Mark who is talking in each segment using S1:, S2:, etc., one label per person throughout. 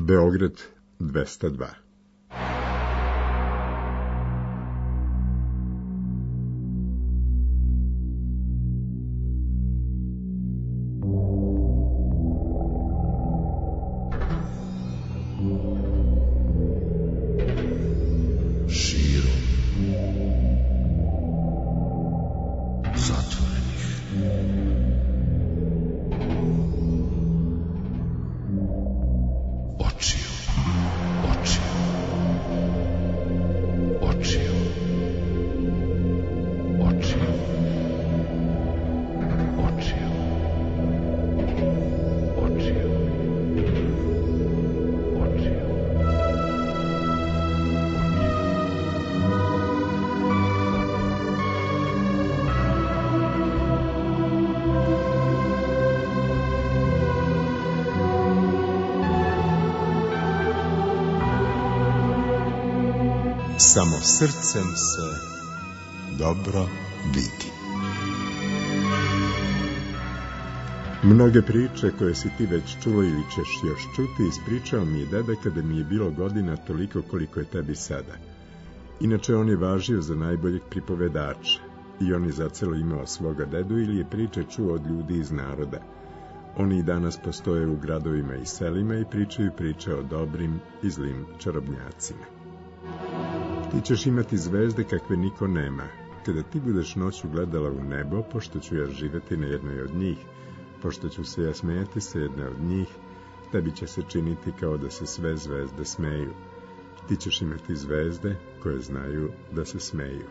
S1: Beograd 202. Samo srcem se dobro vidi. Mnoge priče koje si ti već čuo ili ćeš još čuti ispričao mi je deda kada mi je bilo godina toliko koliko je tebi sada. Inače on je važio za najboljeg pripovedača i on je zacelo imao svoga dedu ili je priče čuo od ljudi iz naroda. Oni i danas postoje u gradovima i selima i pričaju priče o dobrim i zlim čarobnjacima. Ti ćeš imati zvezde kakve niko nema. Kada ti budeš noću gledala u nebo, pošto ću ja živeti na jednoj od njih, pošto ću se ja smejati sa jedne od njih, tebi će se činiti kao da se sve zvezde smeju. Ti ćeš imati zvezde koje znaju da se smeju.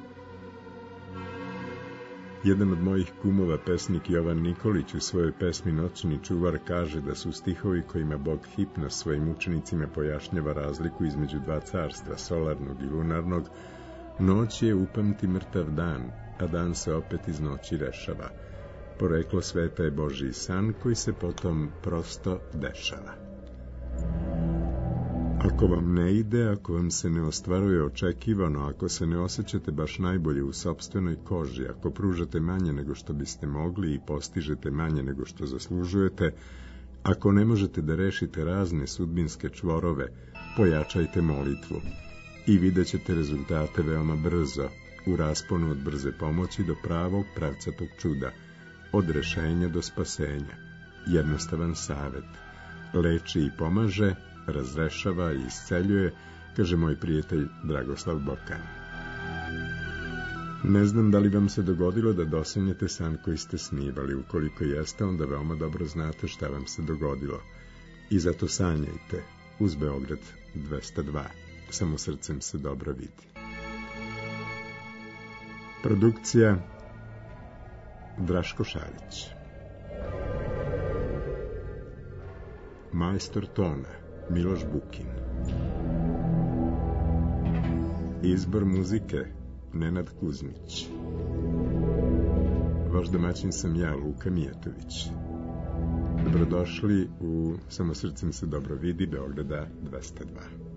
S1: Jedan od mojih kumova, pesnik Jovan Nikolić, u svojoj pesmi Noćni čuvar kaže da su stihovi kojima Bog Hipnos svojim učenicima pojašnjava razliku između dva carstva, solarnog i lunarnog. Noć je upamti mrtav dan, a dan se opet iz noći rešava. Poreklo sveta je Božji san koji se potom prosto dešava. Ako vam ne ide, ako vam se ne ostvaruje očekivano, ako se ne osjećate baš najbolje u sopstvenoj koži, ako pružate manje nego što biste mogli i postižete manje nego što zaslužujete, ako ne možete da rešite razne sudbinske čvorove, pojačajte molitvu i vidjet ćete rezultate veoma brzo, u rasponu od brze pomoći do pravog pravcatog čuda, od rešenja do spasenja. Jednostavan savet. Leči i pomaže, razrešava i isceljuje, kaže moj prijatelj Dragoslav Bokan. Ne znam da li vam se dogodilo da dosanjate san koji ste snivali. Ukoliko jeste, onda veoma dobro znate šta vam se dogodilo. I zato sanjajte uz Beograd 202. Samo srcem se dobro vidi. Produkcija Draško Šarić. Majstor tona Miloš Bukin. Izbor muzike Nenad Kuzmić. Vaš domaćin sam ja, Luka Mijatović. Dobrodošli u Samo srcem se dobro vidi Beograda 202.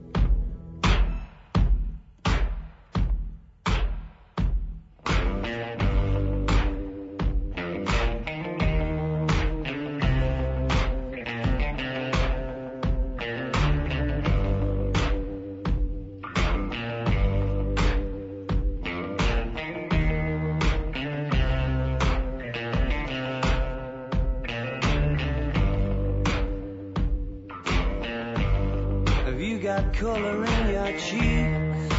S2: Color in your cheeks.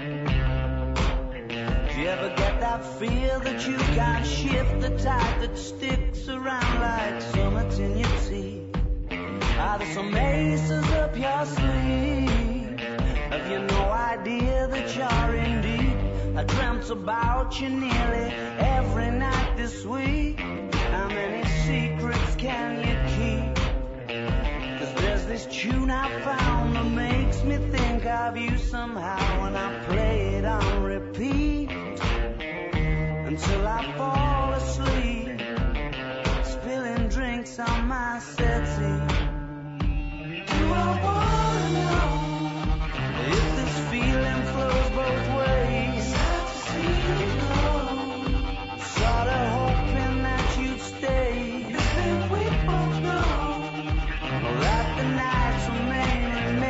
S2: Do you ever get that feel that you can't shift, the type that sticks around like summits in your teeth? Are there some aces up your sleeve? Have you no idea that you're in deep? I dreamt about you nearly every night this week. How many secrets can you keep? There's this tune I found that makes me think of you somehow, and I play it on repeat until I fall asleep, spilling drinks on my settee. Do I wanna know if this feeling flows both ways? Sad to see you go, sorta hoping that you'd stay. You think we both know that the nights remain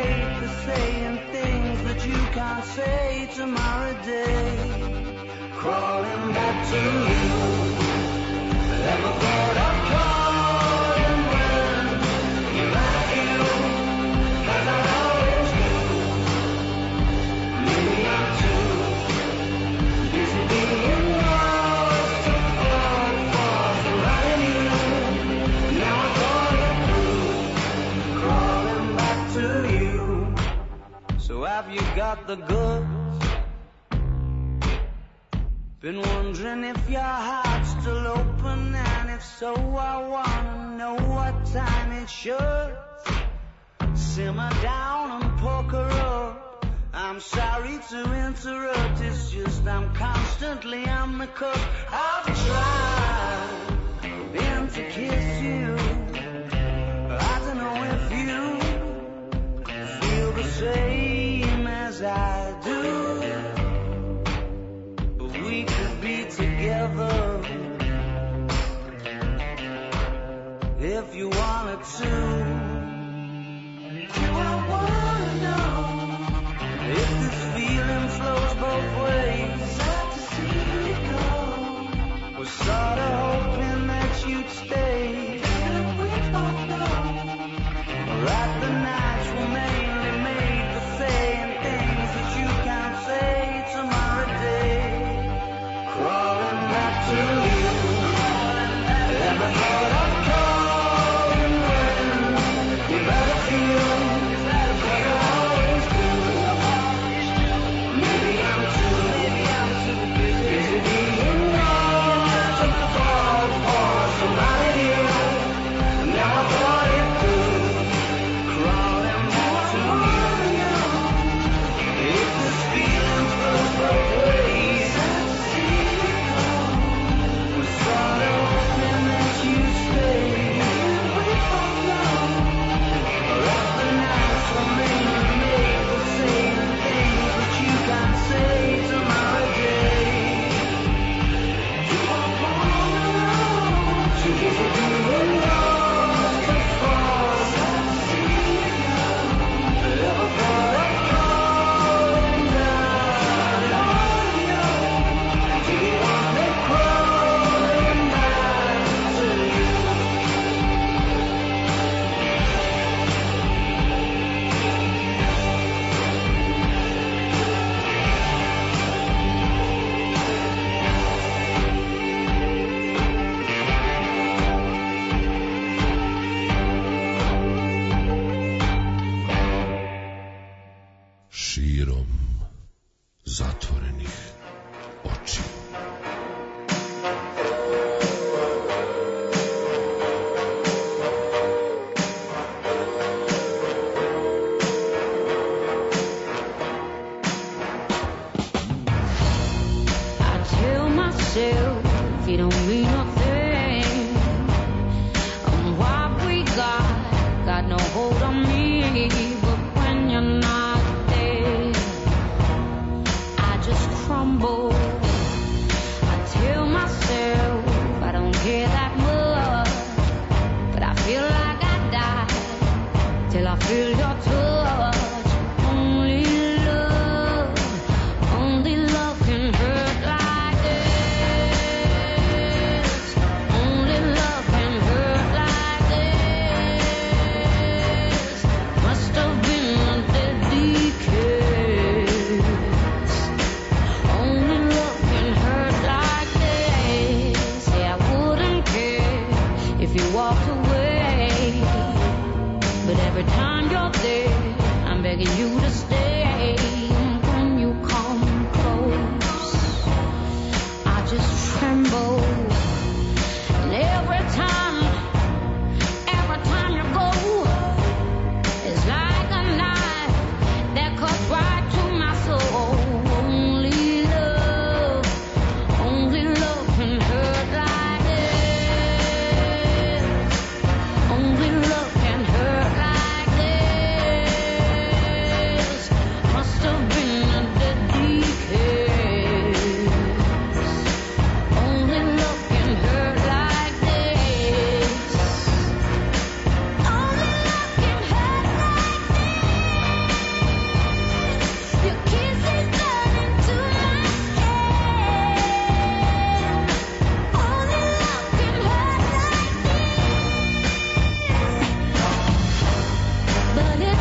S2: tomorrow day. Crawling back to you. Never thought I'd calling when you're at you, as I always do. Maybe I'm too busy being lost to fall for surrounding you. Now I thought it through, crawling back to you. So have you got the goods? Been wondering if your heart's still open, and if so, I wanna know what time it should. Simmer down and poker up. I'm sorry to interrupt, it's just I'm constantly on the cusp. I've tried been to kiss you. I don't know if you feel the same as I do. We could be together if you wanted to. Do I wanna know if this feeling flows both ways? Sad to see you go. Was sorta hoping that you'd stay. And we both know that the nights were mainly made for saying things that you can't say tomorrow day. Crawling back to you. Never thought I'd calling when you better feel as I always do. Maybe I'm too busy being lost to fall for somebody new. Now I thought it through, crawling back to you. If this feeling flows both ways,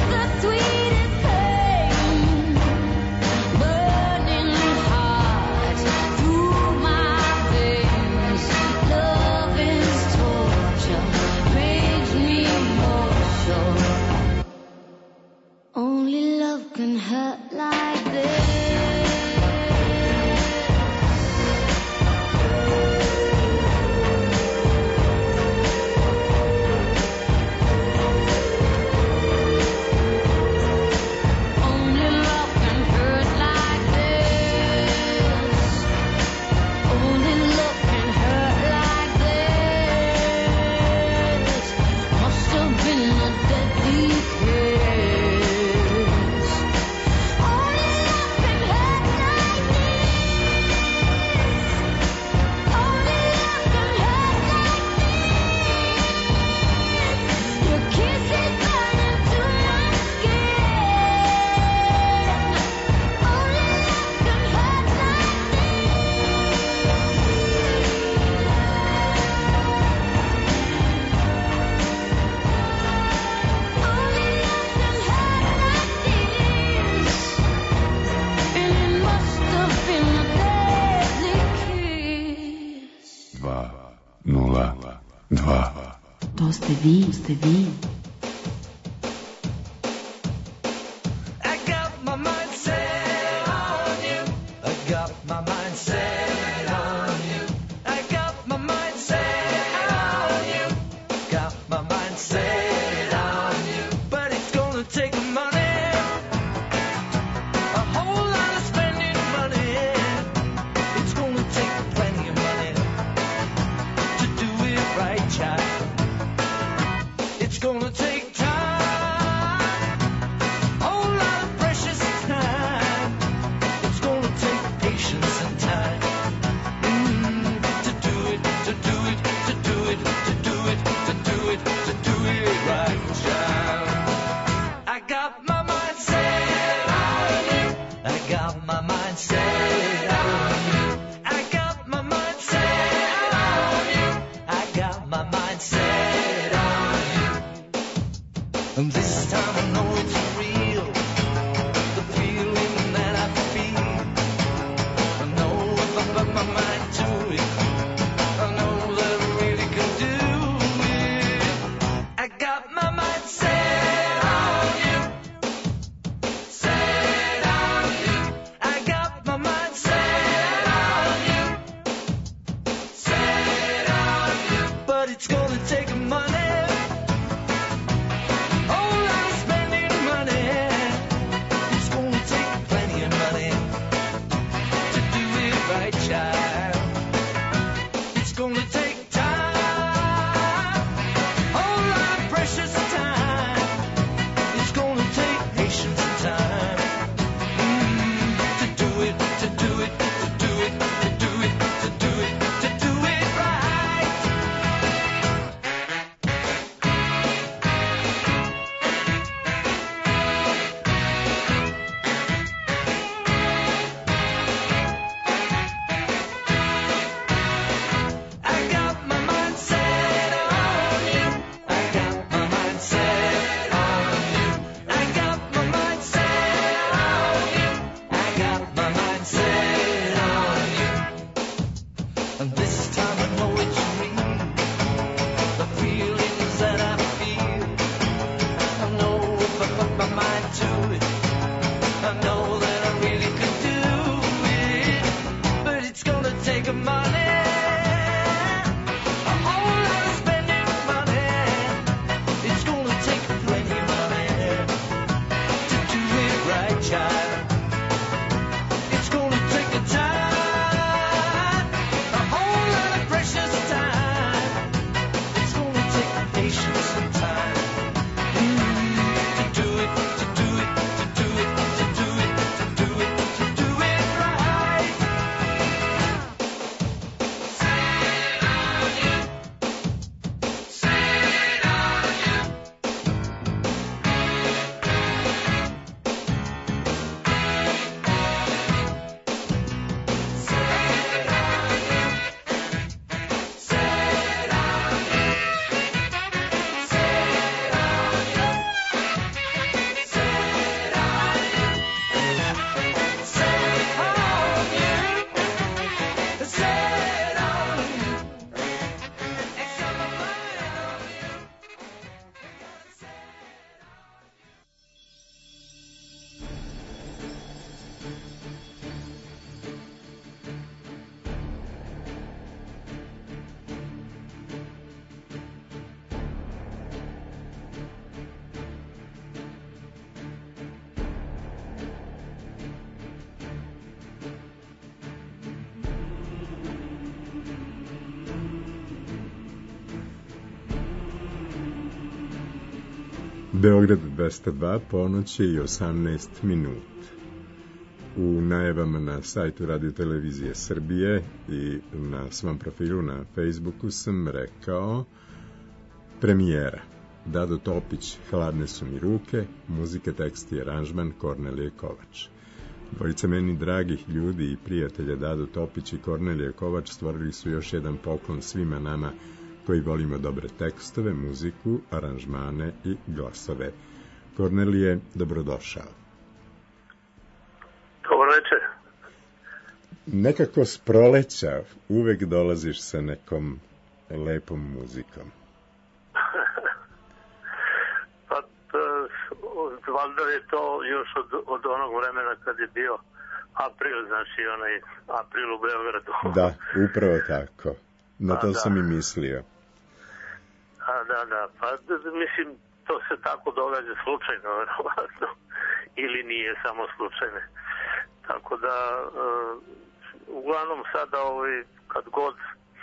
S3: To ste vi.
S1: Beograd 202, ponoć je i 18 minuta. U najavama na sajtu Radio Televizije Srbije i na svom profilu na Facebooku sam rekao premijera. Dado Topić, Hladne su mi ruke, muzika, tekst i aranžman Kornelije Kovač. Dvojica meni dragih ljudi i prijatelja Dado Topić i Kornelije Kovač stvorili su još jedan poklon svima nama koji volimo dobre tekstove, muziku, aranžmane i glasove. Kornelije, dobrodošao.
S4: Dobro večer.
S1: Nekako s proleća uvek dolaziš sa nekom lepom muzikom.
S4: Pa, valjda je to još od onog vremena kad je bio april, znači onaj april u Beogradu.
S1: Da, upravo tako. Na to sam i mislio.
S4: Da, pa mislim, to se tako događa slučajno, verovatno, ili nije samo slučajno. Tako da, uglavnom sada, kad god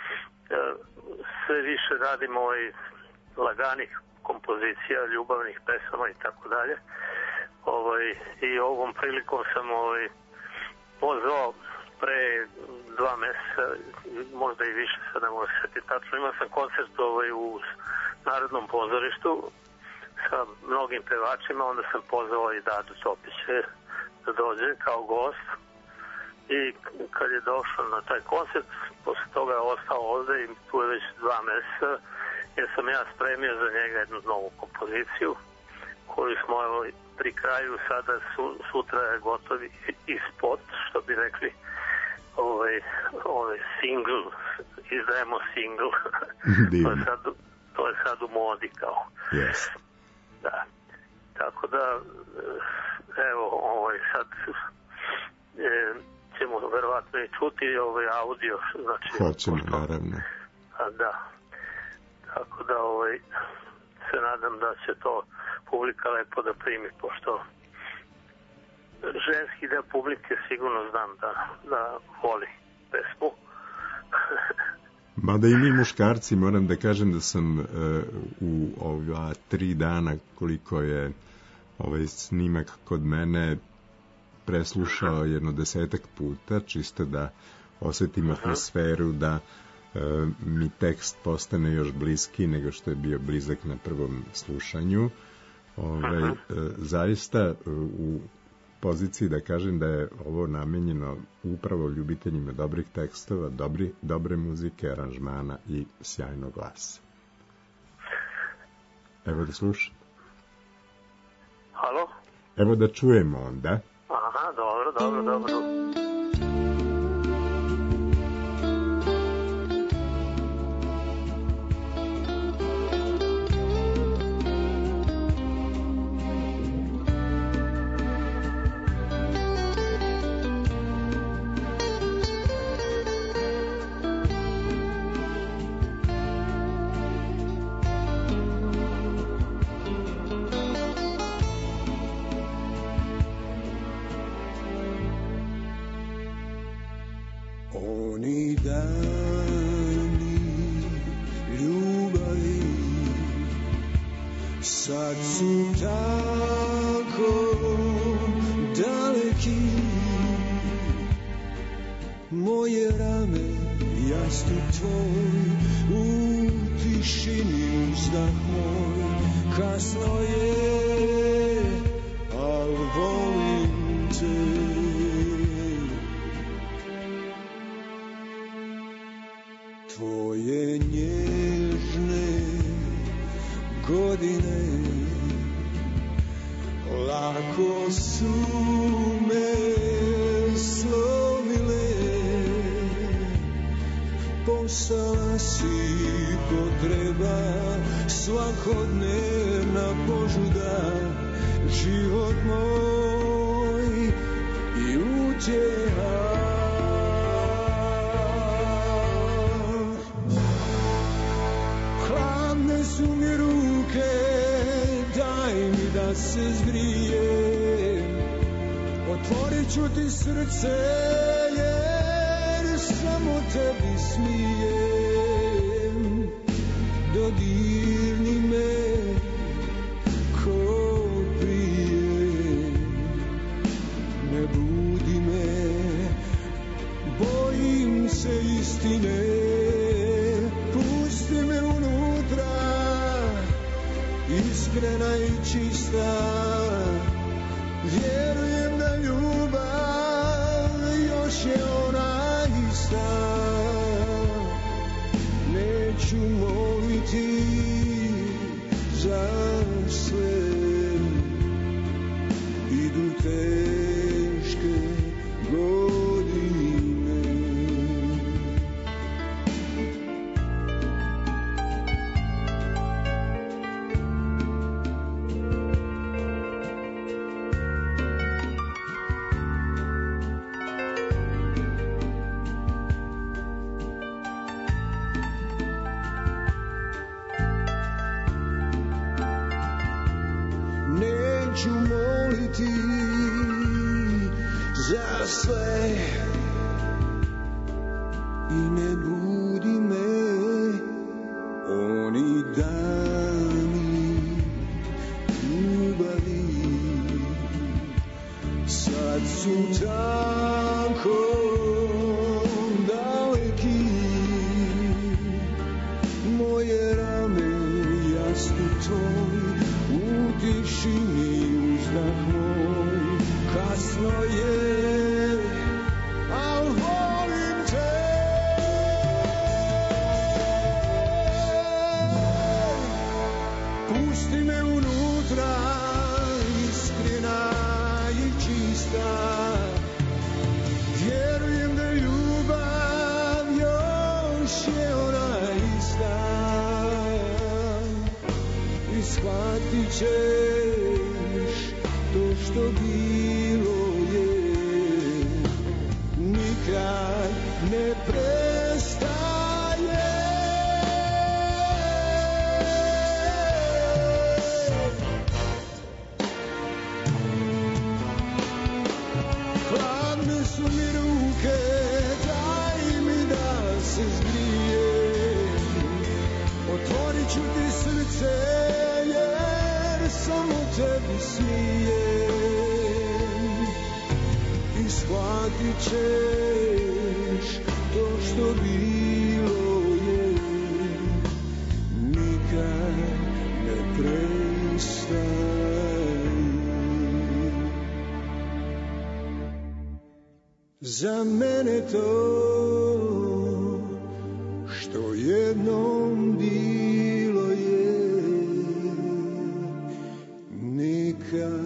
S4: sve više radimo laganih kompozicija, ljubavnih pesama i tako dalje, i ovom prilikom sam pozvao pre 2 meseca, možda i više, sad ne mogu se setiti tačno, imao sam koncert u Narodnom pozorištu sa mnogim pevačima, onda sam pozvao i Dadu Topića da dođe kao gost i kad je došao na taj koncert, posle toga je ostao ovde i tu je već 2 meseca, jer sam ja spremio za njega jednu novu kompoziciju koju smo pri kraju, sada sutra je gotovi i spot, što bi rekli, single, izdajemo single. to je sad u modi kao.
S1: Yes.
S4: Da. Tako da, evo, sad ćemo verovatno i čuti audio. Znači,
S1: hoćemo, naravno.
S4: Da. Tako da, se nadam da će to publika lepo da primi, pošto ženski deo publike sigurno znam da voli pesmu.
S1: Mada i mi muškarci, moram da kažem da sam u ova 3 dana koliko je ovaj snimak kod mene preslušao jedno 10-ak puta, čisto da osetim atmosferu, da mi tekst postane još bliski nego što je bio blizak na prvom slušanju. Zaista u poziciji da kažem da je ovo namenjeno upravo ljubiteljima dobrih tekstova, dobre muzike, aranžmana i sjajnog glasa. Evo da slušam.
S4: Halo?
S1: Evo da čujemo onda.
S4: Aha, dobro.
S5: Oni dani ljubavi sad su tako daleki, moje rame, jastuk tvoj, u tišini uzdah moj, kasno je, al volim te. Tvoje nježne godine lako su me slomile, postala si potreba, svakodnevna požuda, život moj i utjeha. Su mi ruke, daj mi da se zgrijem, otvorit ću ti srce, jer samo tebi smijem, dodirni me ko Vjerujem da ljubav još je ona ista. Neću moliti za sve. Idu teške godine. Neću moliti za sve i ne budi me oni dani ljubavi. Sad su tako daleki, moje rame jasno tvoj, u tišini uzdah moj. Kasno je, al volim te. Pusti me unutra, iskrena i čista. Vjerujem da ljubav još je ona ista. I shvatit ćeš to što bilo je, nikad ne prestaje. Hladne su mi ruke, daj mi da se zgrijem. Otvorit ću ti srce, jer samo tebi smijem. I shvatit ćeš to što bilo je, nikad ne prestaje. Za mene to što jednom bilo je, nikad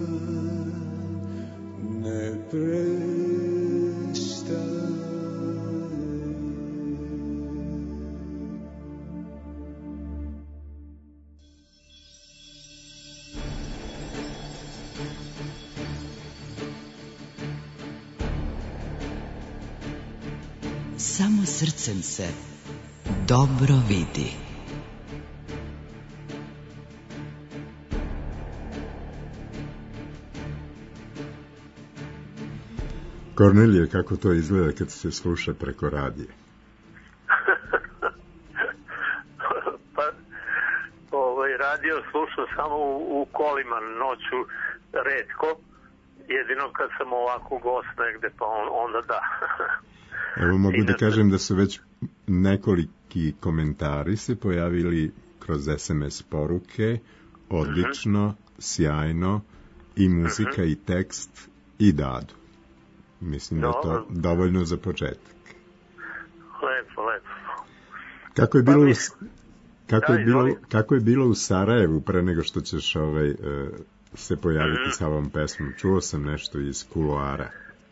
S5: ne prestaje.
S3: Samo srcem se dobro vidi.
S1: Kornelije, kako to izgleda kad se sluša preko radija?
S4: Pa, radio slušam samo u kolima noću, retko, jedino kad sam ovako gost negde, pa onda da.
S1: Evo mogu da kažem da su već nekoliki komentari se pojavili kroz SMS poruke, odlično, sjajno, i muzika i tekst i Dadu. Mislim da je to dovoljno za početak.
S4: Lepo.
S1: Kako je bilo u Sarajevu pre nego što ćeš se pojaviti sa ovom pesmom? Čuo sam nešto iz kuloara.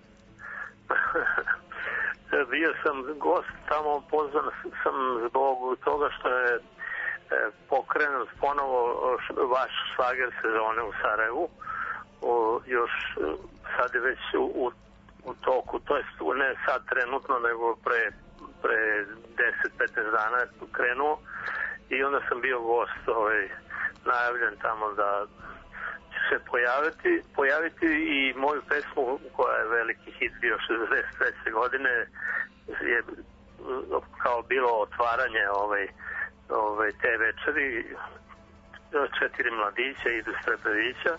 S4: Bio sam gost tamo, pozvan sam zbog toga što je pokrenut ponovo vaš šlager sezone u Sarajevu. Još sad je već u toku, to jest ne sad trenutno, nego pre 10-15 dana je krenuo i onda sam bio gost najavljen tamo da će se pojaviti i moju pesmu koja je veliki hit bio 63. godine je kao bilo otvaranje te večeri, 4 mladića idu s Trepedića.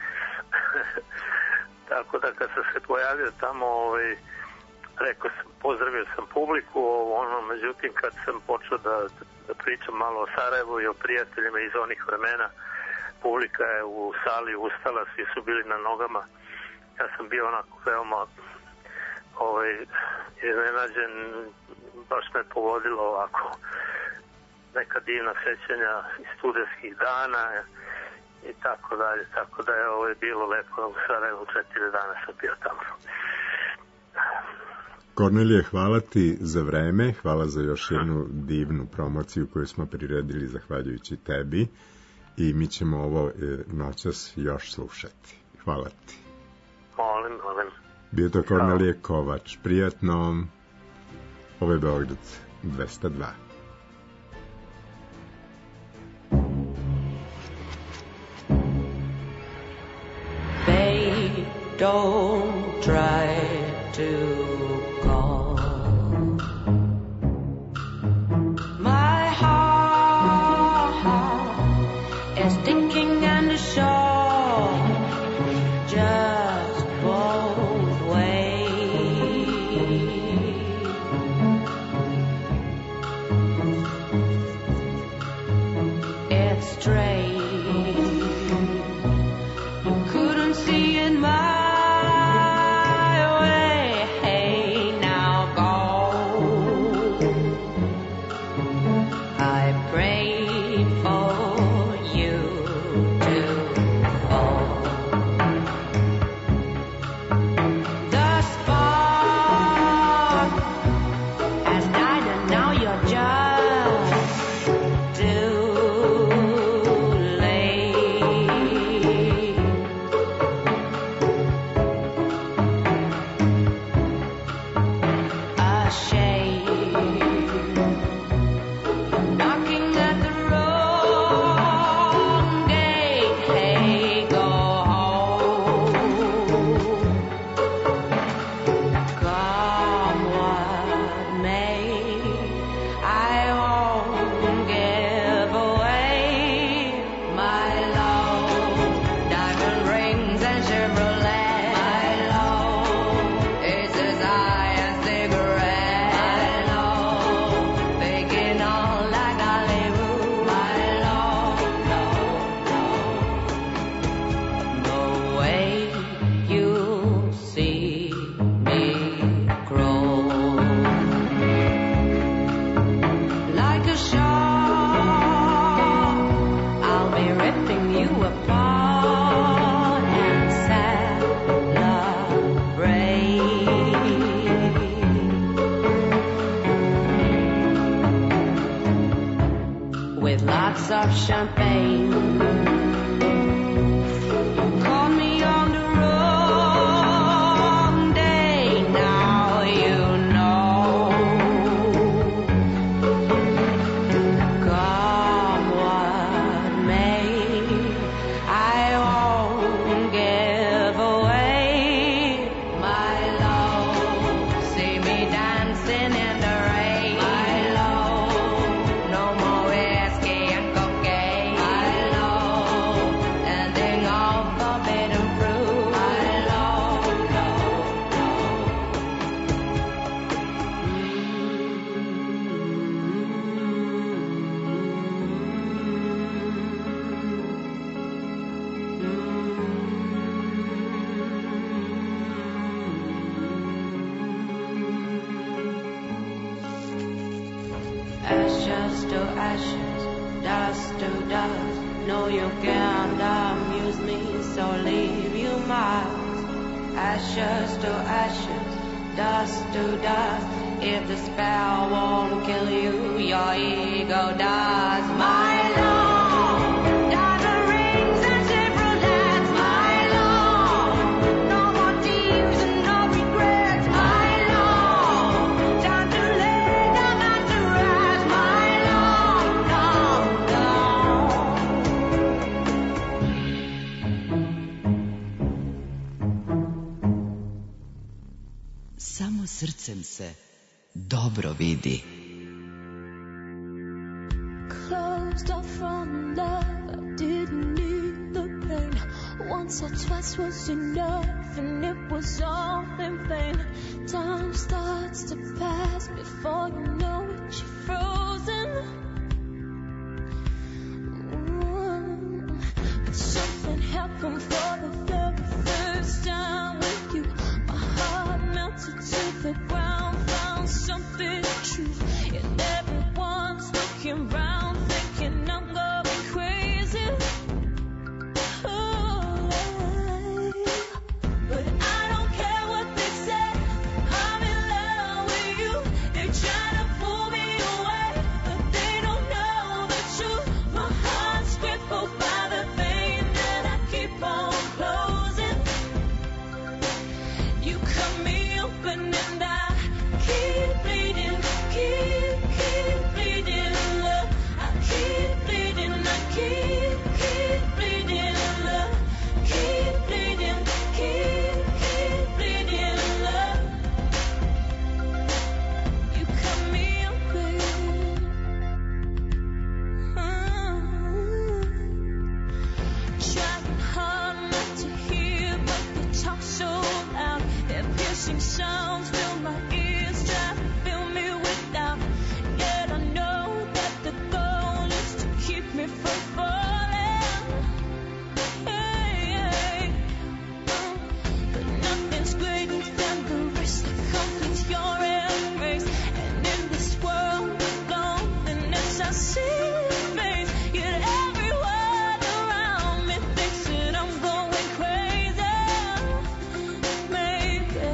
S4: Tako da kad sam se pojavio tamo, rekao sam, pozdravio sam publiku, međutim kad sam počeo da pričam malo o Sarajevu i o prijateljima iz onih vremena, publika je u sali ustala, svi su bili na nogama. Ja sam bio onako veoma iznenađen, baš me pogodilo ovako neka divna sećanja iz studentskih dana i tako dalje, tako da je ovo je bilo lepo u Sarajevu, 4 dana sam bio tamo.
S1: Kornelije, hvala ti za vreme, hvala za još jednu divnu promociju koju smo priredili zahvaljujući tebi i mi ćemo ovo noćas još slušati. Hvala ti.
S4: Molim.
S1: Bio to Kornelije Kovač, prijatno. Ovo je Beograd 202.
S3: Babe, don't try to call. My heart is sticking in the shore. Just won't wait. It's strange. You couldn't see in my way. Hey, now go. I prayed for you to fall. The spark has died and now you're just too late. Ashamed, knocking at the wrong gate. Hey, go home. Come what may, I won't give away my love. Diamond rings and Chevrolet. My love is as high as cigarette. My love faking on like Hollywood. My love, no way you see me grow. Like a shark, I'll be ripping you apart and celebrate with lots of champagne. You caught me on the wrong day. Now you know. Come what may, I won't give away my love. See me dancing in the rain. My love, no more whiskey and cocaine. My love, ending all forbidden fruit. My love, ashes to ashes, dust to dust. No, you can't amuse me, so leave you miles. Ashes to ashes, dust to dust. If the spell won't kill you, your ego does. My love, diamond rings and Chevrolets. My love, no more tears and no regrets. My love, time to lay down and to rest. My love, no.
S6: Samo srcem se dobro vidi.
S7: Closed off from love, I didn't need the pain. Once or twice was enough, and it was all in vain. Time starts to pass before you know it, you're frozen. But the ground, found something true. And everyone's looking round, thinking I'm going crazy. Oh, but I don't care what they say. I'm in love with you. They're trying to pull me away, but they don't know the truth. My heart's crippled by the pain that I keep on closing. You cut me open and I keep bleeding, keep bleeding, love. I keep bleeding, I keep bleeding, love. Keep bleeding, keep bleeding, love. You cut me open. Trying hard not to hear, but they talk so loud. Their piercing sounds fill my ears, try to fill me with doubt. Yet I know that the goal is to keep me from falling. Hey, but nothing's greater than the risk that comes with your embrace. And in this world of loneliness, I see your face. Yet every word around me thinks that I'm going crazy. Maybe,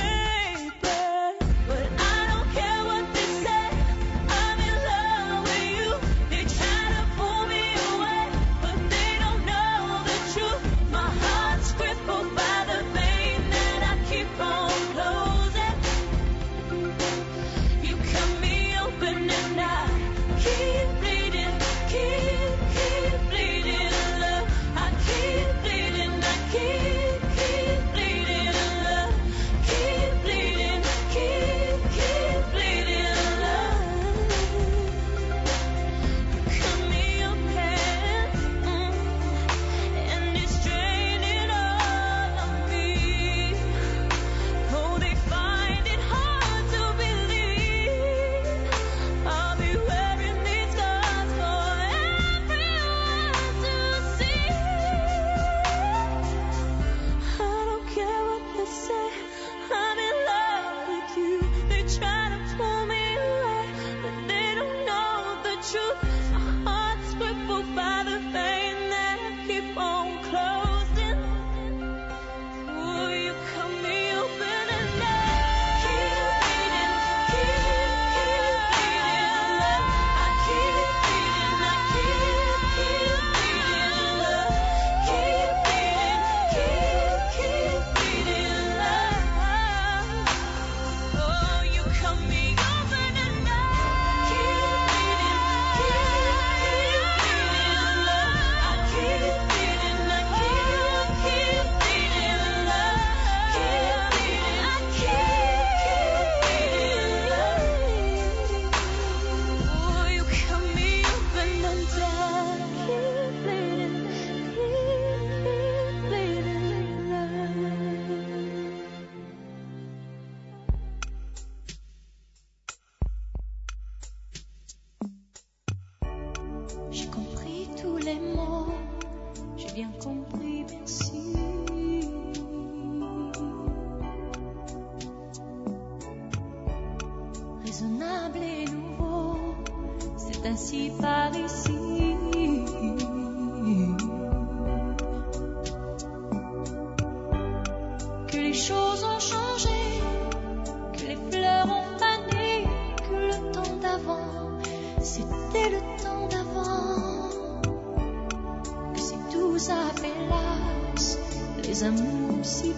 S7: but I don't care what they say. I'm in love with you. They try to pull me away, but they don't know the truth. My heart's crippled by the pain that I keep on closing. You cut me open and I keep bleeding, keep bleeding, love. I keep bleeding, I keep bleeding, love. Keep bleeding, keep bleeding, love. You cut me open, and it's draining all of me. Oh, they find it hard to believe I'll be wearing these scars for everyone to see. I don't care what they say. I'm in love with you. They try to pull me away, but they don't know the truth. My heart's crippled by the pain that I keep on closing. Oh, you cut me open and I keep bleeding, love. I keep bleeding, I keep bleeding, love. Keep bleeding, love. Oh, you cut me open and I keep bleeding, love. I keep bleeding, I keep bleeding, love. Keep bleeding, I keep bleeding, love. Oh, you cut me open and I keep bleeding, love. J'ai compris tous les mots, j'ai bien compris, merci. Raisonnable et nouveau, c'est ainsi par ici. Que les choses ont changé, que les fleurs ont fané, que le temps d'avant, c'était le temps d'avant. Que si tout s'appelasse, les amours s'y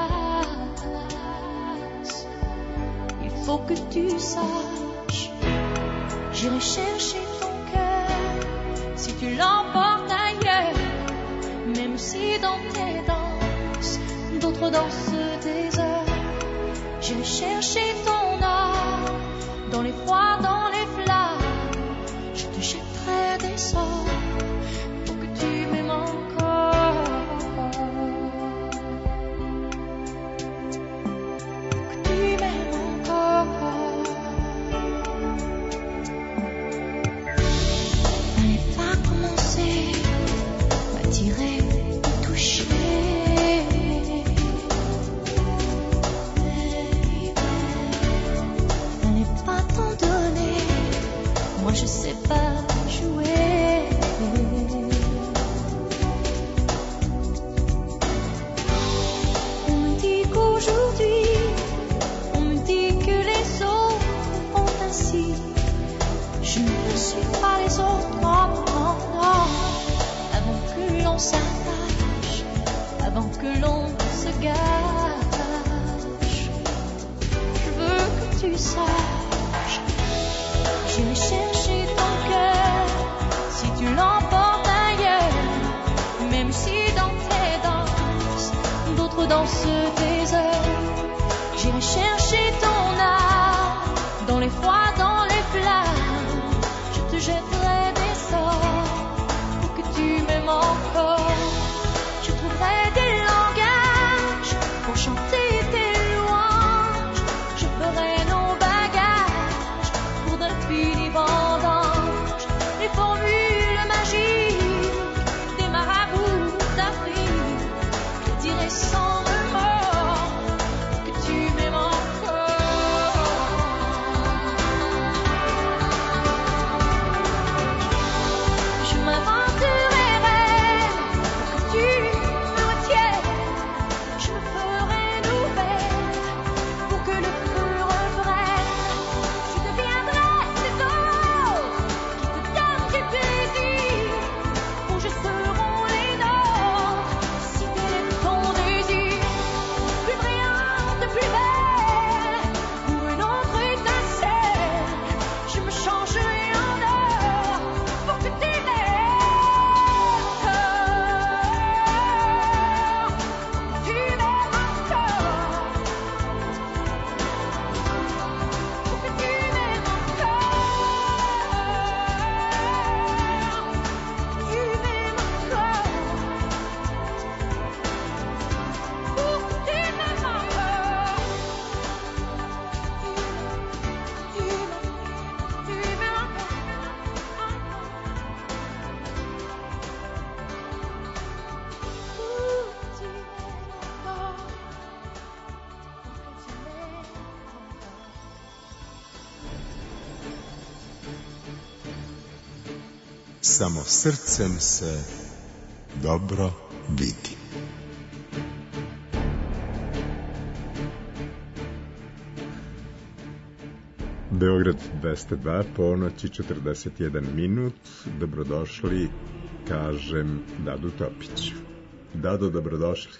S7: passent. Il faut que tu saches, j'irai chercher ton cœur si tu l'emportes ailleurs. Même si dans tes danses, d'autres dansent des heures. J'irai chercher ton âme dans les froids, dans les flammes. Je te jetterai des sorts pour que tu m'aimes encore. Pour que tu m'aimes encore. N'allez pas commencer, m'attirer, me toucher. l'on s'attache avant que l'on se gâche. Je veux que tu saches, j'irai chercher ton cœur si tu l'emportes ailleurs, même si dans tes danses d'autres dansent tes heures. J'irai chercher ton âme dans les froids, dans les flammes. Je te jetterai des sorts pour que tu m'aimes encore. Je trouverai des langages pour chanter tes louanges. Je ferai nos bagages pour d'infinis vendanges. Les formules magiques des marabouts d'Afrique. Je dirai sans remords que tu m'aimes encore. Je m'inventerai rêve pour que tu me retiennes. Je me ferai nouvelle pour que le feu reprenne. Je deviendrai cet autre qui te donne du plaisir. Vos jeux seront les nôtres si tel est ton désir. Plus brillante, plus belle, pour une autre étincelle. Je me changerai en or pour que tu m'aimes encore. Tu m'aimes encore. Pour que tu m'aimes encore. Tu m'aimes encore. Pour que tu m'aimes encore. Tu m'aimes
S1: Samo srcem se dobro vidi. Beograd 202, ponoć i 41 minut. Dobrodošli, kažem Dadu Topiću. Dado, dobrodošli.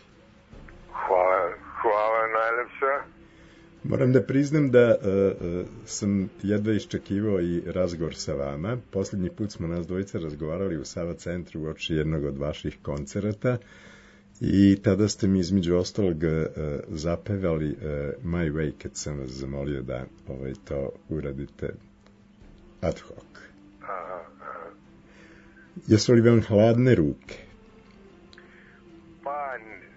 S8: Hvala najlepša.
S1: Moram da priznam da sam jedva iščekivao i razgovor sa vama. Posljednji put smo nas dvojica razgovarali u Sava centru uoči jednog od vaših koncerata i tada ste mi između ostalog zapevali My Way kad sam vas zamolio da to uradite ad hoc. Jesu li vam hladne ruke?
S8: Pa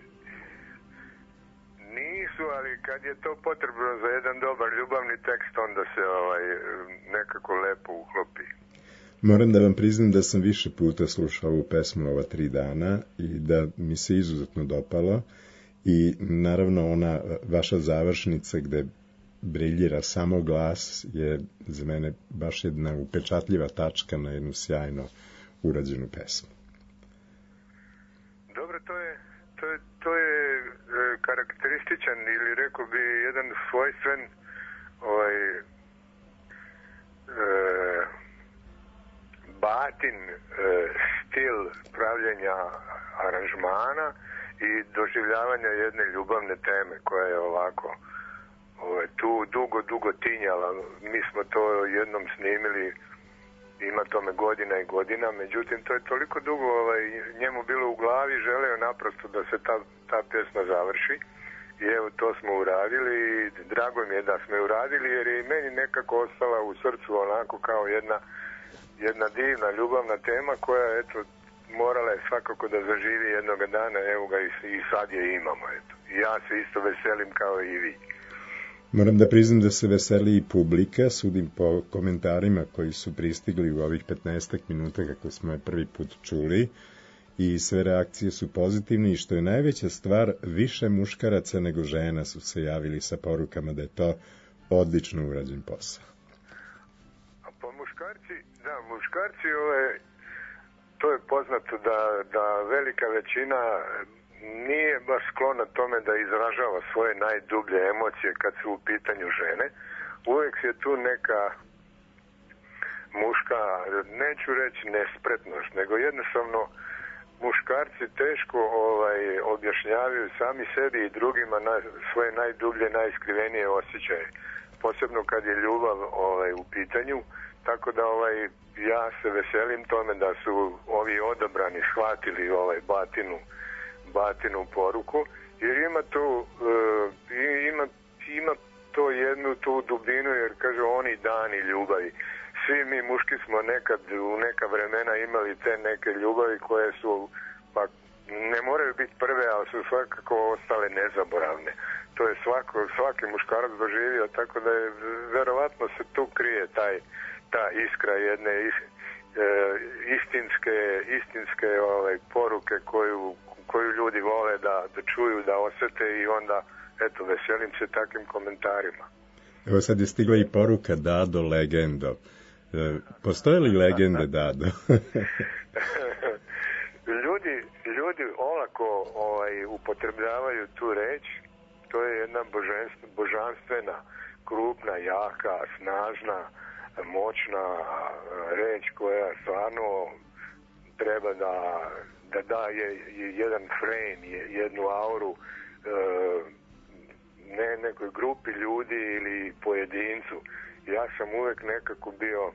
S8: nisu, ali kad je to potrebno za jedan dobar ljubavni tekst, onda se nekako lepo uklopi.
S1: Moram da vam priznam da sam više puta slušao ovu pesmu ova 3 dana i da mi se izuzetno dopalo i naravno ona vaša završnica gde briljira samo glas je za mene baš jedna upečatljiva tačka na jednu sjajno urađenu pesmu.
S8: Dobro, to je karakterističan ili rekao bi jedan svojstven batin stil pravljenja aranžmana i doživljavanja jedne ljubavne teme koja je ovako tu dugo tinjala. Mi smo to jednom snimili, ima tome godina i godina, međutim to je toliko dugo njemu bilo u glavi, želeo naprosto da se ta pjesma završi i evo to smo uradili i drago mi je da smo je uradili jer je i meni nekako ostala u srcu onako kao jedna divna ljubavna tema koja eto morala je svakako da zaživi jednoga dana, evo ga i sad je imamo, eto. I ja se isto veselim kao i vi.
S1: Moram da priznam da se veseli i publika, sudim po komentarima koji su pristigli u ovih 15 minuta kako smo je prvi put čuli i sve reakcije su pozitivne i što je najveća stvar, više muškaraca nego žena su se javili sa porukama da je to odlično urađen posao.
S8: A pa muškarci to je poznato da velika većina nije baš sklona tome da izražava svoje najdublje emocije kad su u pitanju žene. Uvijek je tu neka muška, neću reći nespretnost, nego jednostavno muškarci teško objašnjavaju sami sebi i drugima svoje najdublje, najskrivenije osjećaje. Posebno kad je ljubav u pitanju, tako da ja se veselim tome da su ovi odabrani shvatili batinu poruku, jer ima to jednu tu dubinu, jer kaže oni dani ljubavi. Svi mi muški smo nekad u neka vremena imali te neke ljubavi koje su, pa ne moraju biti prve, ali su svakako ostale nezaboravne. To je svaki muškarac doživio, tako da je verovatno se tu krije ta iskra jedne istinske poruke koju ljudi vole da čuju, da osete i onda, eto, veselim se takvim komentarima.
S1: Evo sad je stigla i poruka Dado legendo. Postoje li legende, Dado?
S8: Ljudi olako upotrebljavaju tu reč. To je jedna božanstvena, krupna, jaka, snažna, moćna reč koja stvarno treba da daje jedan frame, jednu auru ne nekoj grupi ljudi ili pojedincu. Ja sam uvek nekako bio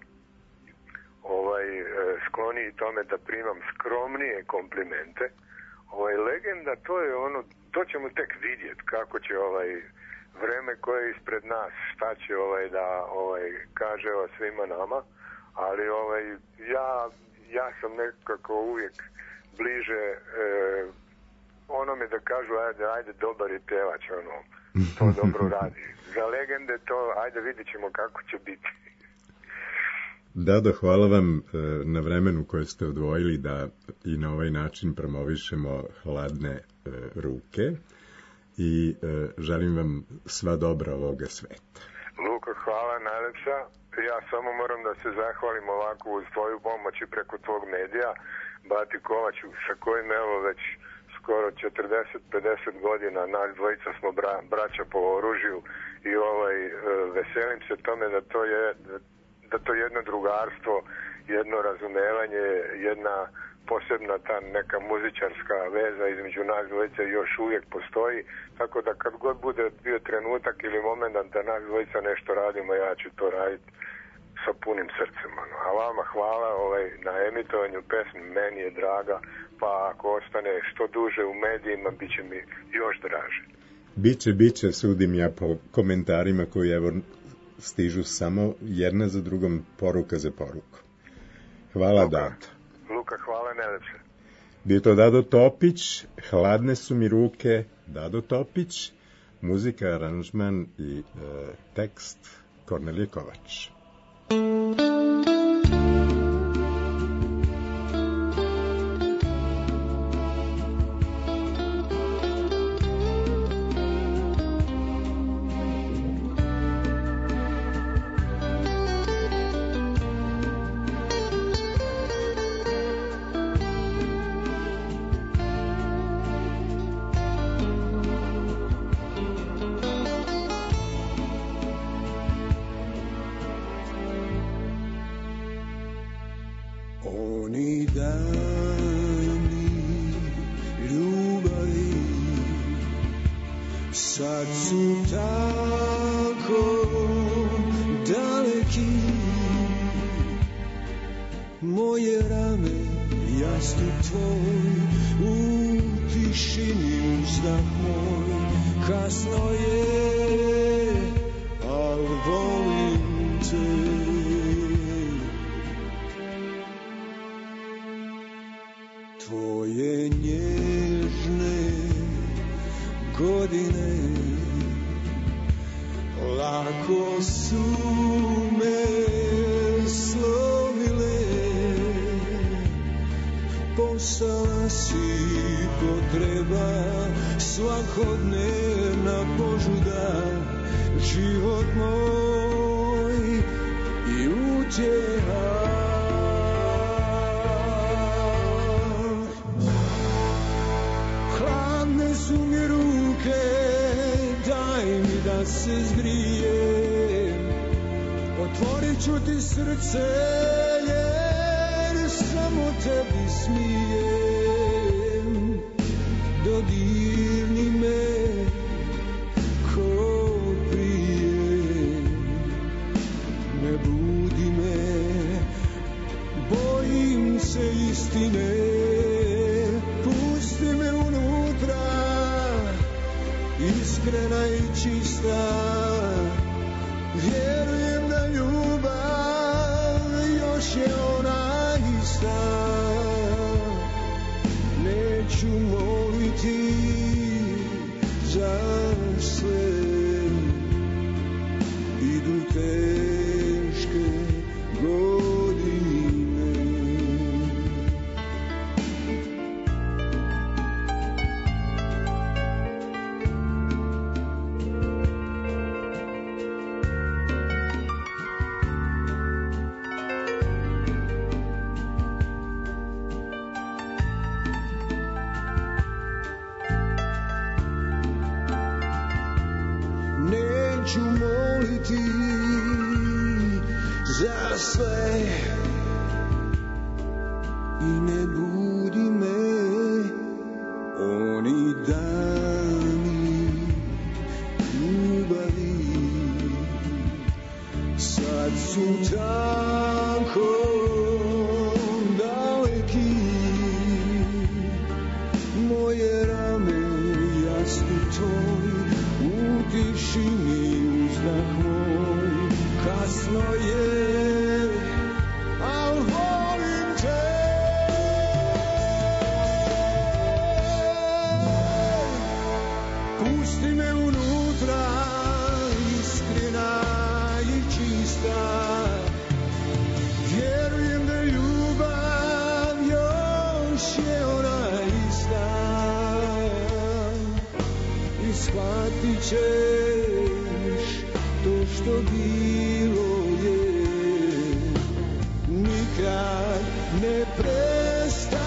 S8: skloniji tome da primam skromnije komplimente. Legenda, to je ono, to ćemo tek vidjeti kako će vreme koje je ispred nas, šta će da kaže o svima nama, ali ja sam nekako uvijek bliže onome da kažu ajde dobar je pevač, to dobro radi. Za legende to, ajde vidit ćemo kako će biti.
S1: Dado, hvala vam na vremenu koje ste odvojili da i na ovaj način promovišemo Hladne ruke i želim vam sva dobra ovoga sveta.
S8: Luka, hvala najlepša. Ja samo moram da se zahvalim ovako uz tvoju pomoć i preko tvog medija, Bati Kovaču, sa kojim evo već skoro 40-50 godina nas dvojica smo braća po oružju i veselim se tome da to jedno drugarstvo, jedno razumevanje, jedna posebna ta neka muzičarska veza između nas dvojice još uvijek postoji, tako da kad god bude bio trenutak ili moment da nas dvojica nešto radimo, ja ću to raditi sa punim srcem. A vama hvala na emitovanju pesmi, meni je draga, pa ako ostane što duže u medijima, bit će mi još draže.
S1: Biće, sudim ja po komentarima koji evo stižu samo jedna za drugom, poruka za poruku. Hvala, Dado.
S8: Luka, hvala najlepše.
S1: Bio to Dado Topić, Hladne su mi ruke, Dado Topić, muzika, aranžman i tekst Kornelije Kovač.
S5: Oni dani ljubavi sad su tako daleki, moje rame, jastuk tvoj, u tišini uzdah moj, kasno je, al volim te. Tvoje nježne godine lako su me slomile, postala si potreba svakodnevna požuda, život moj i utjeha. Su mi ruke, daj mi da se zgrijem, otvorit ću ti srce jer samo tebi smijem. dodirni me ko prije, ne budi me, bojim se istine, pusti me unutra, iskrena i čista, vjerujem da ljubav još je ona ista. Neću moliti za sve, idu teške godine. Neću moliti za sve i ne budi me oni dani ljubavi. Sad su tako daleki, moje rame jasni tvoj, u tišini uzdah moj, kasno je, al volim te. Pusti me unutra, iskrena i čista, vjerujem da ljubav još je ona ista. I shvatit ćeš to što bilo je, nikad ne prestaje.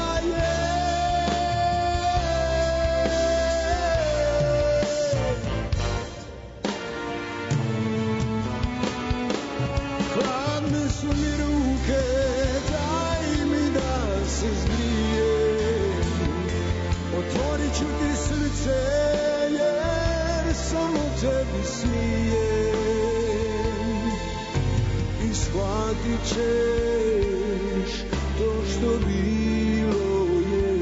S5: Hladne su mi ruke, daj mi da se zgrijem, otvorit ću ti srce, jer samo tebi smijem. I shvatit ćeš to što bilo je,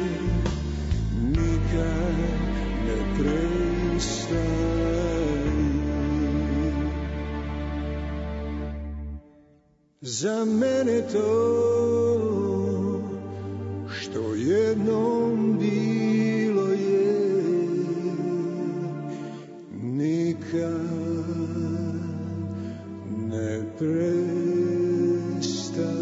S5: nikad ne prestaje. Za mene to što jednom bilo je, nikad ne prestaje.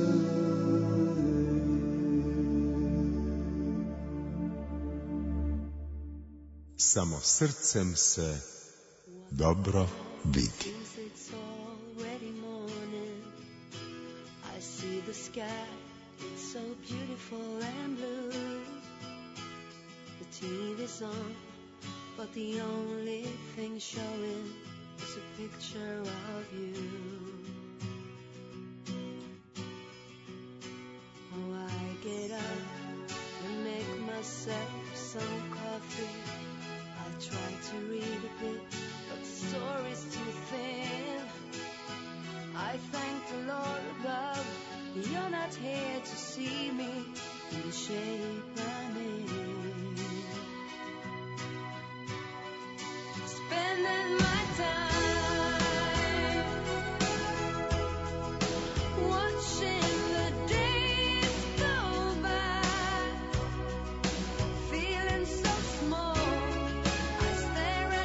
S1: Samo srcem se dobro vidi.
S7: It's already morning. I see the sky, it's so beautiful and blue. The TV's on, but the only thing showing is a picture of you. Oh, I get up and make myself some coffee. I try to read a bit, but the story's too thin. I thank the Lord above, you're not here to see me in the shape I'm in. Spending my time watching the days go by, feeling so small. I stare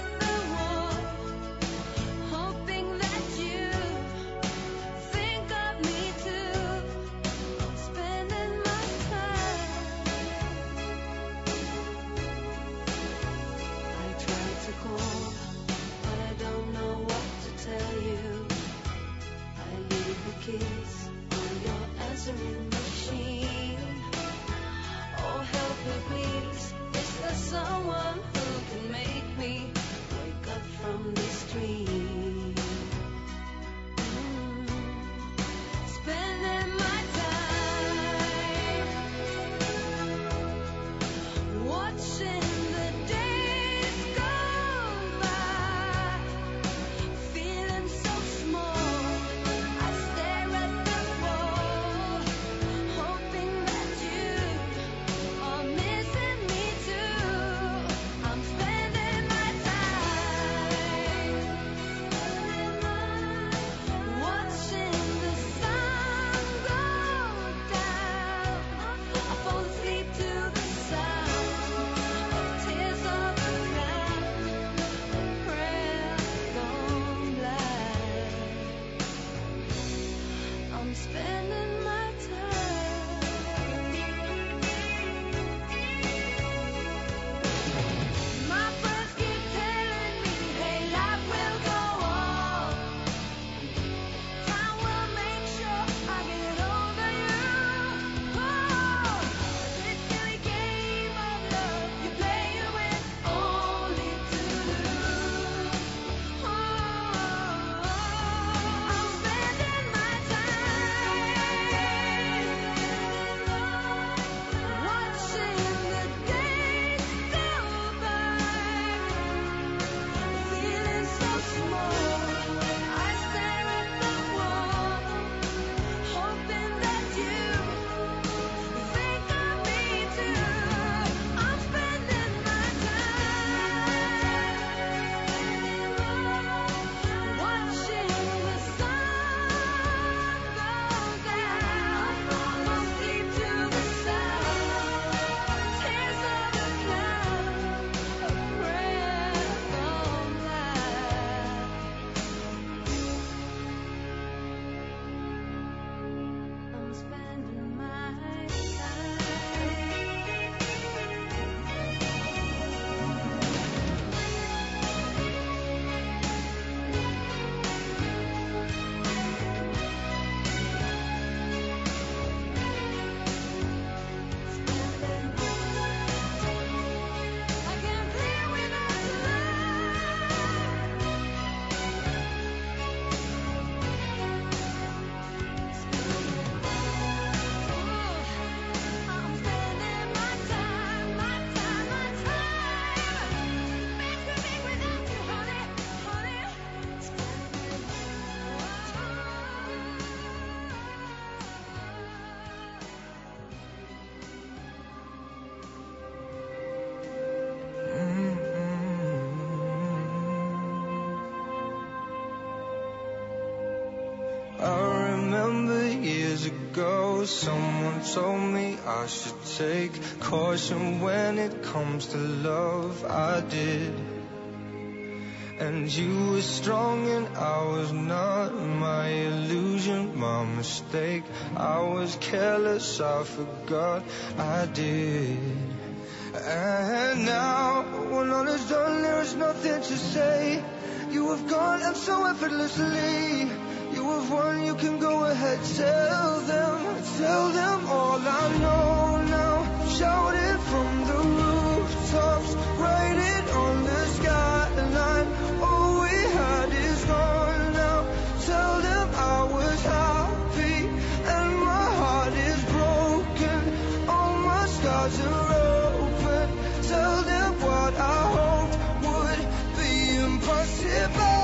S5: I remember years ago, someone told me I should take caution when it comes to love. I did. And you were strong and I was not. My illusion, my mistake. I was careless, I forgot I did. And now, when all is done, there is nothing to say. You have gone and so effortlessly. You have won, you can go ahead, tell them all I know now. Shout it from the rooftops, write it on the skyline. All we had is gone now. Tell them I was happy and my heart is broken. All my scars are open. Tell them what I hoped would be impossible.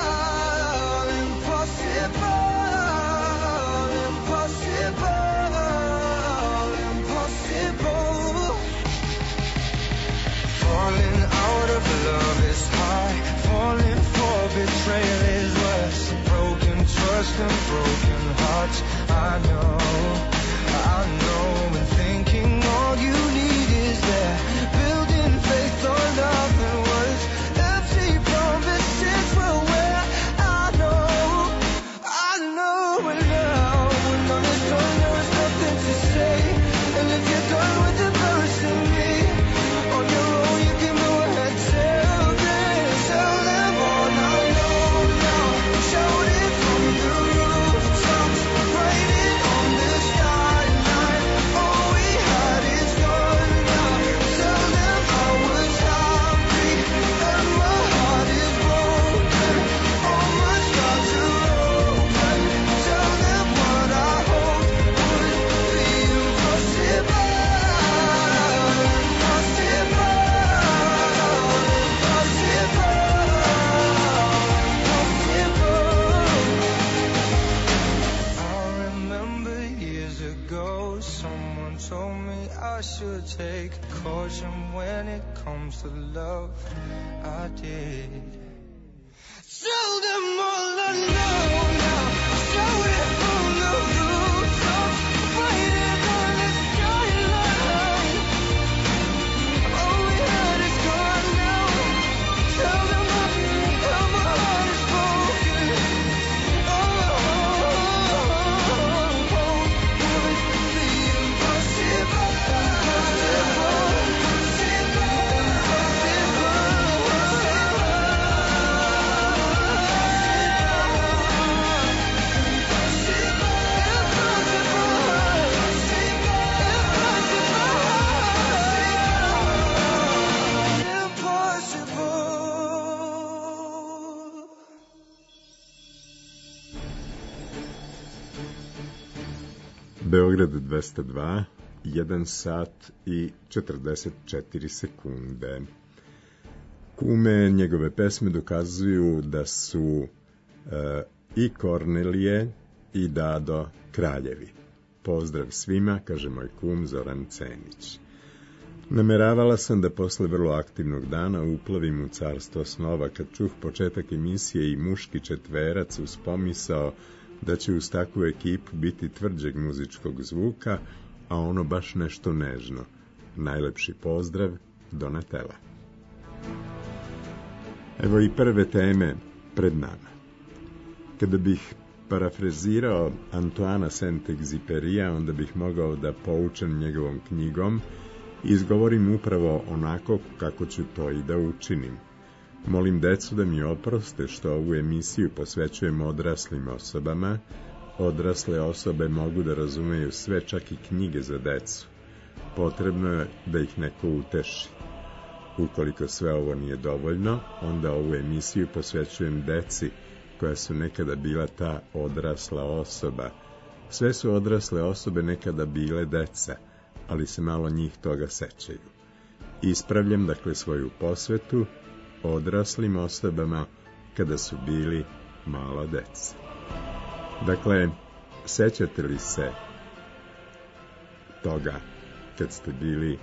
S5: Falling out of love is high. Falling for betrayal is worse. Broken trust and broken hearts. I know. And thinking all you need is there. Building faith on nothing words. Empty promises will wear. I know. And now, when all is done, there is nothing to say. And if you're done with embarrassing me, on your own you can go ahead, tell them all I know now. Shout it from the rooftops, write it on the skyline. All we had is gone now. Tell them I was happy and my heart is broken. All my scars are open. Tell them what I hoped would be impossible. I should take caution when it comes to love. I did. Tell them all I know now. Show it from the rooftops, write it on the skyline. All we had is gone now. Tell them how my heart is broken. Would be impossible.
S1: Beograd 202, 1 sat i 44 sekunde. Kume njegove pesme dokazuju da su i Kornelije i Dado kraljevi. Pozdrav svima, kaže moj kum Zoran Cenić. Nameravala sam da posle vrlo aktivnog dana uplavim u carstvo snova kad čuh početak emisije i muški četverac uz pomisao da će uz takvu ekipu biti tvrđeg muzičkog zvuka, a ono baš nešto nežno. Najlepši pozdrav, Donatella. Evo i prve teme pred nama. Kada bih parafrazirao Antoana Saint-Exupéryja, onda bih mogao da poučen njegovom knjigom izgovorim upravo onako kako ću to i da učinim. Molim decu da mi oproste što ovu emisiju posvećujem odraslim osobama. Odrasle osobe mogu da razumeju sve, čak i knjige za decu. Potrebno je da ih neko uteši. Ukoliko sve ovo nije dovoljno, onda ovu emisiju posvećujem deci koja su nekada bila ta odrasla osoba. Sve su odrasle osobe nekada bile deca, ali se malo njih toga sećaju. Ispravljam dakle svoju posvetu odraslim osobama kada su bili mala deca. Dakle, sećate li se toga kad ste bili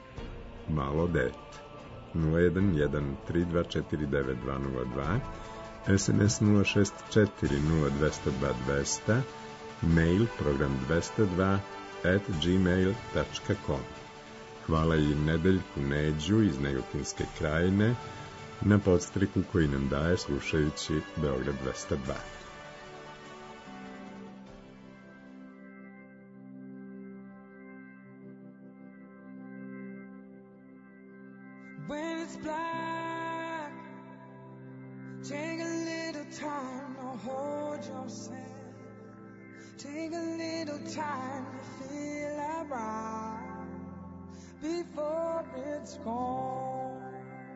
S1: malo dete? 011-324-9202. SMS 064-0202-200, mail program202@gmail.com. Hvala i Nedeljku Neđu iz Negotinske krajine na podstriku koji nam daje slušajući Beograd 202.
S5: When it's black, take a little time to hold yourself. Take a little time to feel alright before it's gone.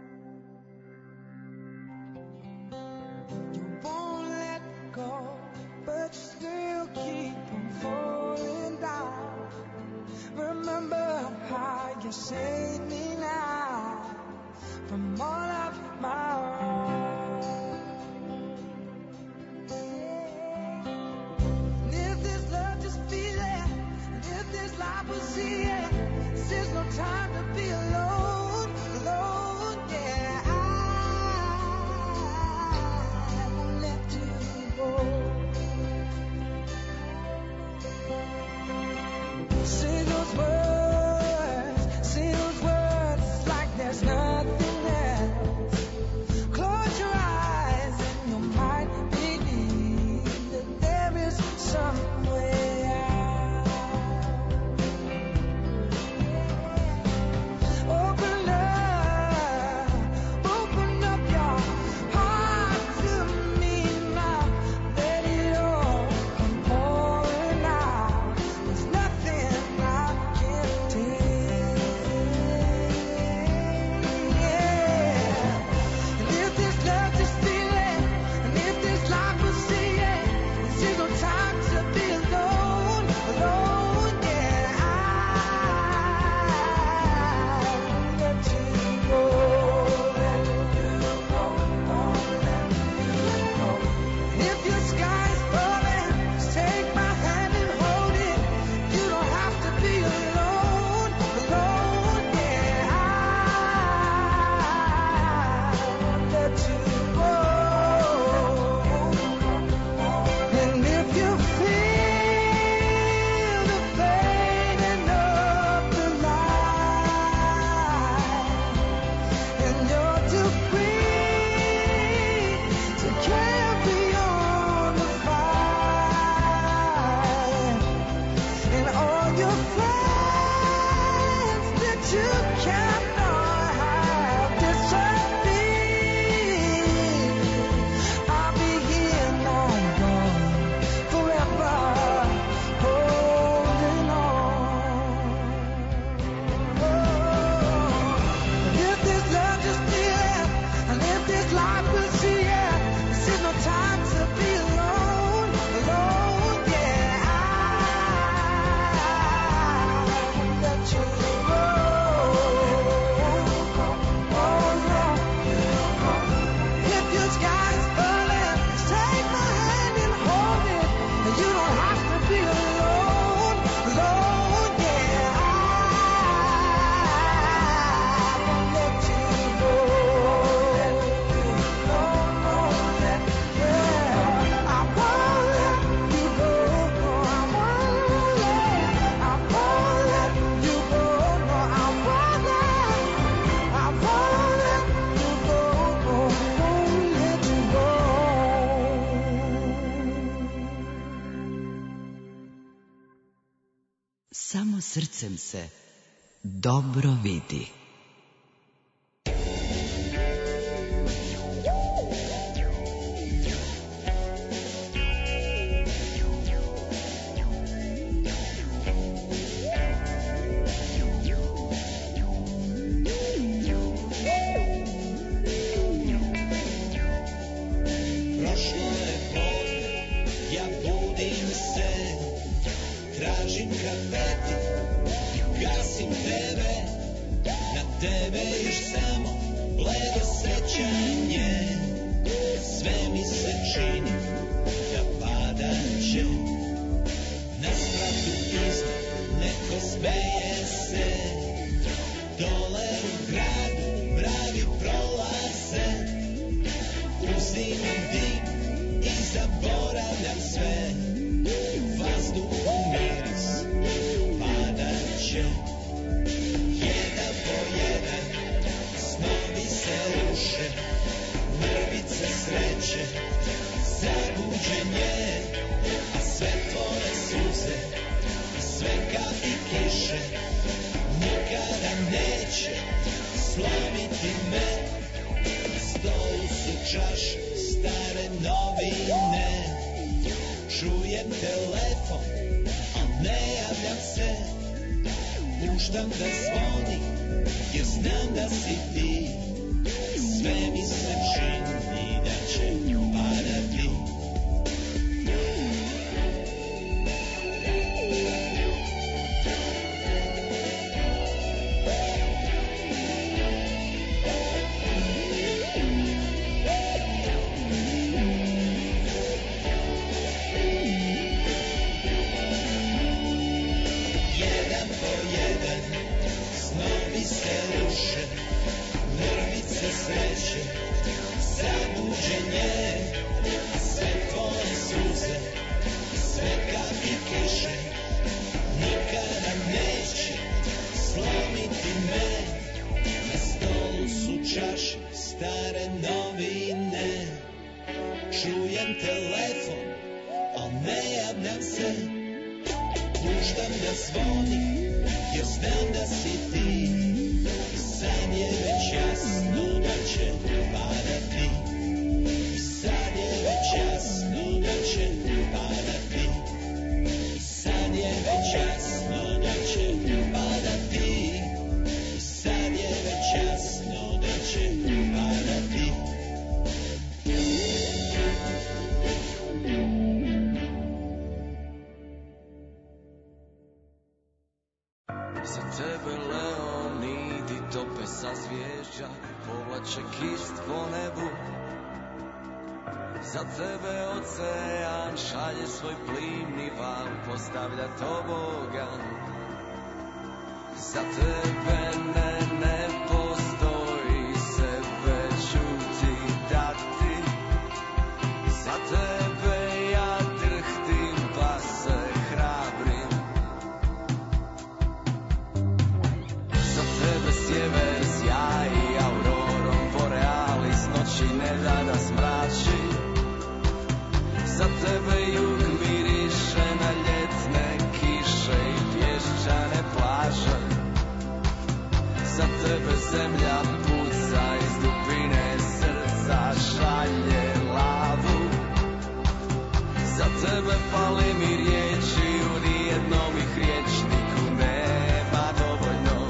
S5: You won't let go, but you still keep on falling down. Remember how you saved me now from all of my own. And if this love just feel it, and if this life will see it, there's no time to be alone, alone, yeah. I won't let you go. Say those words like there's nothing else. Close your eyes and you might believe that there is some way out. Open up your heart to me now. Let it all come pouring out. There's nothing I can't take. And if this love just feel it, and if this life will see it, there's no time to be alone, alone, yeah. I won't let you go, let you go, won't let you go. And if your sky is falling, just take my hand and hold it. You don't have to be alone, alone, yeah. I won't let you go. And if you feel the fading of the light, and you're too weak to carry on the fight, and all your friends that you cannot have disappear, I'll be here long gone, forever holding on. And if this love just feel it, and if this life will see it, this is no time to be alone, alone, yeah. I won't let you go. Oh no. If your sky is falling, just take my hand and hold it. And you don't have to be alone, alone, yeah. I won't let you go. No, no, yeah. I won't let you go. No, I won't let you go. No, I won't let you go. No, won't let you go.
S6: Samo srcem se dobro vidi.
S9: Prošlo je podne, ja budim se, tražim kafetu, gasim tebe, na uzimam dim i zaboravljam sve. Vazduhu miris padat će. Jedan po jedan snovi se ruše, mrvice sreće, zabuđenje, a sve tvoje suze, svega i kiše, nikada neće slomiti me. Na stolu su čaše, stare novine, čujem telefon, a ne javljam se. Puštam da zvoni, jer znam da si ti. Sve mi se čini da će padati. Jedan po jedan snovi se ruše, mrvice sreće, zabuđenje, a sve tvoje suze, svega i kiše, nikada neće slomiti me. Na stolu su čaše, stare novine, čujem telefon, a ne javljam se. Puštam da zvoni, jer znam da si ti. Sad je već jasno da će padati. Sad je već jasno da će padati. Sad je već jasno da će padati. Sad je već jasno da će padati.
S10: Za tebe Leonidi tope sa zvježđa, povlače kist po nebu. Za tebe ocean šalje svoj plimni val, postavlja tobogan. Za tebe ne postoji, sebe ću ti dati. Za tebe ja drhtim pa se hrabrim. Za tebe sjever sjaji aurorom borealis, noći ne da smrači. Za tebe jug miriše na ljetne kiše i pješčane plaže. Za tebe zemlja puca iz dubine srca, šalje lavu. Za tebe pali mi riječi, u nijednom ih riječniku nema dovoljno.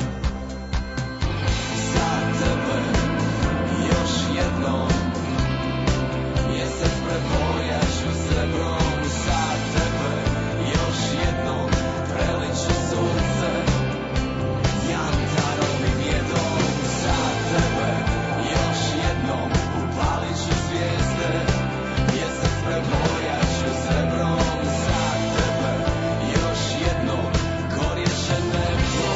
S10: Za tebe još jednom mjesec prebojaću srebrom. Za tebe još jednom preliću sunce jantarom i mjedom. Za tebe još jednom upalit ću zvijezde, mjesec prebojaću srebrom. Za tebe još jednom gorjeće nebo.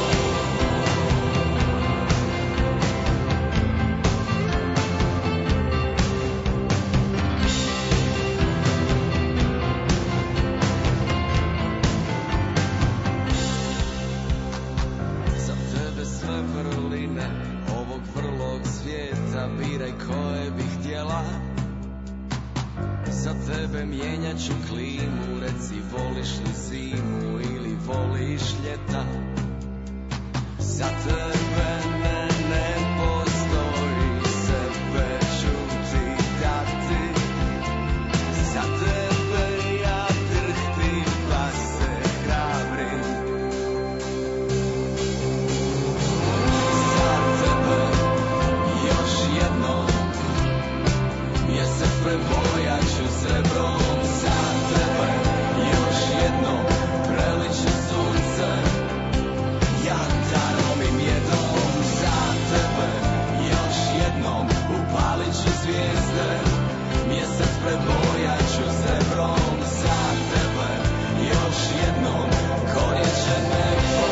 S10: Za tebe sve vrline ovog vrlog svijeta, biraj koje bih htjela. Za tebe mijenjat ću klimu, reci voliš li zimu ili voliš ljeta. Za tebe ne postoji, sebe ću ti dati. Za tebe ja drhtim pa se hrabrim. Za tebe još jednom mjesec prebojaću srebrom. Za tebe još jednom preliću sunce jantarom i mjedom. Za tebe još jednom upalit ću zvijezde, mjesec prebojaću srebrom. Za tebe još jednom gorjeće nebo.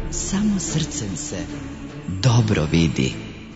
S6: Samo srcem se dobro vidi.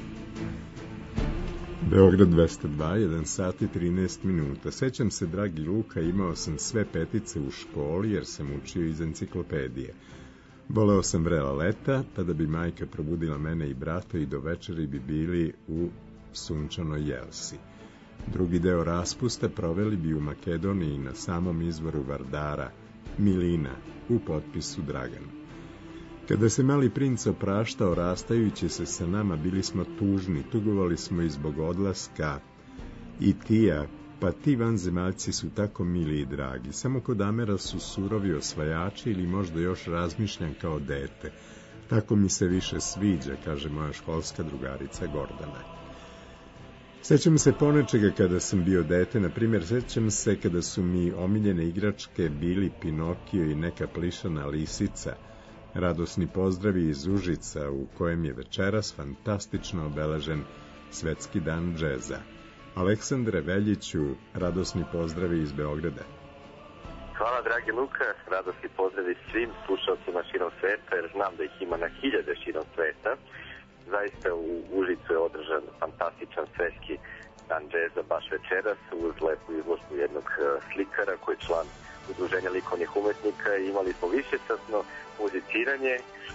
S1: Beograd 202, 1 sat i 13 minuta. Sećam se, dragi Luka, imao sam sve petice u školi jer sam učio iz enciklopedije. Voleo sam vrela leta, tada bi majka probudila mene i brata i do večeri bi bili u sunčanoj Jelsi. Drugi deo raspusta proveli bi u Makedoniji na samom izvoru Vardara, Milina, u potpisu Dragan. Kada se mali princ opraštao rastajući se sa nama, bili smo tužni, tugovali smo i zbog odlaska i Tija, pa ti vanzemaljci su tako mili i dragi, samo kod Amera su surovi osvajači ili možda još razmišljam kao dete. Tako mi se više sviđa, kaže moja školska drugarica Gordana. Sećam se ponečega kada sam bio dete, na primjer sećam se kada su mi omiljene igračke bili Pinokio i neka plišana lisica. Radosni pozdravi iz Užica u kojem je večeras fantastično obeležen Svetski dan džeza. Aleksandre Veljiću, radosni pozdravi iz Beograda.
S11: Hvala, dragi Luka, radosni pozdravi svim slušalcima širom sveta, jer znam da ih ima na hiljade širom sveta. Zaista u Užicu je održan fantastičan Svetski dan džeza baš večeras uz lepu izložbu jednog slikara koji je član Udruženja likovnih umetnika i imali smo višesatno muziciranje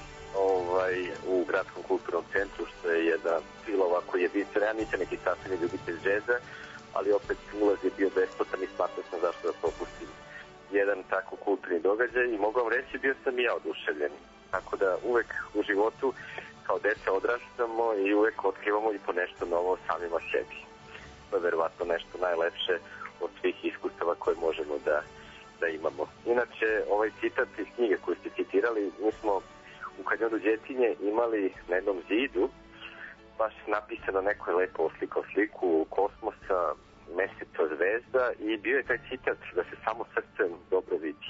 S11: u Gradskom kulturnom centru, što je jedna bilo ovako jedinstvena. Ja nisam neki sastavni ljubitelj džeza, ali opet ulaz je bio besplatan i smatrao sam zašto da propustim jedan tako kulturni događaj i mogu vam reći, bio sam i ja oduševljen. Tako da uvek u životu kao deca odrastamo i uvek otkrivamo i po nešto novo samima sebi. To je verovatno nešto najlepše od svih iskustava koje možemo da imamo. Inače, ovaj citat iz knjige koju ste citirali, mi smo u Kanjonu Đetinje imali na jednom zidu baš napisano neko je lepo oslikao sliku kosmosa, meseca, zvezda i bio je taj citat da se samo srcem dobro vidi.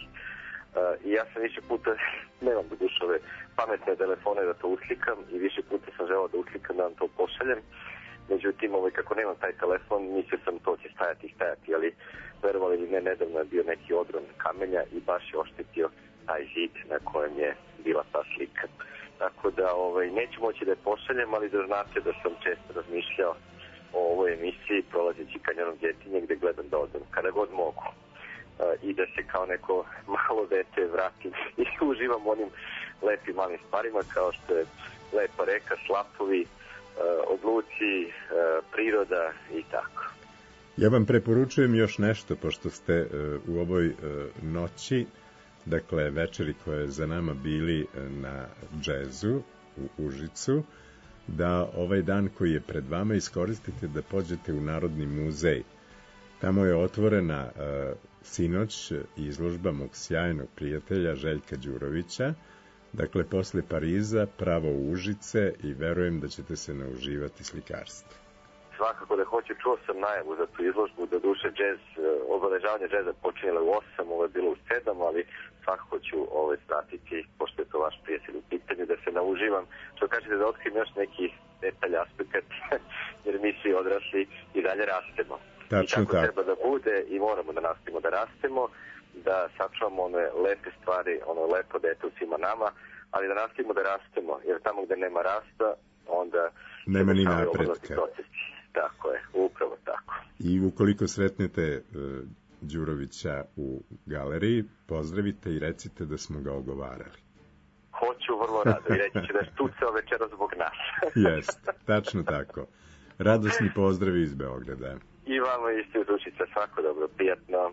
S11: I ja sam više puta, nemam do duše ove pametne telefone da to uslikam i više puta sam želao da uslikam da vam to pošaljem. Međutim, kako nemam taj telefon, mislio sam to će stajati, ali verovali ili ne, nedavno je bio neki odron kamenja i baš je oštetio taj zid na kojem je bila ta slika. Tako da neću moći da je pošaljem, ali da znate da sam često razmišljao o ovoj emisiji prolazeći Kanjonom Đetinje gde gledam da odem kada god mogu. I da se kao neko malo dete vratim i uživam onim lepim malim stvarima kao što je lepa reka, slapovi, obluci, priroda i tako.
S1: Ja vam preporučujem još nešto, pošto ste u ovoj noći, dakle večeri koje je za nama bili na džezu u Užicu, da ovaj dan koji je pred vama iskoristite da pođete u Narodni muzej. Tamo je otvorena sinoć izložba mog sjajnog prijatelja Željka Đurovića, dakle posle Pariza pravo u Užice i verujem da ćete se nauživati slikarstvo.
S11: Svakako da hoću, čuo sam najavu za tu izložbu, da duše džez, obeležavanje džeza počinjelo u 8, ovo je bilo u 7, ali svakako ću pratiti, pošto je to vaš prijatelj u pitanju, da se nauživam, što kažete da otkrim još neki detalj, aspekt, jer mi svi odrasli i dalje rastemo.
S1: Tačno
S11: I tako treba da bude i moramo da nastavimo da rastemo, da sačuvamo one lepe stvari, ono lepo dete u svima nama, ali da nastavimo da rastemo, jer tamo gde nema rasta, onda
S1: nema ni napretka.
S11: Tako je, upravo tako.
S1: I ukoliko sretnete Đurovića u galeriji, pozdravite i recite da smo ga ogovarali.
S11: Hoću vrlo rado i reći ću da je štucao večera zbog nas.
S1: Jeste, tačno tako. Radosni pozdravi iz Beograda.
S11: I vama isti od Užica, svako dobro, prijatno.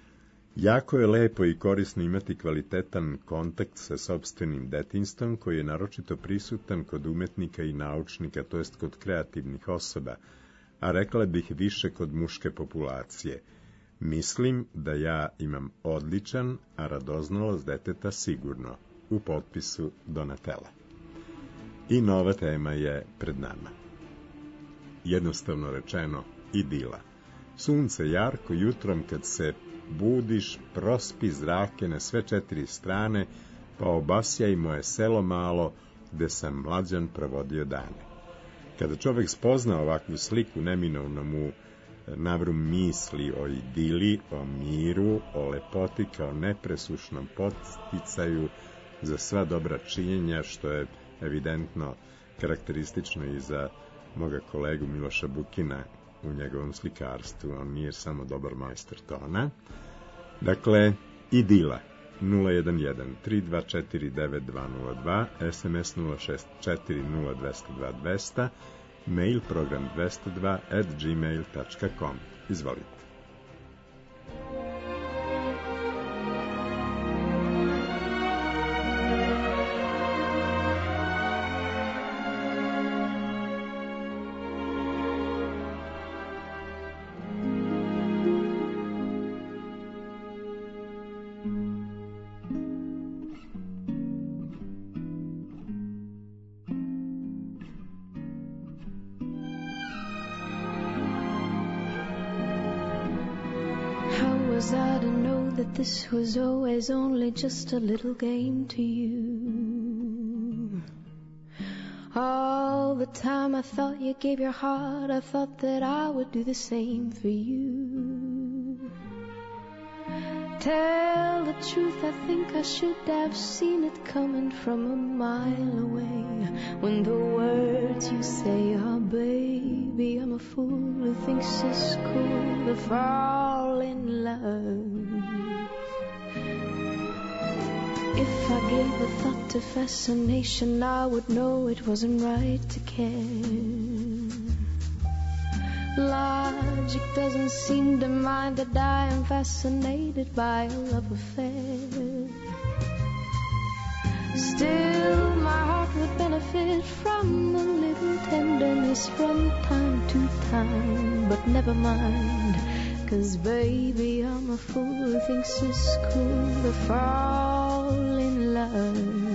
S1: Jako je lepo i korisno imati kvalitetan kontakt sa sopstvenim detinjstvom koji je naročito prisutan kod umetnika i naučnika, to jest kod kreativnih osoba, a rekla bih više kod muške populacije. Mislim da ja imam odličan, a radoznalost deteta sigurno, u potpisu Donatella. I nova tema je pred nama. Jednostavno rečeno, idila. Sunce jarko jutrom kad se budiš, prospi zrake na sve 4 strane, pa obasjaj moje selo malo, gde sam mlađan provodio dane. Kada čovek spozna ovakvu sliku, neminovno mu navru misli o idili, o miru, o lepoti kao nepresušnom podsticaju za sva dobra činjenja, što je evidentno karakteristično i za moga kolegu Miloša Bukina u njegovom slikarstvu. On nije samo dobar majstor tona. Dakle, Idila 011-324-9202, SMS 064-0202, mail program 202@gmail.com. Izvolite.
S7: This was always only just a little game to you. All the time I thought you gave your heart, I thought that I would do the same for you. Tell the truth, I think I should have seen it coming from a mile away. When the words you say are, baby, I'm a fool who thinks it's cool to fall in love. If I gave a thought to fascination, I would know it wasn't right to care. Logic doesn't seem to mind that I am fascinated by a love affair. Still, my heart would benefit from a little tenderness from time to time, but never mind. 'Cause baby, I'm a fool who thinks it's cool to fall in love.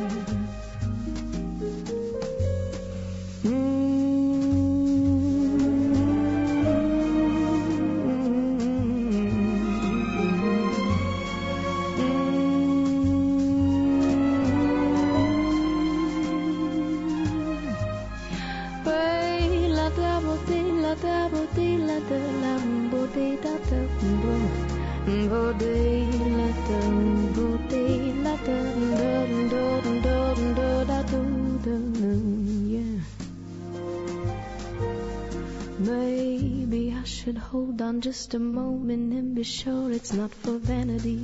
S7: Maybe I should hold on just a moment and be sure it's not for vanity.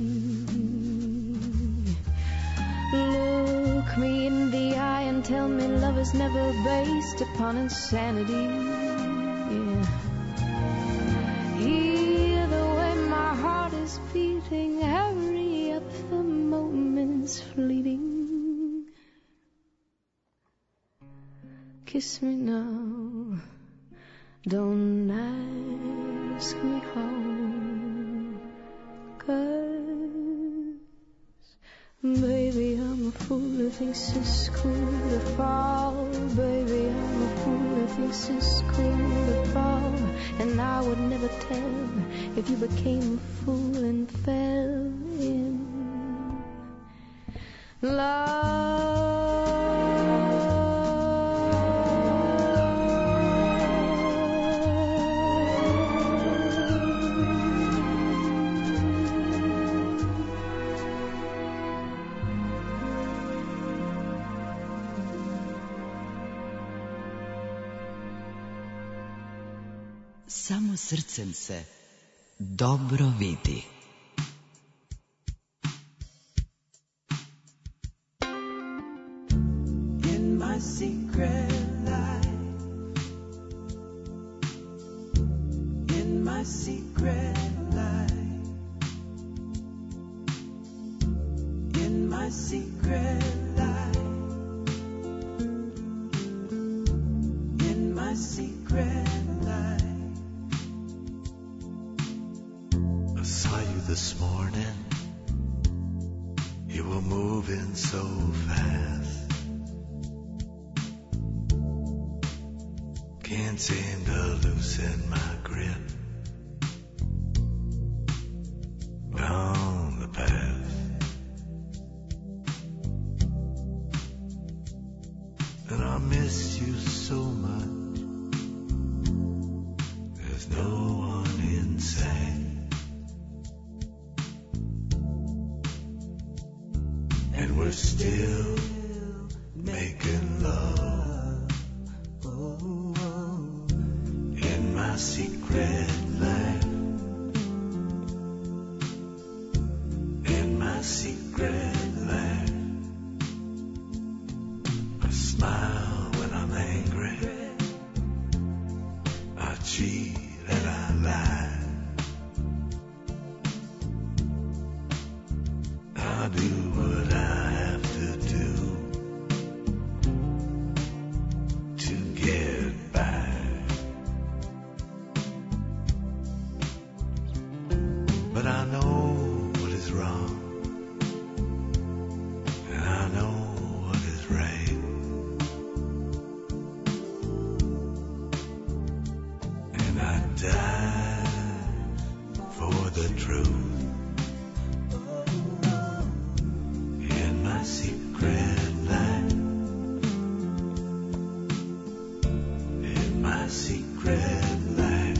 S7: Look me in the eye and tell me love is never based upon insanity. Yeah. Hear the way my heart is beating, hurry up, the moment's fleeting. Kiss me now, don't ask me how, 'cause baby, I'm a fool who thinks it's cool to fall. Baby, I'm a fool who thinks it's cool to fall. And I would never tell if you became a fool and fell in love.
S6: Samo srcem se dobro vidi.
S9: In my secret life, in my secret life, in my secret life, in my secret life. I saw you this morning, you were moving so fast. Can't seem to loosen my grip on the path. And I miss you so much, there's no one in sight. And we're still making love in my secret life, in my secret life. I smile when I'm angry, I cheat and I lie, I do what I have to do to get by. But I know what is wrong, and I know what is right, and I die for the truth. In my secret life, in my secret life.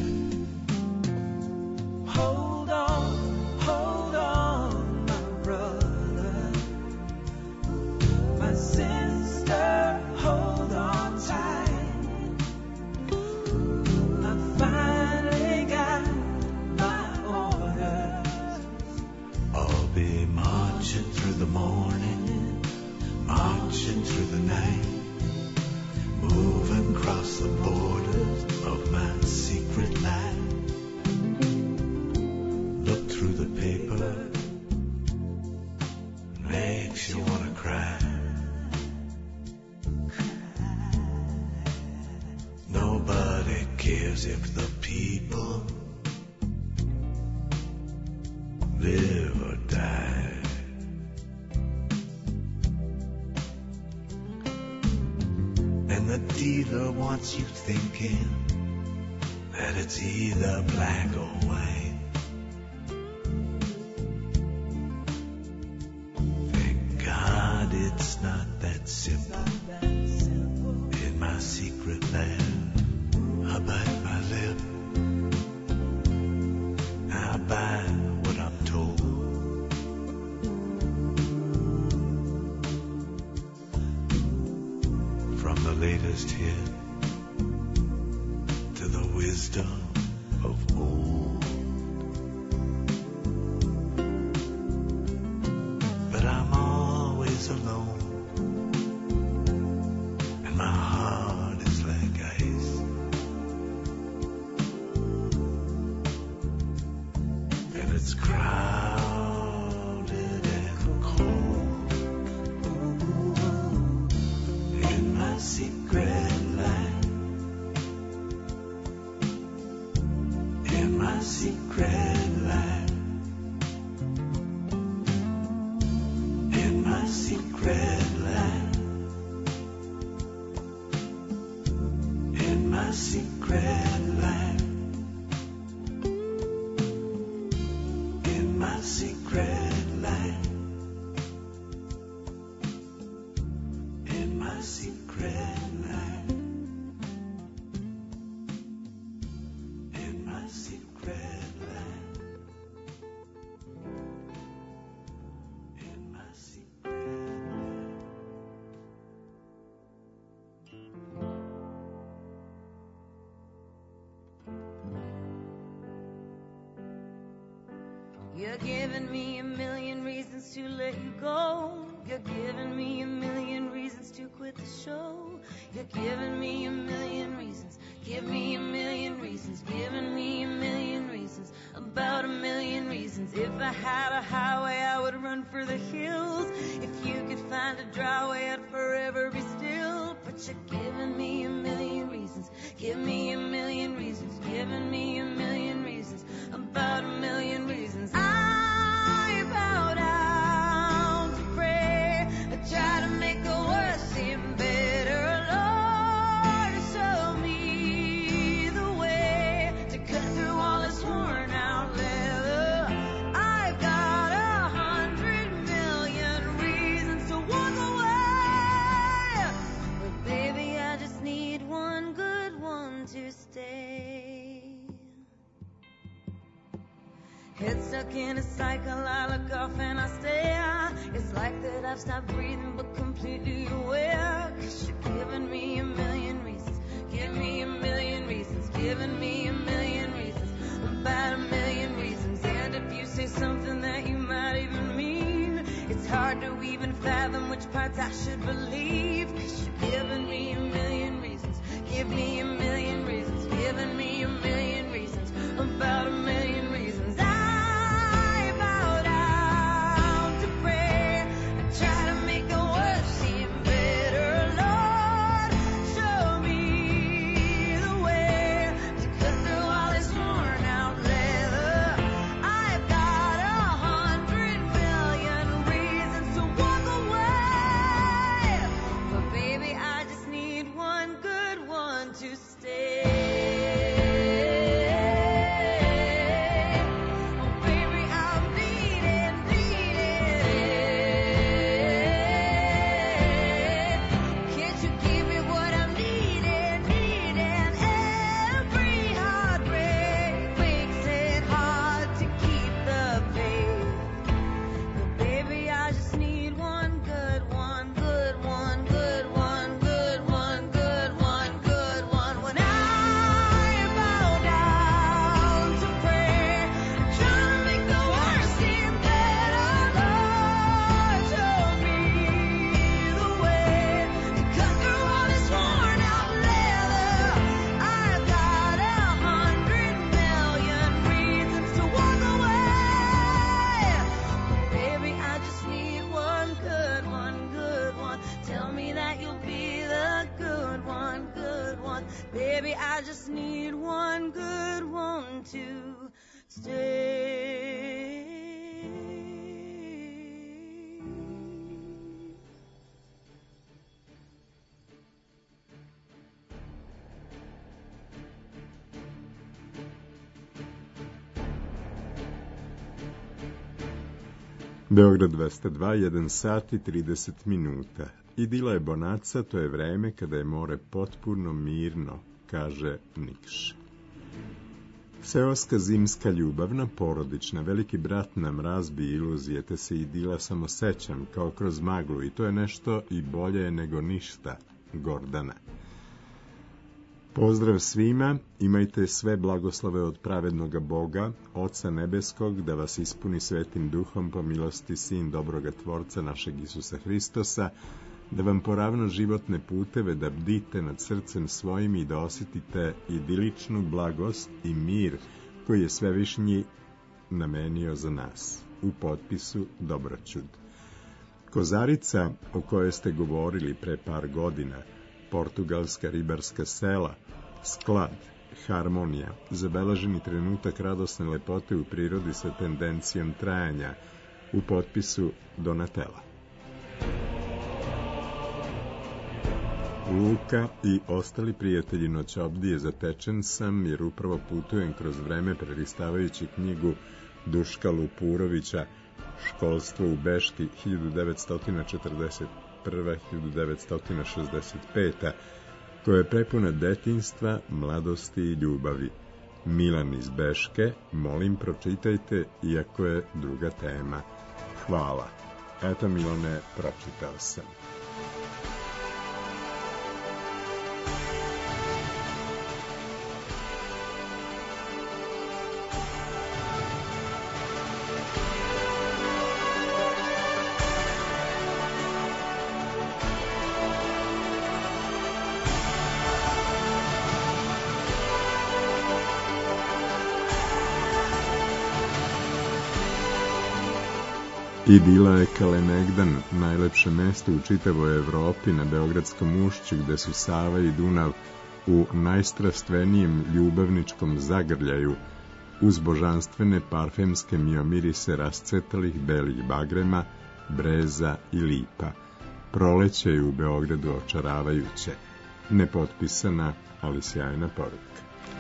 S2: Hold on, my brother, my sister, hold on tight. I finally got my orders.
S9: I'll be marching through the morning, marching through the night, moving across the borders of my secret life. Look through the paper, makes you wanna cry. Nobody cares if the people live or die. And the dealer wants you thinking that it's either black or white. Thank God it's not that simple. In my secret land, I bite my lip, I buy what I'm told. From the latest hit to the wisdom of old. But I'm always alone, and my heart is like ice. And it's crowded and cold in my secret life, in my secret life, in my secret life, in my secret life, in my secret life, in my secret life, in my secret life, in my secret
S3: You're giving me a million reasons to let you go. You're giving me a million reasons to quit the show. You're giving me a million reasons. Give me a million reasons. Giving me a million reasons. About a million reasons. If I had a highway, I would run for the hills. If you could find a dry way, I'd forever be still. But you're giving me a million reasons. Give me a million reasons. Giving me a million reasons. About a million reasons. I bow down to pray. I try to make the worst seem better. Lord, show me the way to cut through all this worn out leather. I've got 100 million reasons to walk away. Head stuck in a cycle, I look off and I stare. It's like that I've stopped breathing but completely aware. 'Cause you're giving me a million reasons. Give me a million reasons. Giving me a million reasons. About a million reasons. And if you say something that you might even mean, it's hard to even fathom which parts I should believe. 'Cause you're giving me a million reasons. Give me a million reasons. Giving me a million reasons. About a million reasons. I bow down to pray. I try to make the worst seem better. Lord, show me the way to cut through all this worn out leather. I've got 100 million reasons to walk away, but baby, I just need one good one to stay. Baby, I just need one good one to stay.
S1: Beograd 202, 1 sat i 30 minuta. Idila je bonaca, to je vreme kada je more potpuno mirno, kaže Nikša. Seoska zimska ljubavna, porodična, veliki brat nam razbi iluzije, te se idila samo sećam, kao kroz maglu, i to je nešto i bolje nego ništa, Gordana. Pozdrav svima, imajte sve blagoslove od pravednoga Boga, Oca nebeskog, da vas ispuni svetim duhom po milosti Sin dobroga Tvorca našeg Isusa Hristosa, da vam poravna životne puteve, da bdite nad srcem svojim i da osjetite idiličnu blagost i mir koji je svevišnji namenio za nas. U potpisu Dobroćud. Kozarica, o kojoj ste govorili pre par godina, portugalska ribarska sela, sklad, harmonija, zabeleženi trenutak radosne lepote u prirodi sa tendencijom trajanja, u potpisu Donatela. Luka i ostali prijatelji noćobdije, zatečen sam jer upravo putujem kroz vreme prelistavajući knjigu Duška Lupurovića Školstvo u Beški 1941-1965, koja je prepuna detinjstva, mladosti i ljubavi. Milan iz Beške, molim pročitajte, iako je druga tema. Hvala. Eto, Milane, pročitao sam. Idila je Kalemegdan, najlepše mesto u čitavoj Evropi na Beogradskom ušću, gde su Sava i Dunav u najstrastvenijem ljubavničkom zagrljaju, uz božanstvene parfemske miomirise rascvetalih belih bagrema, breza i lipa. Proleće je u Beogradu očaravajuće. Nepotpisana, ali sjajna poruka.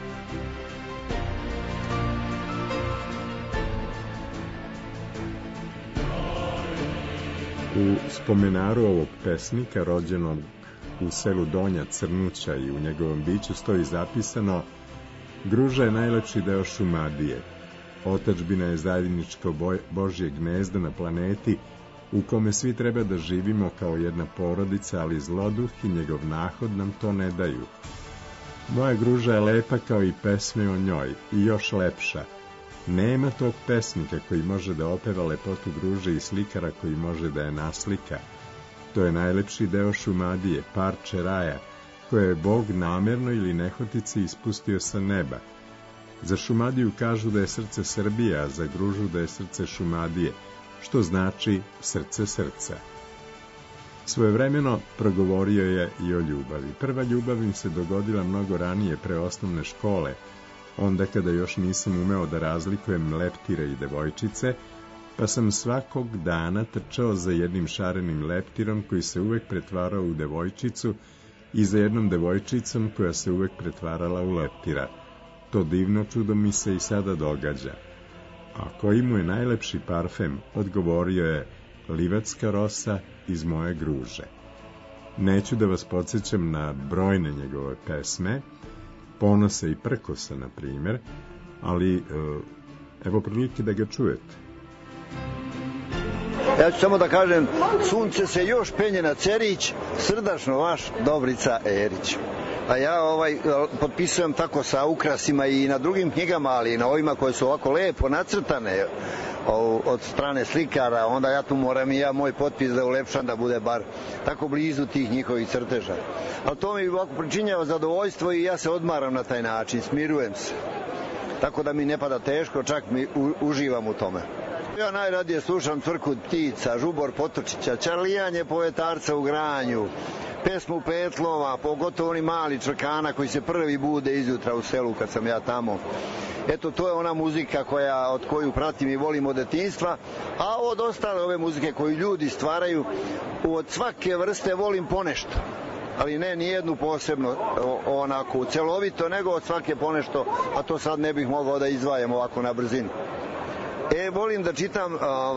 S1: U spomenaru ovog pesnika, rođenog u selu Donja Crnuća, i u njegovom biću stoji zapisano: Gruža je najlepši deo Šumadije. Otadžbina je zajedničko Božje gnezdo na planeti u kome svi treba da živimo kao jedna porodica, ali zloduh i njegov nahod nam to ne daju. Moja Gruža je lepa kao i pesme o njoj, i još lepša. Nema tog pesnika koji može da opeva lepotu Gruže i slikara koji može da je naslika. To je najlepši deo Šumadije, parče raja, koje je Bog namerno ili nehotici ispustio sa neba. Za Šumadiju kažu da je srce Srbije, a za Gružu da je srce Šumadije, što znači srce srca. Svojevremeno progovorio je i o ljubavi. Prva ljubav im se dogodila mnogo ranije, pre osnovne škole, onda kada još nisam umeo da razlikujem leptire i devojčice, pa sam svakog dana trčao za jednim šarenim leptirom koji se uvek pretvarao u devojčicu i za jednom devojčicom koja se uvek pretvarala u leptira. To divno čudo mi se i sada događa. A koji mu je najlepši parfem, odgovorio je livatska rosa iz moje Gruže. Neću da vas podsjećam na brojne njegove pesme, Ponosa i prkosa, na primjer, ali evo prilike da ga čujete.
S12: Ja ću samo da kažem, sunce se još penje na Cerić, srdačno vaš Dobrica Erić. A ja potpisujem tako sa ukrasima i na drugim knjigama, ali i na ovima koje su ovako lepo nacrtane od strane slikara, onda ja tu moram i ja moj potpis da ulepšam da bude bar tako blizu tih njihovih crteža. Ali to mi ovako pričinjava zadovoljstvo i ja se odmaram na taj način, smirujem se. Tako da mi ne pada teško, čak mi uživam u tome. Ja najradije slušam Cvrkut ptica, Žubor Potočića, Čarlijanje povetarca u granju, pesmu Petlova, pogotovo oni mali Črkana koji se prvi bude izjutra u selu kad sam ja tamo. Eto, to je ona muzika od koju pratim i volim od detinjstva, a od ostale ove muzike koju ljudi stvaraju, od svake vrste volim ponešto. Ali ne nijednu posebno onako celovito, nego od svake ponešto, a to sad ne bih mogao da izdvajam ovako na brzinu. Volim da čitam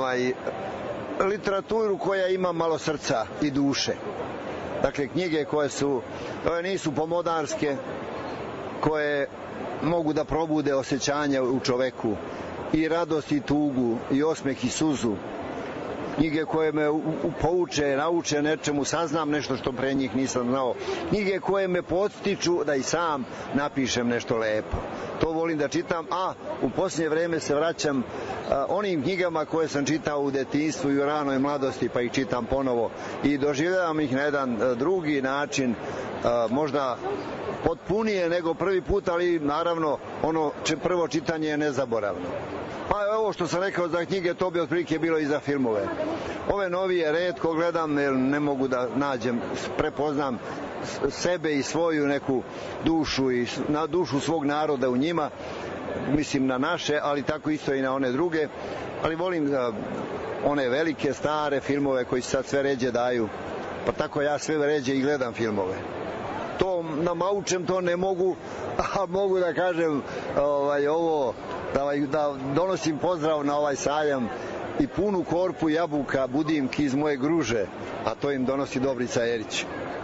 S12: literaturu koja ima malo srca i duše. Dakle, knjige koje nisu pomodarske, koje mogu da probude osjećanja u čoveku, i radost i tugu, i osmeh i suzu. Knjige koje me pouče, nauče nečemu, saznam nešto što pre njih nisam znao. Knjige koje me podstiču da i sam napišem nešto lepo. To volim da čitam, a u posljednje vreme se vraćam onim knjigama koje sam čitao u detinjstvu i u ranoj mladosti, pa ih čitam ponovo i doživljavam ih na jedan drugi način, možda potpunije nego prvi put, ali naravno ono prvo čitanje je nezaboravno. Pa ovo što sam rekao za knjige, to bi otprilike bilo i za filmove. Ove novije retko gledam, jer ne mogu da nađem, prepoznam sebe i svoju neku dušu i na dušu svog naroda u njima, mislim na naše, ali tako isto i na one druge, ali volim one velike, stare filmove koji se sad sve ređe daju, pa tako ja sve ređe i gledam filmove. To namaučem, to ne mogu, a mogu da kažem ovo, da donosim pozdrav na ovaj sajam i punu korpu jabuka budimki iz moje Gruže, a to im donosi Dobrica Erić.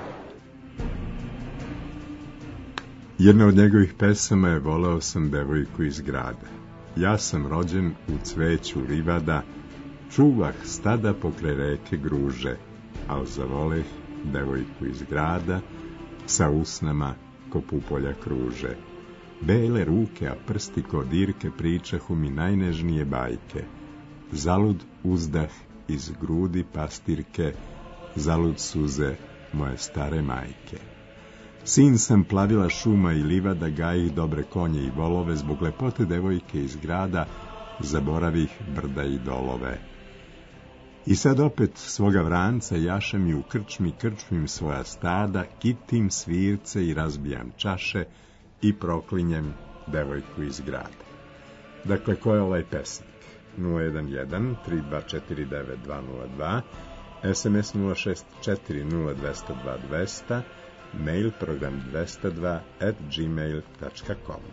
S1: Jedna od njegovih pesama je Voleo sam devojku iz grada. Ja sam rođen u cveću livada, čuvah stada pokraj reke Gruže, al zavoleh devojku iz grada, sa usnama ko pupolja kruže. Bele ruke, a prsti ko dirke pričahu mi najnežnije bajke. Zalud uzdah iz grudi pastirke, zalud suze moje stare majke. Sin sam plavila šuma i livada, gajih dobre konje i volove, zbog lepote devojke iz grada, zaboravih brda i dolove. I sad opet svoga vranca jašem i u krčmi krčmim svoja stada, kitim svirce i razbijam čaše i proklinjem devojku iz grada. Dakle, ko je ovaj pesnik? 011 3249 202, SMS 064 0202, mail program 202@gmail.com.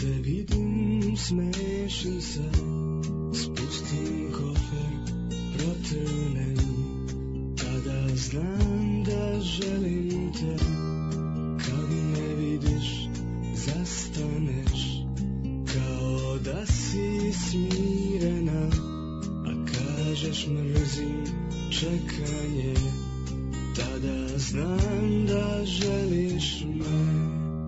S5: te vidim, smešim se, spustim kofer, protrnem, tada znam da želim te. Kad me vidiš, zastaneš, kao da si smirena, a kažeš mrzim čekanje, tada znam da želiš me.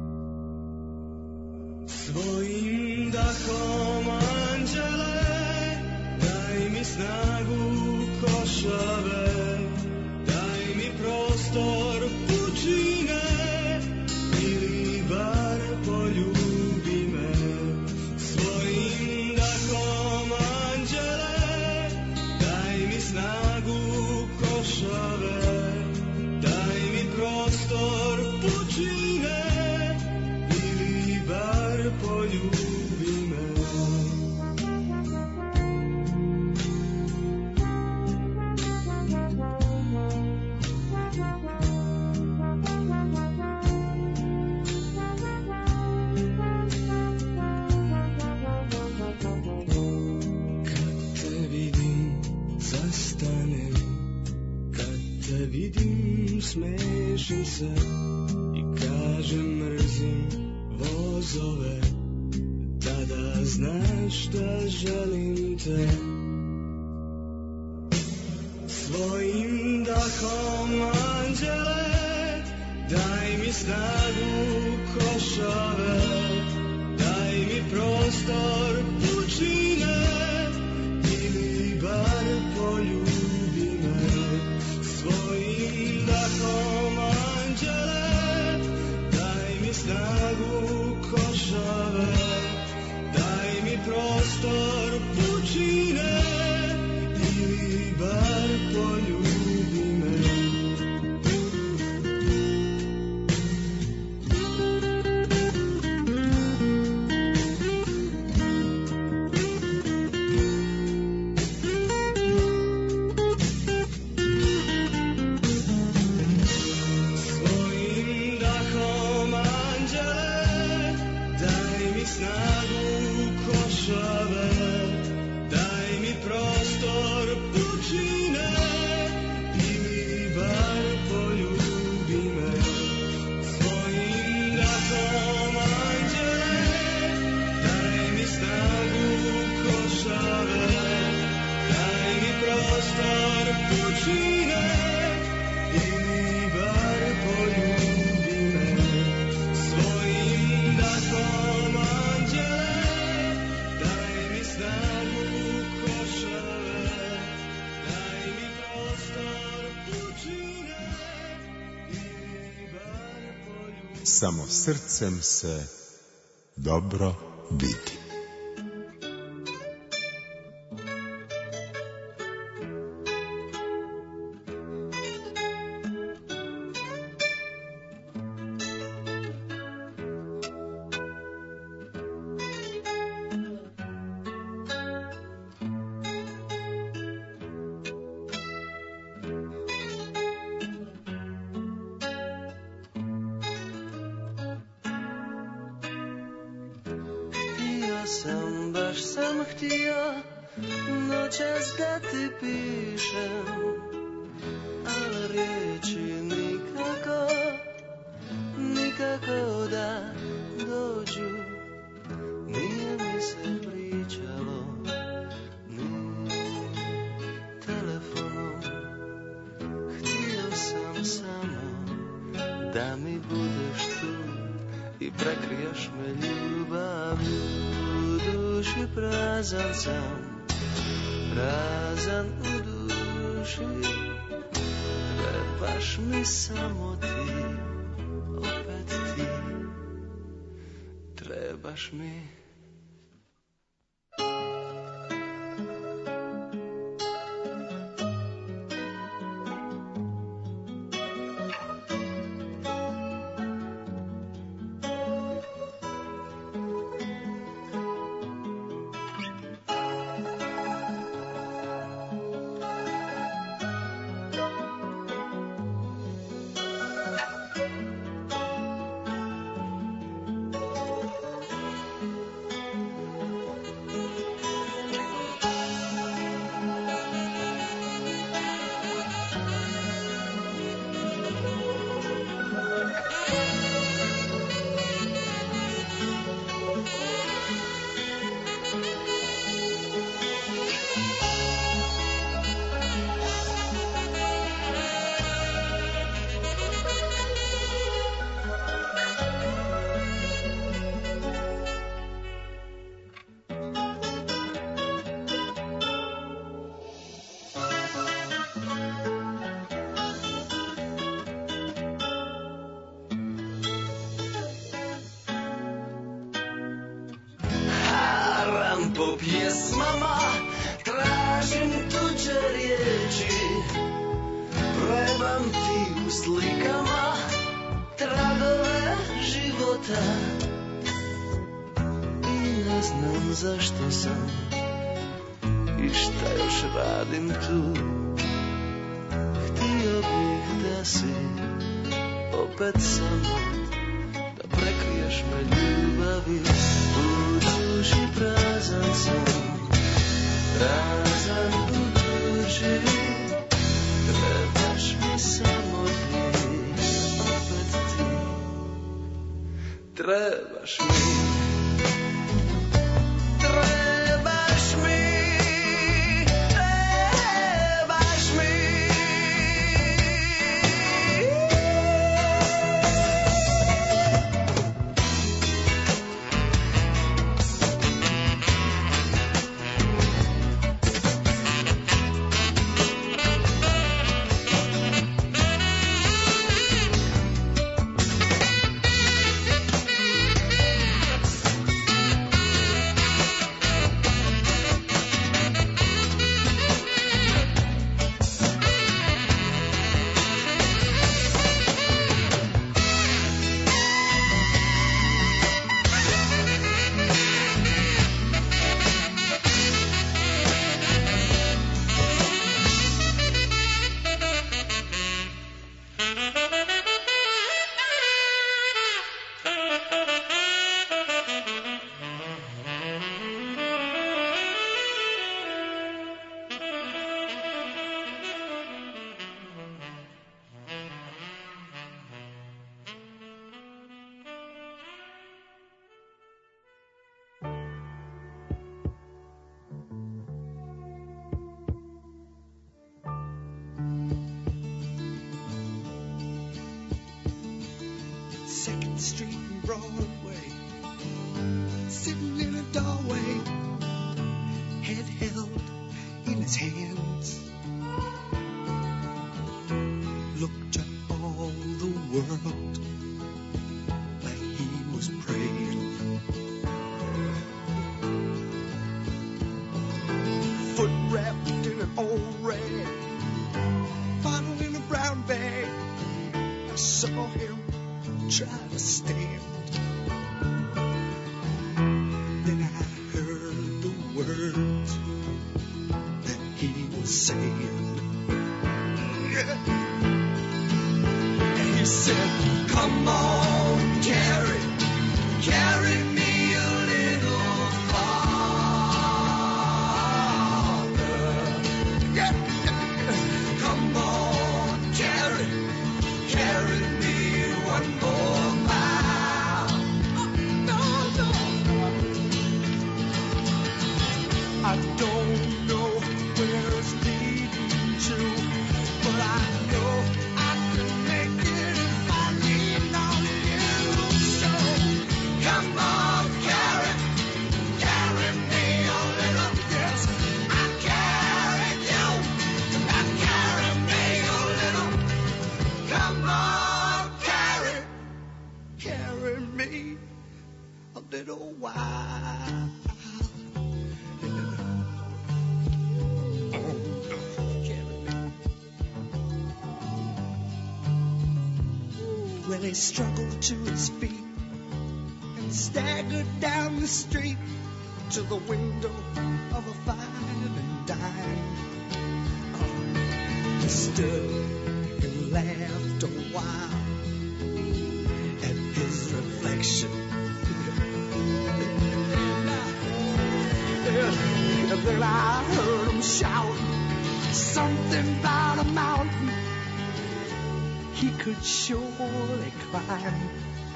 S5: Svojim dahom anđele, daj mi snagu košave, daj mi prostor pučine, ili bar poljubi me. Svojim dahom anđele, daj mi snagu košave, daj mi prostor pučine, ili bar poljubi me. Kad te vidim, zastanem, kad te vidim, smešim se i kažem mrzim vozove, tada znaš da želim te. Svojim dahom anđele, daj mi snagu košave, daj mi prostor pučine, ili bar poljubi me. Svojim dahom anđele, daj mi snagu košave, daj mi prostor pučine, ili bar poljubi me. Svojim dahom anđele, daj mi snagu košave, daj mi prostor pučine, ili bar poljubi me. Svojim dahom anđele, daj mi snagu košave, daj mi prostor pučine, ili bar poljubi me. Svojim dahom anđele, daj mi snagu košave, daj mi prostor pučine, ili bar poljubi me.
S1: Samo srcem se dobro vidi.
S2: Baš sam htio noćas da ti pišem, ali riječi nikako da dođu. Nije mi se pričalo ni telefonom. Htio sam samo da mi budeš tu i prekriješ me ljubavlju. Duši prazan sam, prazan u duši, trebaš mi samo ti, opet ti, trebaš mi.
S10: po pjesmama tražim tuđe riječi, trebam ti u slikama tragove života i ne znam zašto sam i šta još radim tu. Htio bih da si opet samo da prekriješ me ljubavi. U duši prazan sam, prazan u duši, trebaš mi samo ti, opet ti, trebaš mi.
S13: Street and Broadway, sitting in a doorway, head held in his hands, looked to all the world like he was praying. Foot wrapped in an old rag, bottle in a brown bag. I saw him try to stand. Then I heard the words that he was saying. And he said, come on, carry me a little farther. Come on, carry me one more mile. No. I don't know where it's leading to, but I know I can make it if I lean on you. So come on, carry me a little. Yes, I carry you. I carry me a little. Come on, carry me a little while. Well, he struggled to his feet and staggered down the street to the window of a fine and dime. He stood and laughed a while at his reflection. And then I heard him shout something about a mountain he could surely climb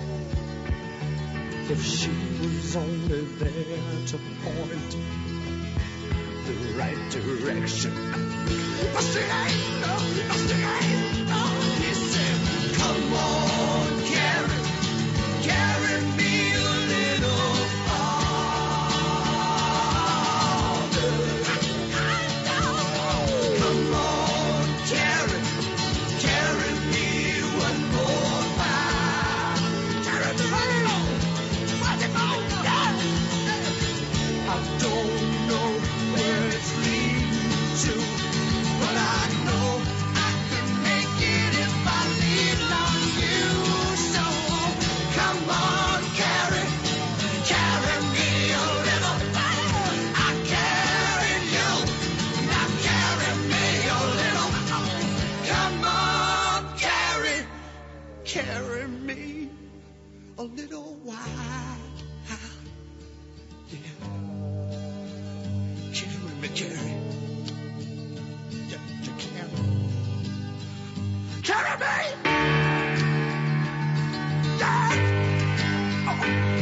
S13: if she was only there to point the right direction. But she ain't no. He said, come on, carry me a little farther. Come on, carry me one more mile. Carry me on. I don't me carry. You can't carry me. Yeah. Oh.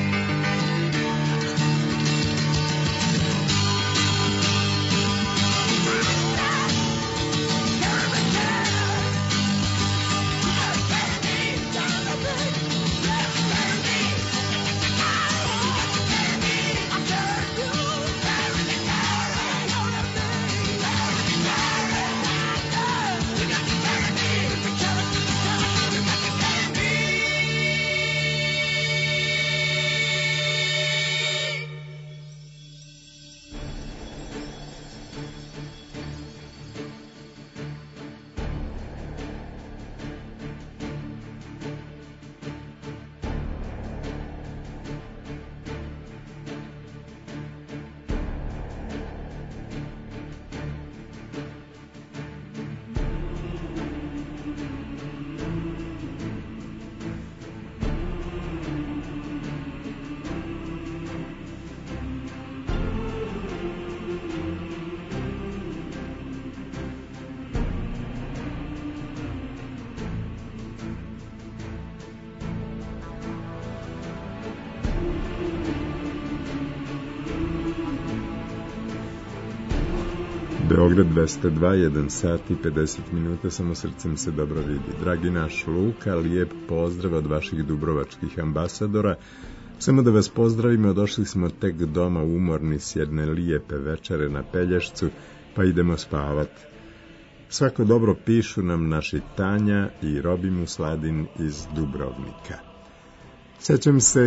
S1: Beograd 202, 1 sat i 50 minuta, samo srcem se dobro vidi. Dragi naš Luka, lijep pozdrav od vaših dubrovačkih ambasadora. Samo da vas pozdravimo, došli smo tek doma umorni s jedne lijepe večere na Pelješcu, pa idemo spavat. Svako dobro pišu nam naši Tanja i Robi Musladin iz Dubrovnika. Sjećam se,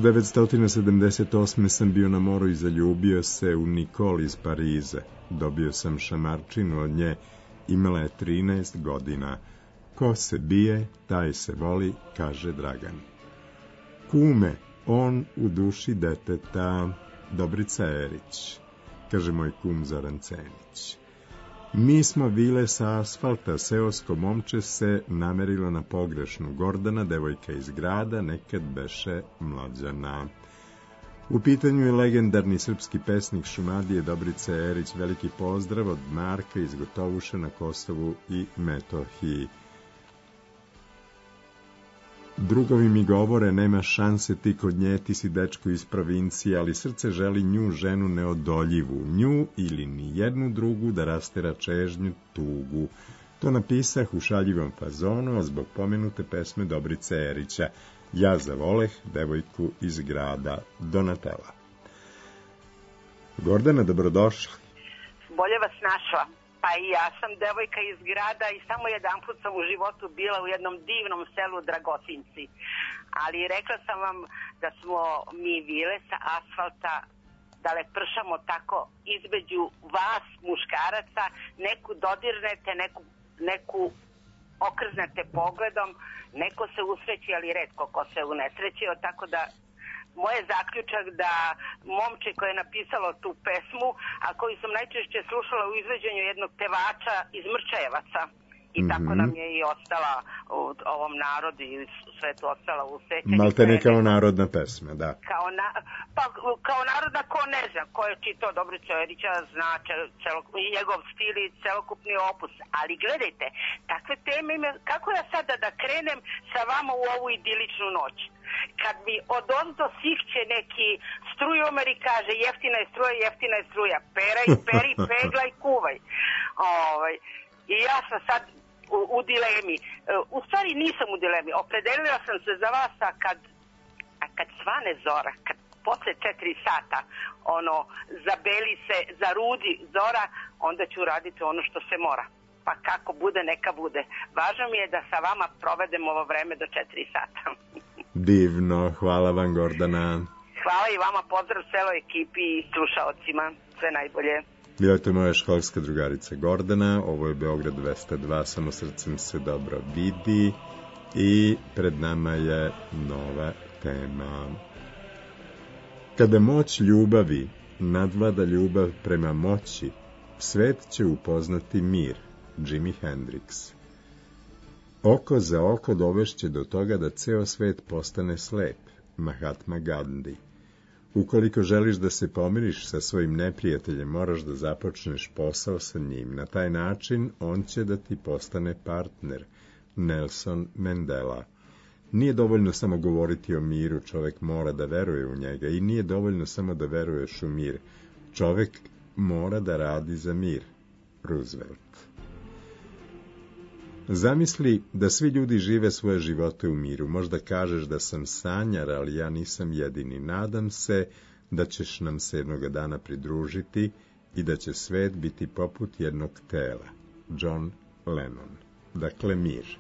S1: 1978. sam bio na moru i zaljubio se u Nikol iz Pariza. Dobio sam šamarčinu od nje, imala je 13 godina. Ko se bije, taj se voli, kaže Dragan. Kume, on u duši deteta, Dobrica Erić, kaže moj kum Zoran Cenić. Mi smo vile sa asfalta, seosko momče se namerilo na pogrešnu. Gordana, devojka iz grada, nekad beše Mlađana. U pitanju je legendarni srpski pesnik Šumadije Dobrice Erić. Veliki pozdrav od Marka iz Gotovuša na Kosovu i Metohiji. Drugovi mi govore, nema šanse ti kod nje, ti si dečko iz provincije, ali srce želi nju ženu neodoljivu, nju ili ni jednu drugu da rastera čežnju, tugu. To napisah u šaljivom fazonu, a zbog pomenute pesme Dobrice Erića. Ja zavoleh devojku iz grada, Donatela. Gordana, dobrodošla.
S14: Bolje vas našla. Pa i ja sam devojka iz grada i samo jedanput sam u životu bila u jednom divnom selu Dragotinci. Ali rekla sam vam da smo mi vile sa asfalta, da lepršamo tako između vas, muškaraca, neku dodirnete, neku okrznete pogledom, neko se usreći, ali retko ko se unesrećio, tako da moj je zaključak da momče koje je napisalo tu pesmu, a koju sam najčešće slušala u izveđenju jednog pevača iz Mrčajevaca, i tako nam je i ostala u ovom narodu i svetu ostala u sećanju.
S1: Maltene kao narodna pesma, da.
S14: Kao narodna, ko ne zna, ko je čitao Dobricu Erića, zna njegov stil i celokupni opus. Ali gledajte, takve teme, kako ja sada da krenem sa vama u ovu idiličnu noć? Kad mi odozdo sihće neki strujomer i kaže jeftina je struja, peri, peglaj, kuvaj. I ja sam sad u dilemi. U stvari nisam u dilemi. Opredelila sam se za vas, a kad svane zora, kad posle 4 sata zabeli se, zarudi zora, onda ću raditi ono što se mora. Pa kako bude, neka bude. Važno mi je da sa vama provedem ovo vreme do 4 sata.
S1: Divno, hvala vam, Gordana.
S14: Hvala i vama, pozdrav celoj ekipi i slušaocima. Sve najbolje.
S1: Bila je to moja školska drugarica Gordana, ovo je Beograd 202, samo srcem se dobro vidi i pred nama je nova tema. Kada moć ljubavi nadvlada ljubav prema moći, svet će upoznati mir, Jimi Hendrix. Oko za oko dovešće do toga da ceo svet postane slep, Mahatma Gandhi. Ukoliko želiš da se pomiriš sa svojim neprijateljem, moraš da započneš posao sa njim. Na taj način on će da ti postane partner. Nelson Mandela. Nije dovoljno samo govoriti o miru, čovek mora da veruje u njega. I nije dovoljno samo da veruješ u mir. Čovek mora da radi za mir. Roosevelt. Zamisli da svi ljudi žive svoje živote u miru. Možda kažeš da sam sanjar, ali ja nisam jedini. Nadam se da ćeš nam se jednoga dana pridružiti i da će svet biti poput jednog tela. John Lennon. Dakle, mir.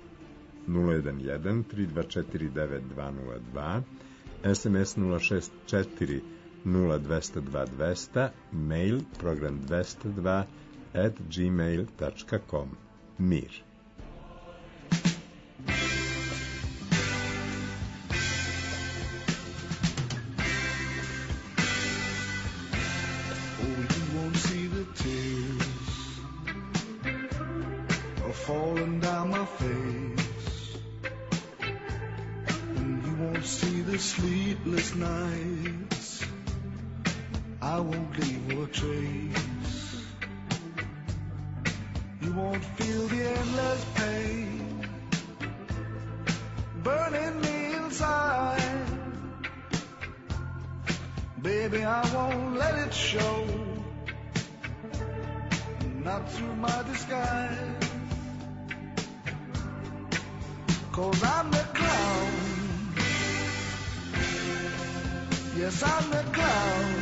S1: 011-324-9202, SMS 064-0202, mail program 202@gmail.com. Mir.
S13: Falling down my face, and you won't see the sleepless nights. I won't leave a trace. You won't feel the endless pain burning me inside. Baby, I won't let it show, not through my disguise. 'Cause I'm the clown. Yes, I'm the clown.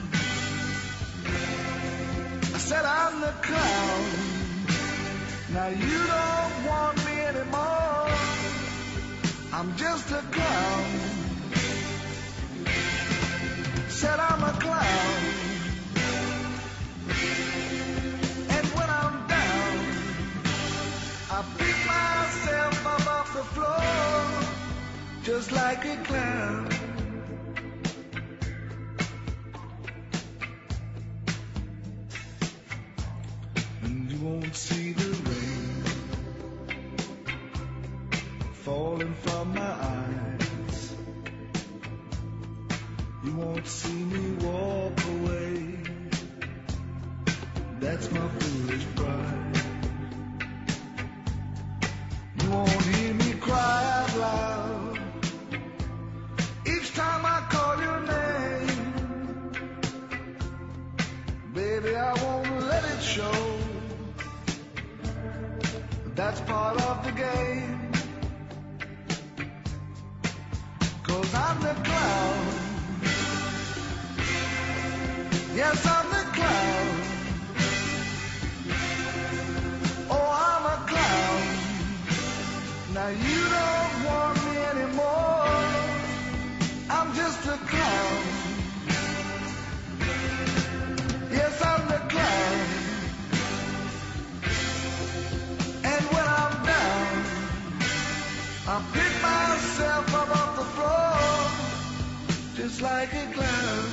S13: I said I'm the clown. Now you don't want me anymore. I'm just a clown. Said I'm a clown. And when I'm down, I pick myself up off the floor, just like a clown. And you won't see the rain falling from my eyes. You won't see me walk away. That's my foolish pride. You won't hear me cry out loud each time I call your name. Baby, I won't let it show. That's part of the game. 'Cause I'm the clown. Yes, I'm the clown. Oh, I'm a clown. Now you don't want me anymore. I'm just a clown. Yes, I'm the clown. And when I'm down, I pick myself up off the floor, just like a clown.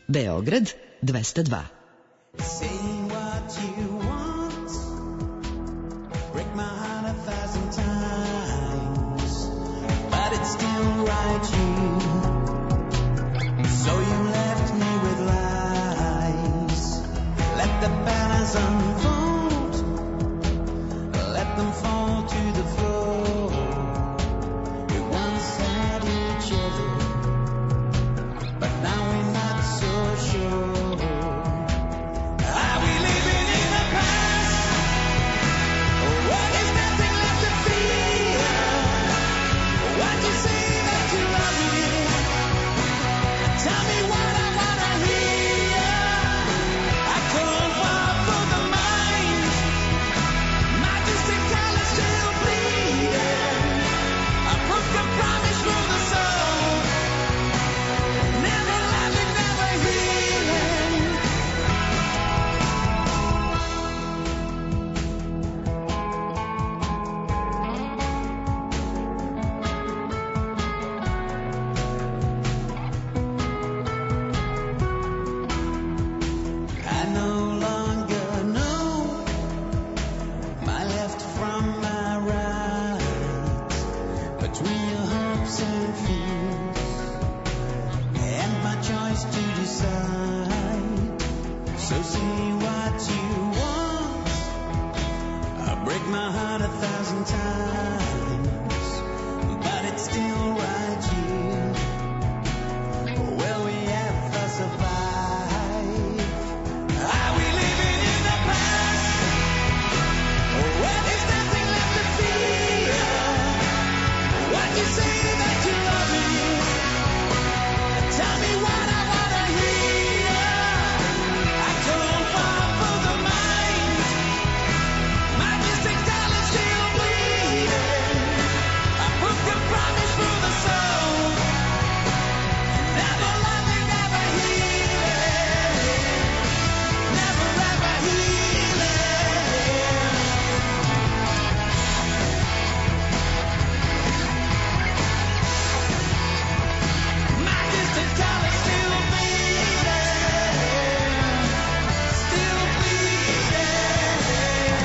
S6: Beograd 202.
S15: Unfold, let them fall to the floor. We once had each other, but now we're not so sure. Are we living in the past? Or there's nothing left to fear? Why'd you say that you love me? Tell me what I wanna hear. I can't fall for the mind. My distant colors still bleeding. A broken promise through the soul. Never loving, never healing. I no longer know my left from my right, between your hopes and fears, and my choice to decide. So say what you want. I'll break my heart 1,000 times, but it's still right here where we have to survive. Are we living in the past? Where there's nothing left to fear? Why'd you say that you love me? Tell me what I wanna hear. I can't fall for the mind. My distant colors still bleeding. A broken promise through the soul. Never loving, never healing. Never ever healing. My distant colors still bleeding. Still bleeding.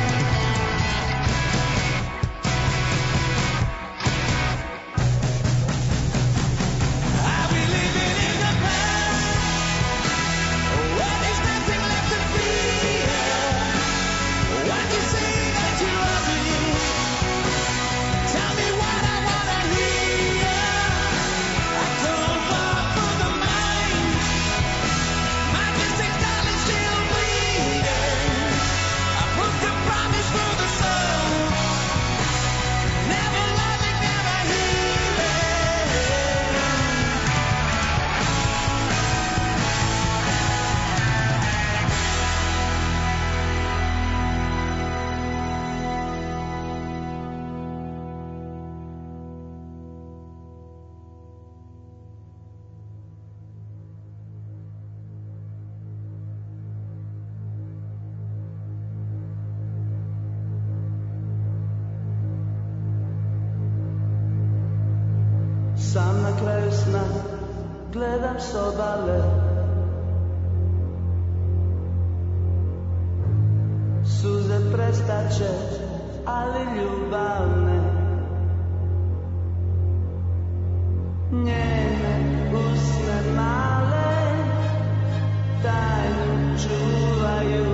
S15: Are we living in the past? Where there's nothing left to fear? Why'd you say that you love me? Tell me what I wanna hear. I can't fall for the mind. My distant colors still bleeding. A broken promise through the soul. Never loving, never healing.
S2: Sam na kraju sna gledam s obale. Suze prestaće, ali ljubavne. Njene usne male tajnu čuvaju.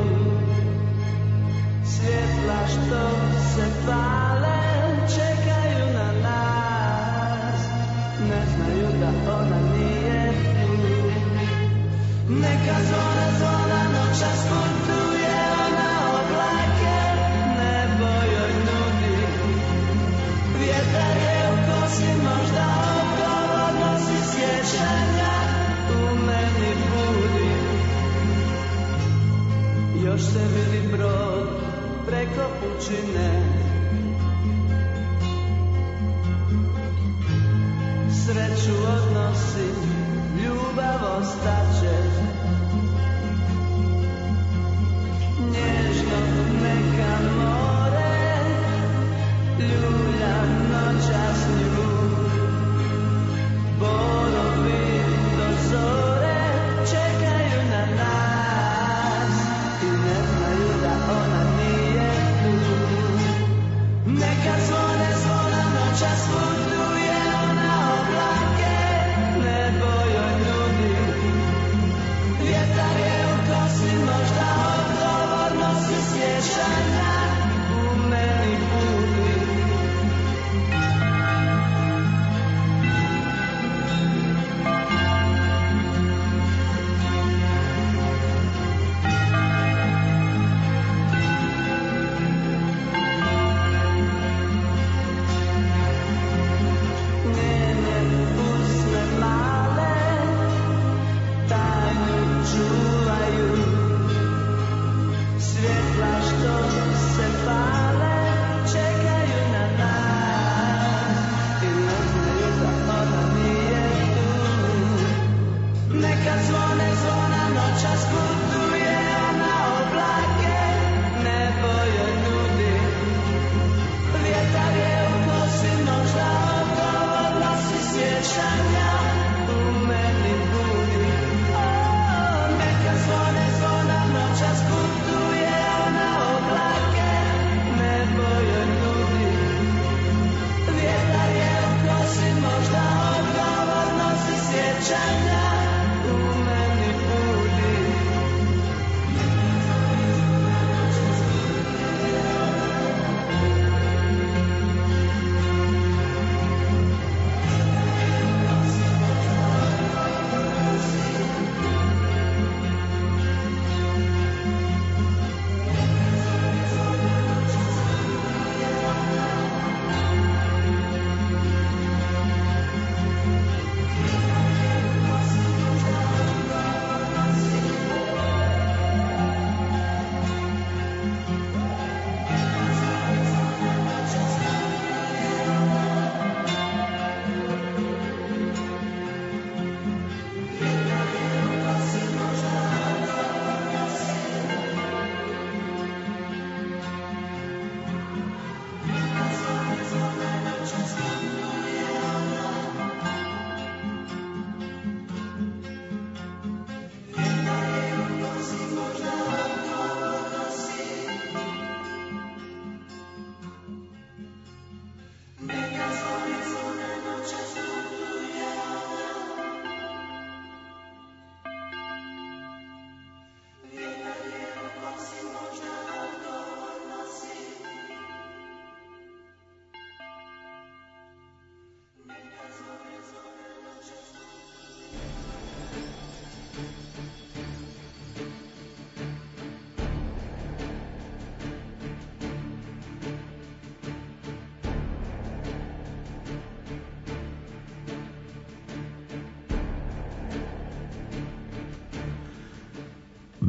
S2: Svjetla što se pale čekaju na nas. Ne znaju da ona nije tu. Neka zvona zvona noćas putuje ona oblake. Nebo joj nudi. Vjetar je u kosi možda okolo nosi sjećanja. U meni budi. Još se vidi brod preko pučine. Sreću odnosi, ljubav ostaće. Nježno neka more ljulja noćas nju. Borovi do zore čekaju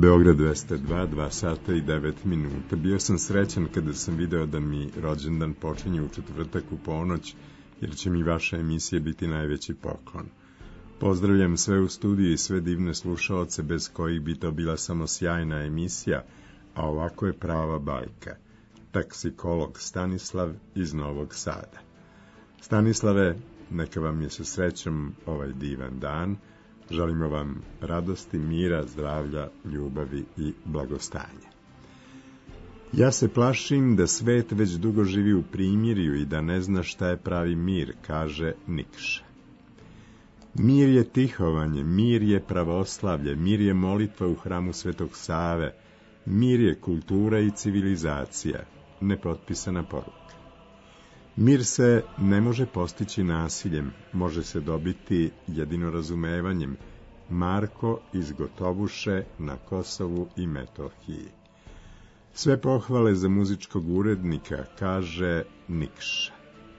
S1: Beograd 202, 2 sata i 9 minuta. Bio sam srećan kada sam video da mi rođendan počinje u četvrtak u ponoć, jer će mi vaša emisija biti najveći poklon. Pozdravljam sve u studiju i sve divne slušaoce bez kojih bi to bila samo sjajna emisija, a ovako je prava bajka. Taksikolog Stanislav iz Novog Sada. Stanislave, neka vam je sa srećom ovaj divan dan. Želimo vam radosti, mira, zdravlja, ljubavi i blagostanja. Ja se plašim da svet već dugo živi u primirju i da ne zna šta je pravi mir, kaže Nikša. Mir je tihovanje, mir je pravoslavlje, mir je molitva u hramu Svetog Save, mir je kultura i civilizacija, nepotpisana poruka. Mir se ne može postići nasiljem, može se dobiti jedino razumevanjem. Marko iz Gotobuše na Kosovu i Metohiji. Sve pohvale za muzičkog urednika, kaže Nikša.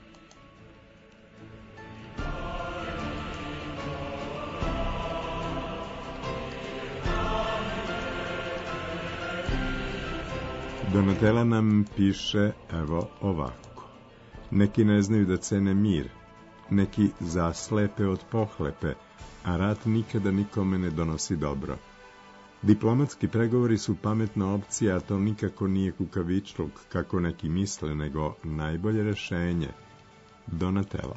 S1: Donatela nam piše evo ovako. Neki ne znaju da cene mir, neki zaslepe od pohlepe, a rat nikada nikome ne donosi dobro. Diplomatski pregovori su pametna opcija, a to nikako nije kukavičluk, kako neki misle, nego najbolje rešenje. Donatela.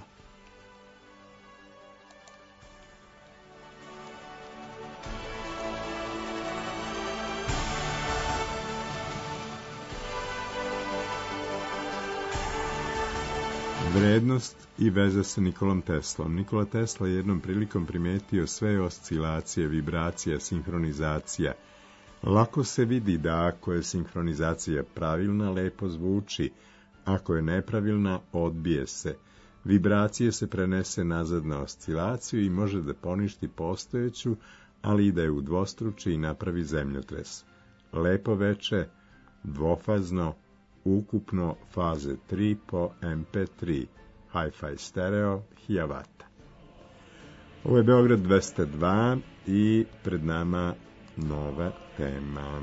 S1: Vrednost i veza sa Nikolom Teslom. Nikola Tesla je jednom prilikom primetio sve oscilacije, vibracija, sinhronizacija. Lako se vidi da ako je sinhronizacija pravilna, lepo zvuči. Ako je nepravilna, odbije se. Vibracije se prenese nazad na oscilaciju i može da poništi postojeću, ali i da je udvostruči i napravi zemljotres. Lepo veče, dvofazno, ukupno faze 3 po MP3, Hi-Fi stereo, Hiawatha. Ovo je Beograd 202 i pred nama nova tema.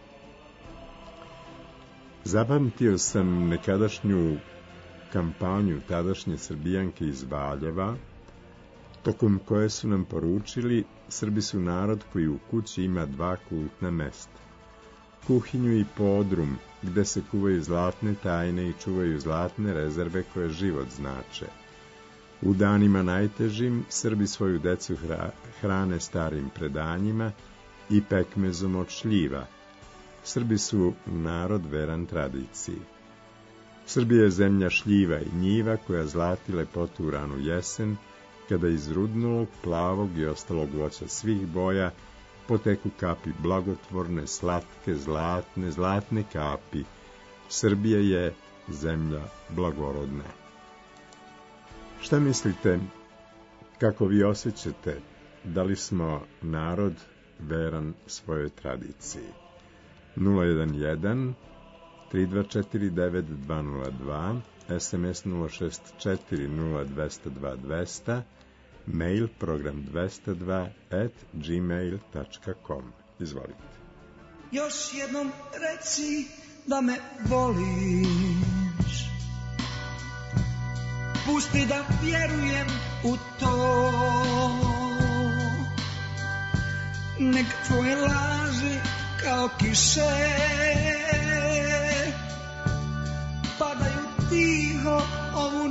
S1: Zapamtio sam nekadašnju kampanju tadašnje Srbijanke iz Valjeva, tokom koje su nam poručili: Srbi su narod koji u kući ima 2 kultna mesta. Kuhinju i podrum, gde se kuvaju zlatne tajne i čuvaju zlatne rezerve koje život znače. U danima najtežim Srbi svoju decu hrane starim predanjima i pekmezom od šljiva. Srbi su narod veran tradiciji. Srbija je zemlja šljiva i njiva koja zlati lepotu u ranu jesen, kada iz rudnulog, plavog i ostalog voća svih boja poteku kapi blagotvorne, slatke, zlatne kapi. Srbija je zemlja blagorodne. Šta mislite, kako vi osjećate, da li smo narod veran svojoj tradiciji? 011 324 9202, SMS 064 0202 200, mail program 202@gmail.com. Izvolite.
S13: Još jednom reci da me voliš, pusti da vjerujem u to, nek tvoje laži kao kiše padaju tiho ovu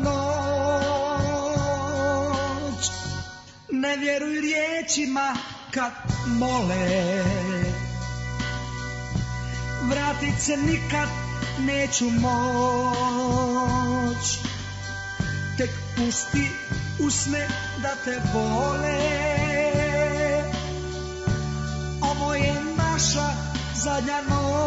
S13: noć. Ne vjeruj riječima kad mole, vratit se nikad neću moć. Tek pusti usne da te vole, ovo je naša zadnja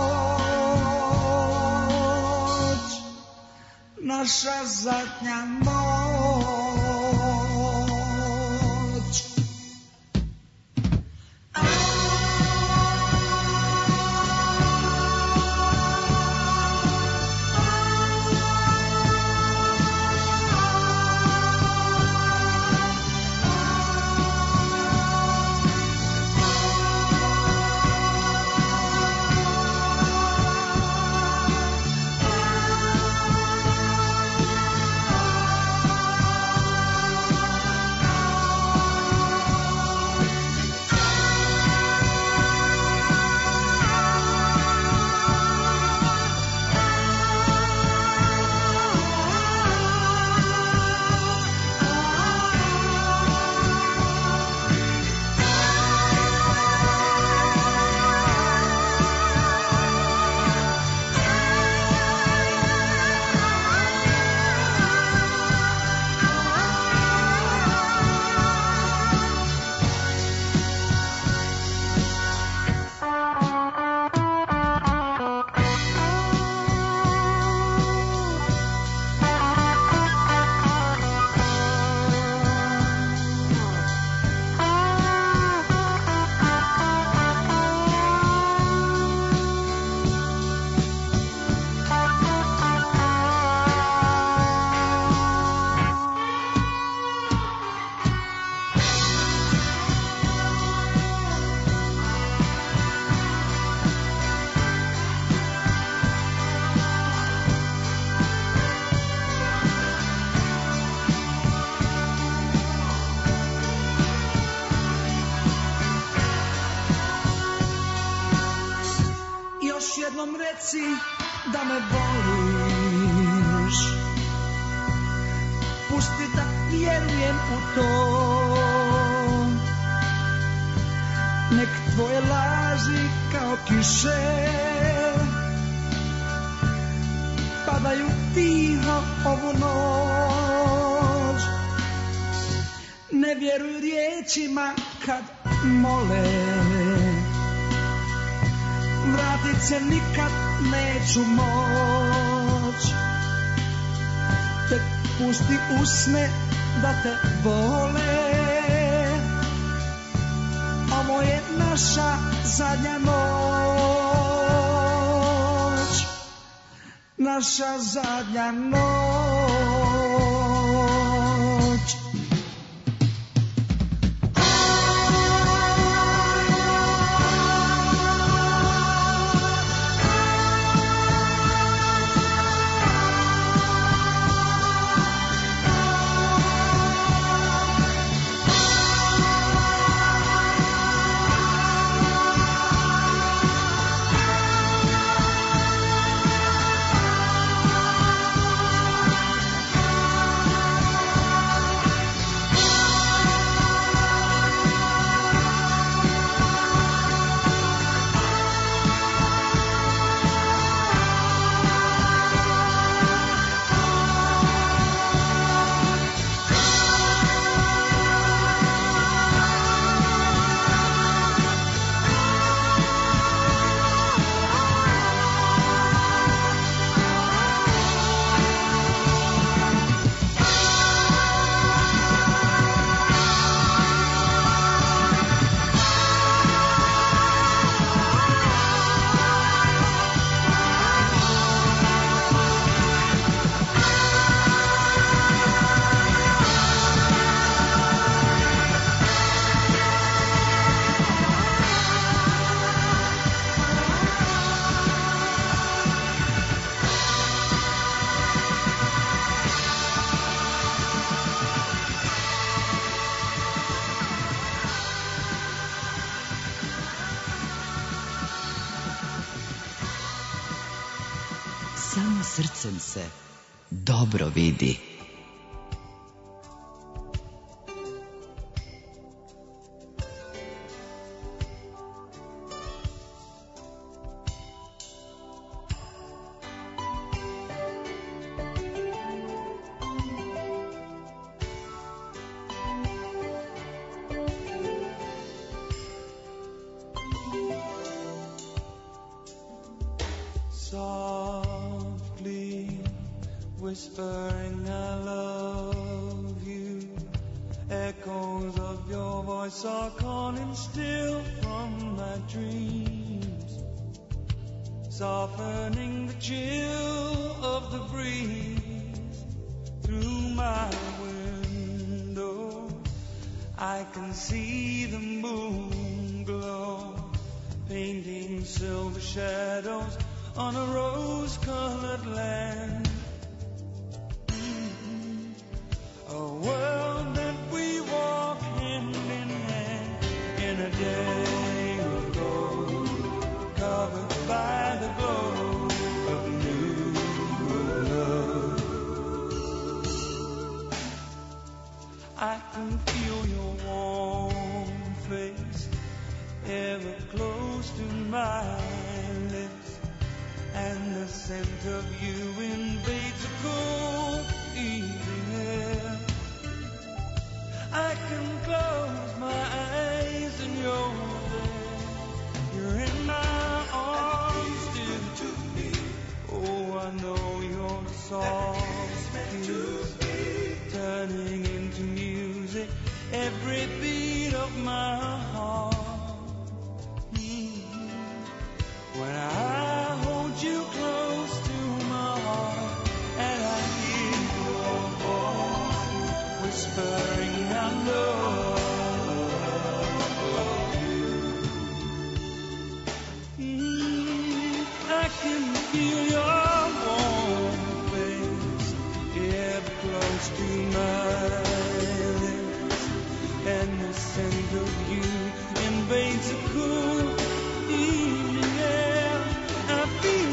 S13: noć, naša zadnja noć. jednom reci da me voliš. Pusti da vjerujem u to. Nek tvoje laži kao kiše padaju tiho ovu noć. Ne vjeruj riječima kad mole, vratit se nikad neću moć. Tek pusti usne da te vole. Ovo je naša zadnja noć, naša zadnja noć.
S6: Samo srcem se dobro vidi.
S10: Whispering I love you. Echoes of your voice are calling still from my dreams, softening the chill of the breeze through my window. I can see the moon glow, painting silver shadows on a rose-colored land. A world that we walk hand in hand in a day of gold, covered by the glow of new love. I can feel your warm face ever close to my lips, and the scent of you invades a cold evening air. I can close my eyes and you're there. You're in my arms still to me. Oh, I know your song is turning into music every beat of my heart. When I hold you close to my heart and I hear your voice whispering I love you. I can feel your warm face ever close to my lips, and the scent of you invades a cool evening air. I feel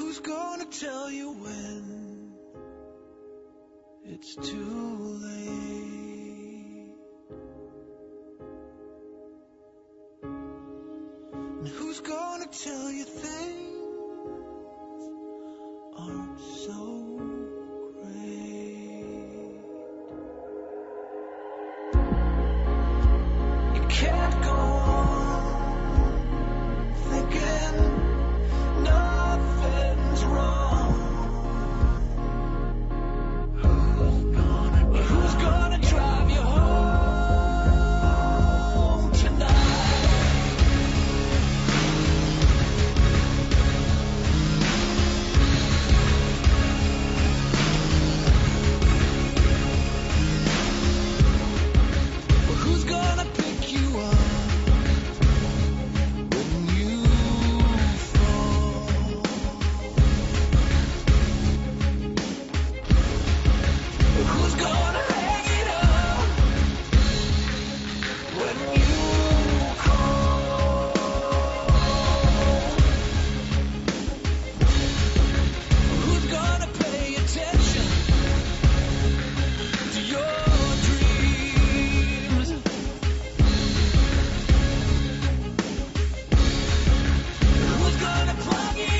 S10: who's gonna tell you when it's too late? And who's gonna tell you things aren't so great? You can't go on thinking nothing's wrong. Who's gonna drive you home tonight? Who's gonna pick you up when you fall? Who's gonna hang it up when you call? Who's gonna pay attention to your dreams? Who's gonna plug in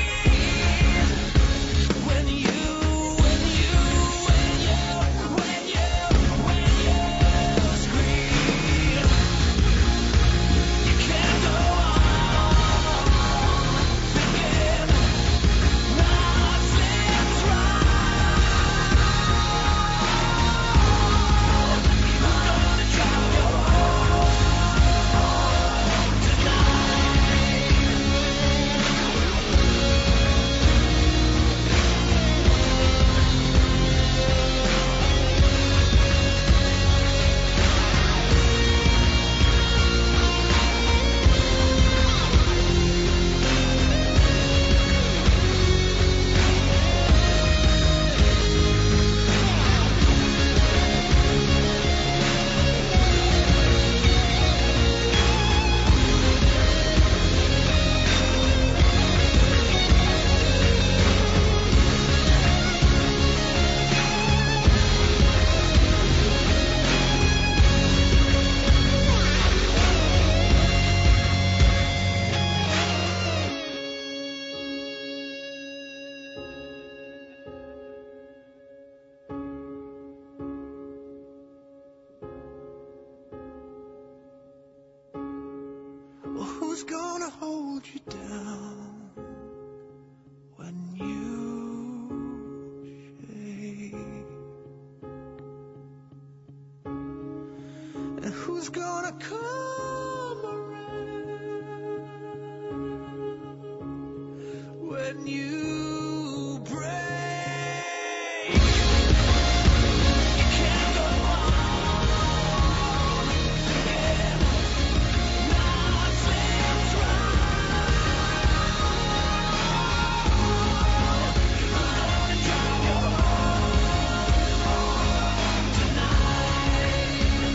S10: when you scream? You can't go on thinking nothing's right. Who's gonna drive you home Well, who's gonna hold you down when you shake? And who's gonna come around when you break? You can't go on thinking nothing's right. Who's gonna drive you home tonight?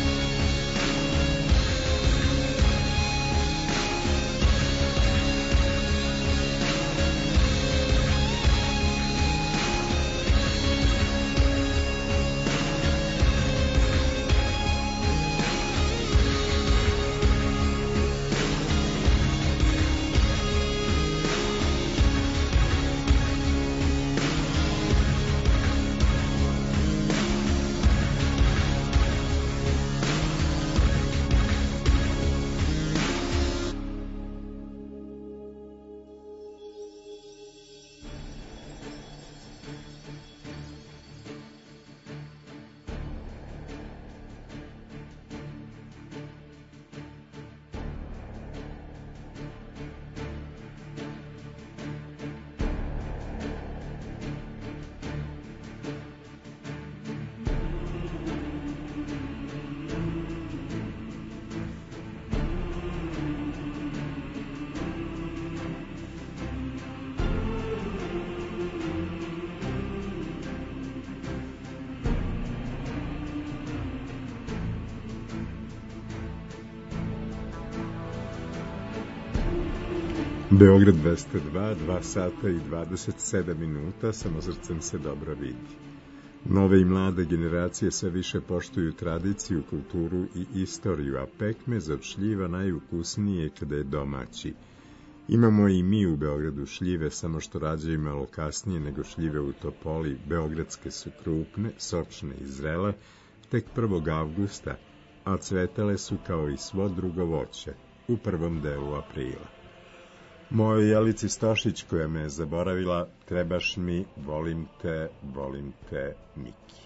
S1: Beograd 202, 2 sata i 27 minuta, samo srcem se dobro vidi. Nove i mlade generacije sve više poštuju tradiciju, kulturu i istoriju, a pekmez od šljiva najukusnije kada je domaći. Imamo i mi u Beogradu šljive, samo što rađaju malo kasnije nego šljive u Topoli. Beogradske su krupne, sočne i zrele, tek 1. avgusta, a cvetale su kao i svo drugo voće u prvom delu aprila. Mojoj Jelici Stošić, koja me je zaboravila, trebaš mi, volim te, Miki.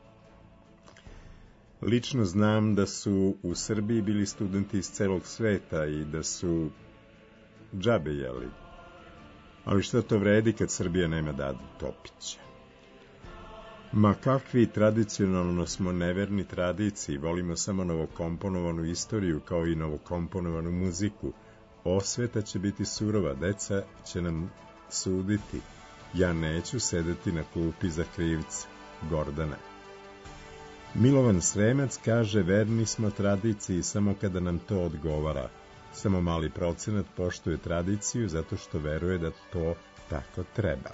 S1: Lično znam da su u Srbiji bili studenti iz celog sveta i da su džabe jeli. Ali šta to vredi kad Srbija nema Dadu Topića? Ma kakvi tradicionalno smo neverni tradiciji, volimo samo novokomponovanu istoriju kao i novokomponovanu muziku. Osveta će biti surova, deca će nam suditi. Ja neću sedeti na klupi za krivca. Gordana. Milovan Sremac kaže, verni smo tradiciji samo kada nam to odgovara. Samo mali procenat poštuje tradiciju zato što veruje da to tako treba.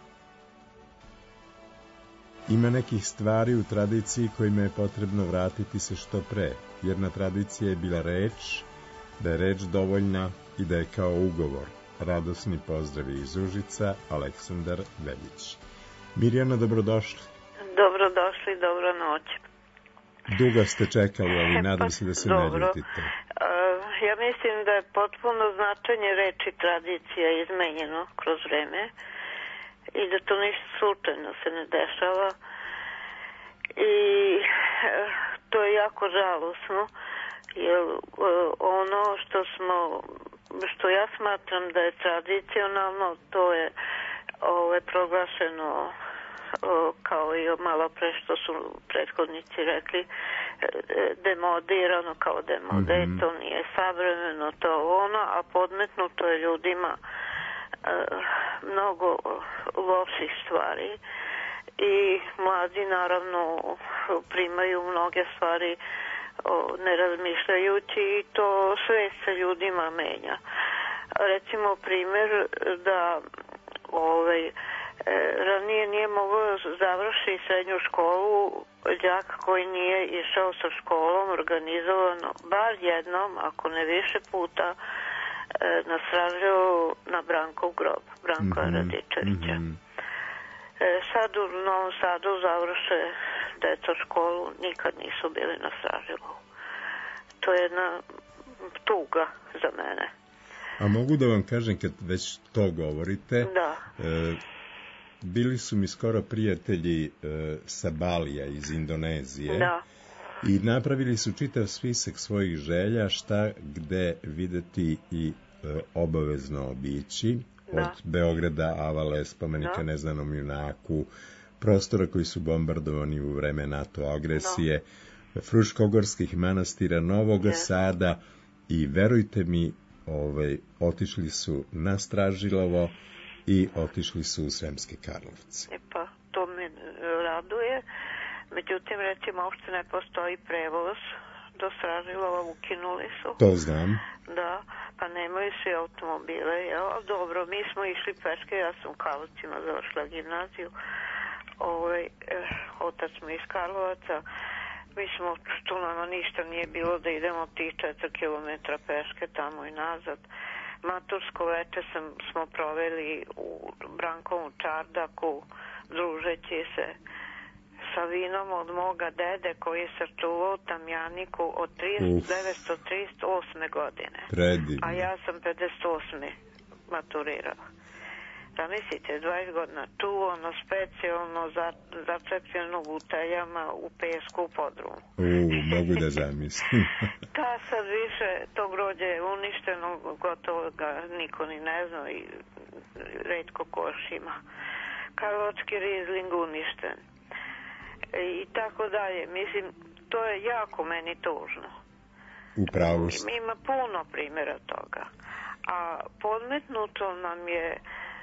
S1: Ima nekih stvari u tradiciji kojima je potrebno vratiti se što pre. Jedna tradicija je bila reč, da je reč dovoljna i da je kao ugovor. Radosni pozdravi iz Užica, Aleksandar Veljić. Mirjana, dobrodošli.
S16: Dobrodošli, dobro noć.
S1: Dugo ste čekali, ali nadam se da se ne ljutite.
S16: Ja mislim da je potpuno značenje reči tradicija izmenjeno kroz vreme i da to ništa slučajno se ne dešava i to je jako žalosno, jer ono što ja smatram da je tradicionalno, to je proglašeno kao i malo pre što su prethodnici rekli, demodirano kao demode, to nije savremeno, to ono, a podmetnuto je ljudima mnogo loših stvari i mladi naravno primaju mnoge stvari ne razmišljajući i to sve se ljudima menja. Recimo primjer da ranije nije mogao završi srednju školu đak koji nije išao sa školom organizovano bar jednom, ako ne više puta, nasražio na Brankov grob, Branka Radičevića. Sad u Novom Sadu završe deca školu, nikad nisu bili na Stražilovu. To je jedna tuga za mene.
S1: A mogu da vam kažem, kad već to govorite,
S16: da.
S1: Bili su mi skoro prijatelji sa Balija iz Indonezije,
S16: da.
S1: I napravili su čitav spisak svojih želja, šta gde videti i obavezno obići, da. Od Beograda, Avale, spomenika neznanom junaku, prostora koji su bombardovani u vreme NATO agresije, Fruškogorskih manastira, Novog Sada, i verujte mi, otišli su na Stražilovo i otišli su u Sremske Karlovce.
S16: Pa, to me raduje. Međutim, recimo, uopšte ne postoji prevoz do Stražilova, ukinuli su.
S1: To znam.
S16: Da, pa nemaju svi automobile. Dobro, mi smo išli peške, ja sam u Karlovcima završila gimnaziju. Otac mi iz Karlovaca. Mi smo, što nama ništa nije bilo da idemo tih 4 kilometra peške tamo i nazad. Matursko veče smo proveli u Brankovom čardaku, družeći se sa vinom od moga dede koji je sačuvao u Tamjaniku od 1938. godine.
S1: Predivno.
S16: A ja sam 58. maturirala. Zamislite, 20 godina čuvano, specijalno, začepljeno u utajama, u pesku, u podrumu.
S1: Mogu da zamislim.
S16: Ta sad više, to grođe je uništeno, gotovo ga niko ni ne zna i retko koš ima. Karlovački rizling uništen. I tako dalje. Mislim, to je jako meni tužno.
S1: Upravo ste.
S16: Ima puno primjera toga. A podmetnuto nam je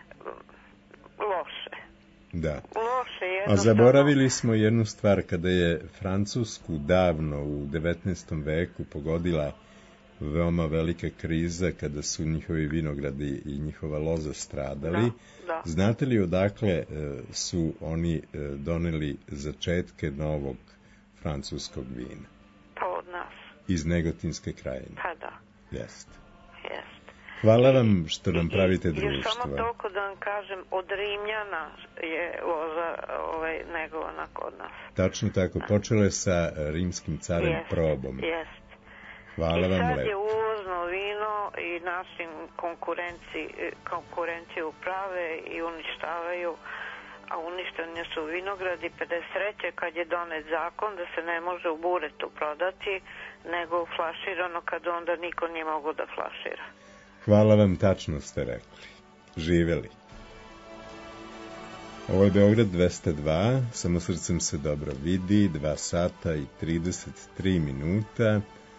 S16: loše.
S1: Da.
S16: Loše, jednostavno.
S1: A zaboravili smo jednu stvar, kada je Francusku davno u 19. veku pogodila veoma velika kriza kada su njihovi vinogradi i njihova loza stradali.
S16: Da.
S1: Znate li odakle su oni doneli začetke novog francuskog vina?
S16: Pa od nas.
S1: Iz Negotinske krajine.
S16: Pa da.
S1: Jeste.
S16: Jeste.
S1: Hvala vam što nam pravite društvo.
S16: Još samo toliko da vam kažem, od Rimljana je loza negovana kod nas.
S1: Tačno tako, počelo je sa rimskim carem Probom.
S16: Jest.
S1: Hvala vam lepo.
S16: I sad je uvozno vino i našim konkurenciju prave i uništavaju, a uništene su vinogradi 53. kad je donet zakon da se ne može u buretu prodati, nego flaširano, kad onda niko nije mogo da flašira.
S1: Hvala vam, tačno ste rekli. Živeli. Ovo je Beograd 202, samo srcem se dobro vidi, 2 sata i 33 minuta.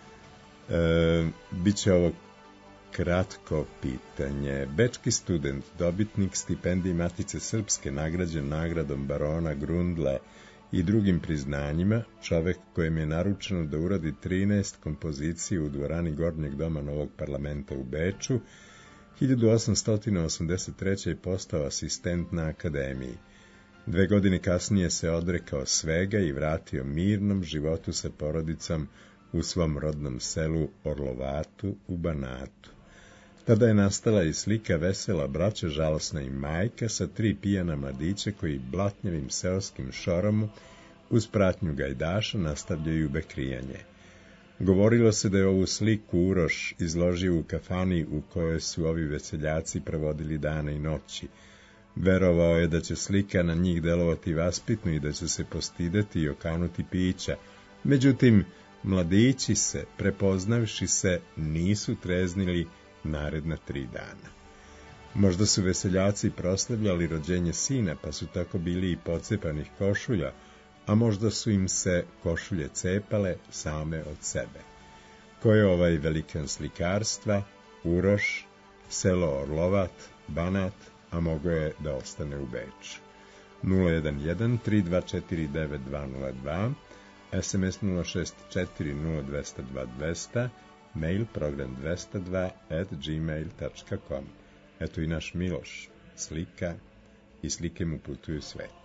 S1: Biće ovo kratko pitanje. Bečki student, dobitnik stipendije Matice Srpske, nagrađen nagradom barona Grundle i drugim priznanjima, čovek kojem je naručeno da uradi 13 kompozicija u dvorani Gornjeg doma Novog parlamenta u Beču, 1883. je postao asistent na akademiji. 2 godine kasnije se odrekao svega i vratio mirnom životu sa porodicom u svom rodnom selu Orlovatu u Banatu. Tada je nastala i slika vesela braća, žalosna i majka sa 3 pijana mladića koji blatnjavim seoskim šorom uz pratnju gajdaša nastavljaju bekrijanje. Govorilo se da je ovu sliku Uroš izložio u kafani u kojoj su ovi veseljaci provodili dane i noći. Verovao je da će slika na njih delovati vaspitno i da će se postideti i okanuti pića. Međutim, mladići se, prepoznavši se, nisu treznili naredna 3 dana. Možda su veseljaci proslavljali rođenje sina, pa su tako bili i pocepanih košulja, a možda su im se košulje cepale same od sebe. Ko je ovaj velikan slikarstva? Uroš, selo Orlovat, Banat, a mogo je da ostane u Beču. 011-3249-202, SMS 064-0202, mail program 202@gmail.com. Eto i naš Miloš, slika, i slike mu putuju sveta.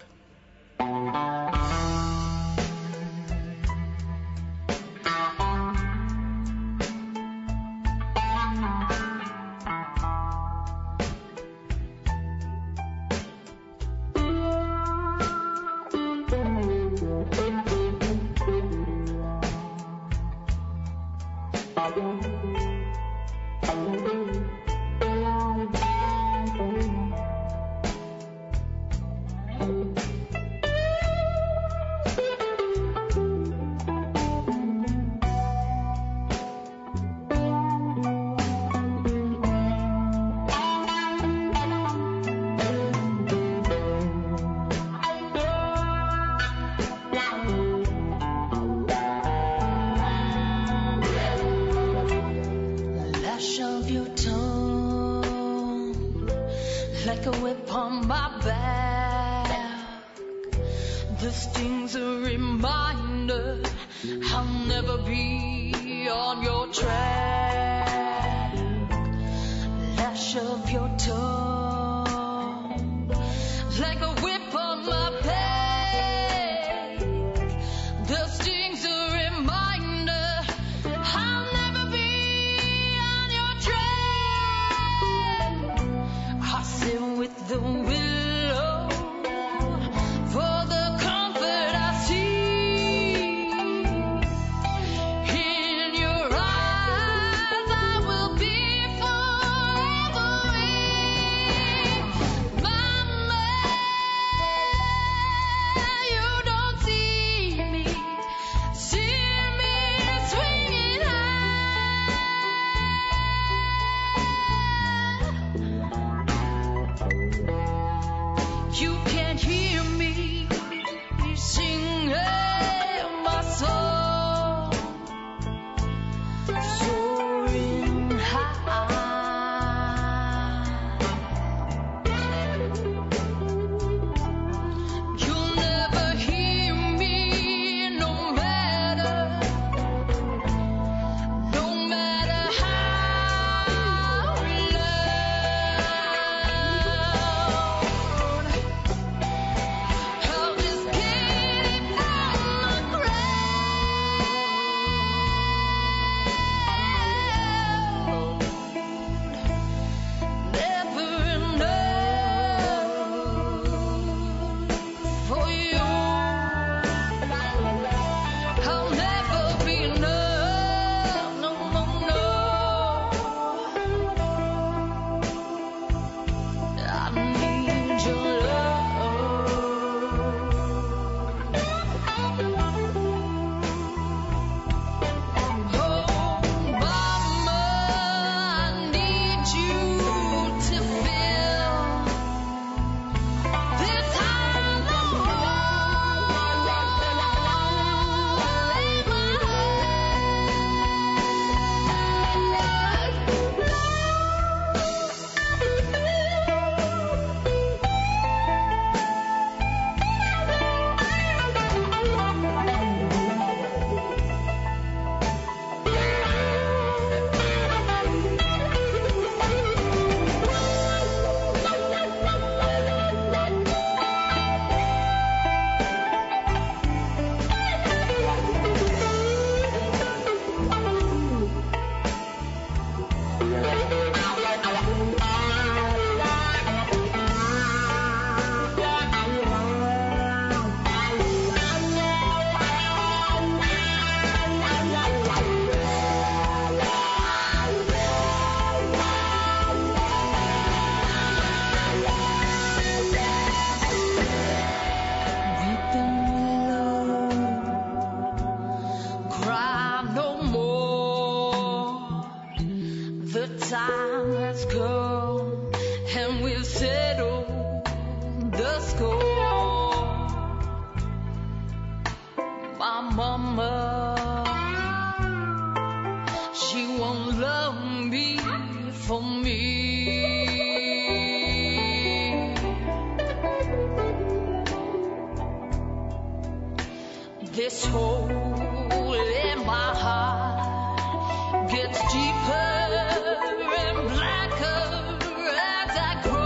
S7: This hole in my heart gets deeper and blacker as I grow.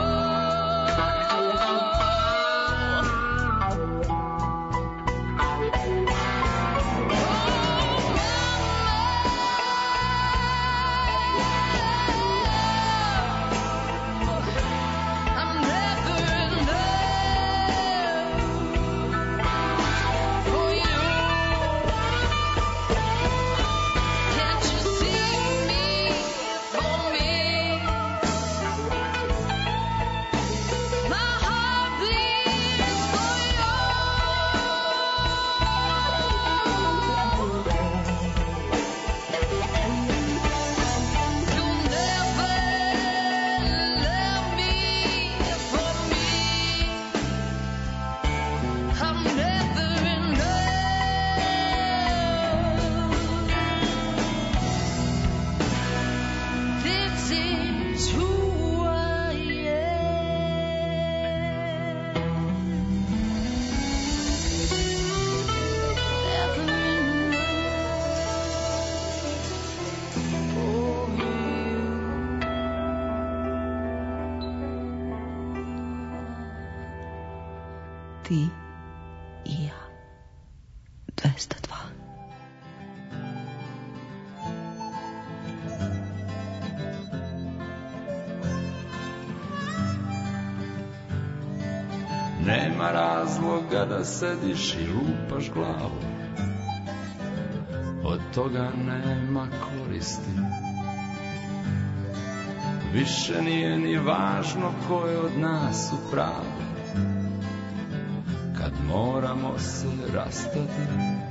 S6: Ti i ja. 202.
S17: Nema razloga da sediš i lupaš glavu, od toga nema koristi. Više nije ni važno ko je od nas u pravu, kad moramo se rastati.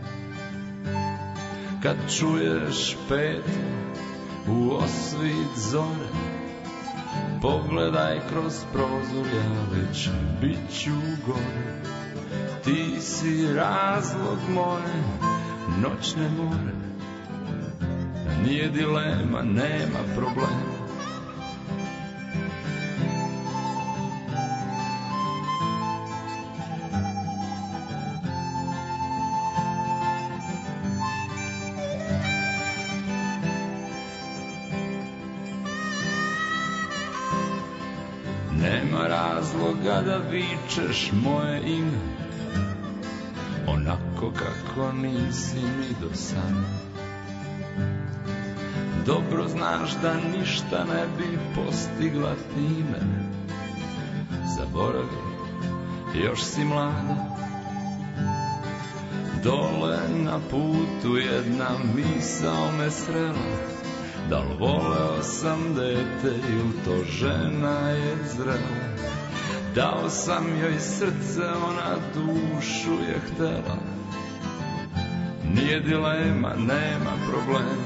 S17: Kad čuješ pet u osvit zore, pogledaj kroz prozor, ja već bit ću gore. Ti si razlog moje noćne more, nije dilema, nema problema. Nema razloga da vičeš moje ime, onako kako nisi ni do sada. Dobro znaš da ništa ne bi postigla time. Zaboravi, još si mlada. Dole na putu jedna misao me srela, da li voleo sam dete ili to žena je zrela. Dao sam joj srce, ona dušu je htela. Nije dilema, nema problema.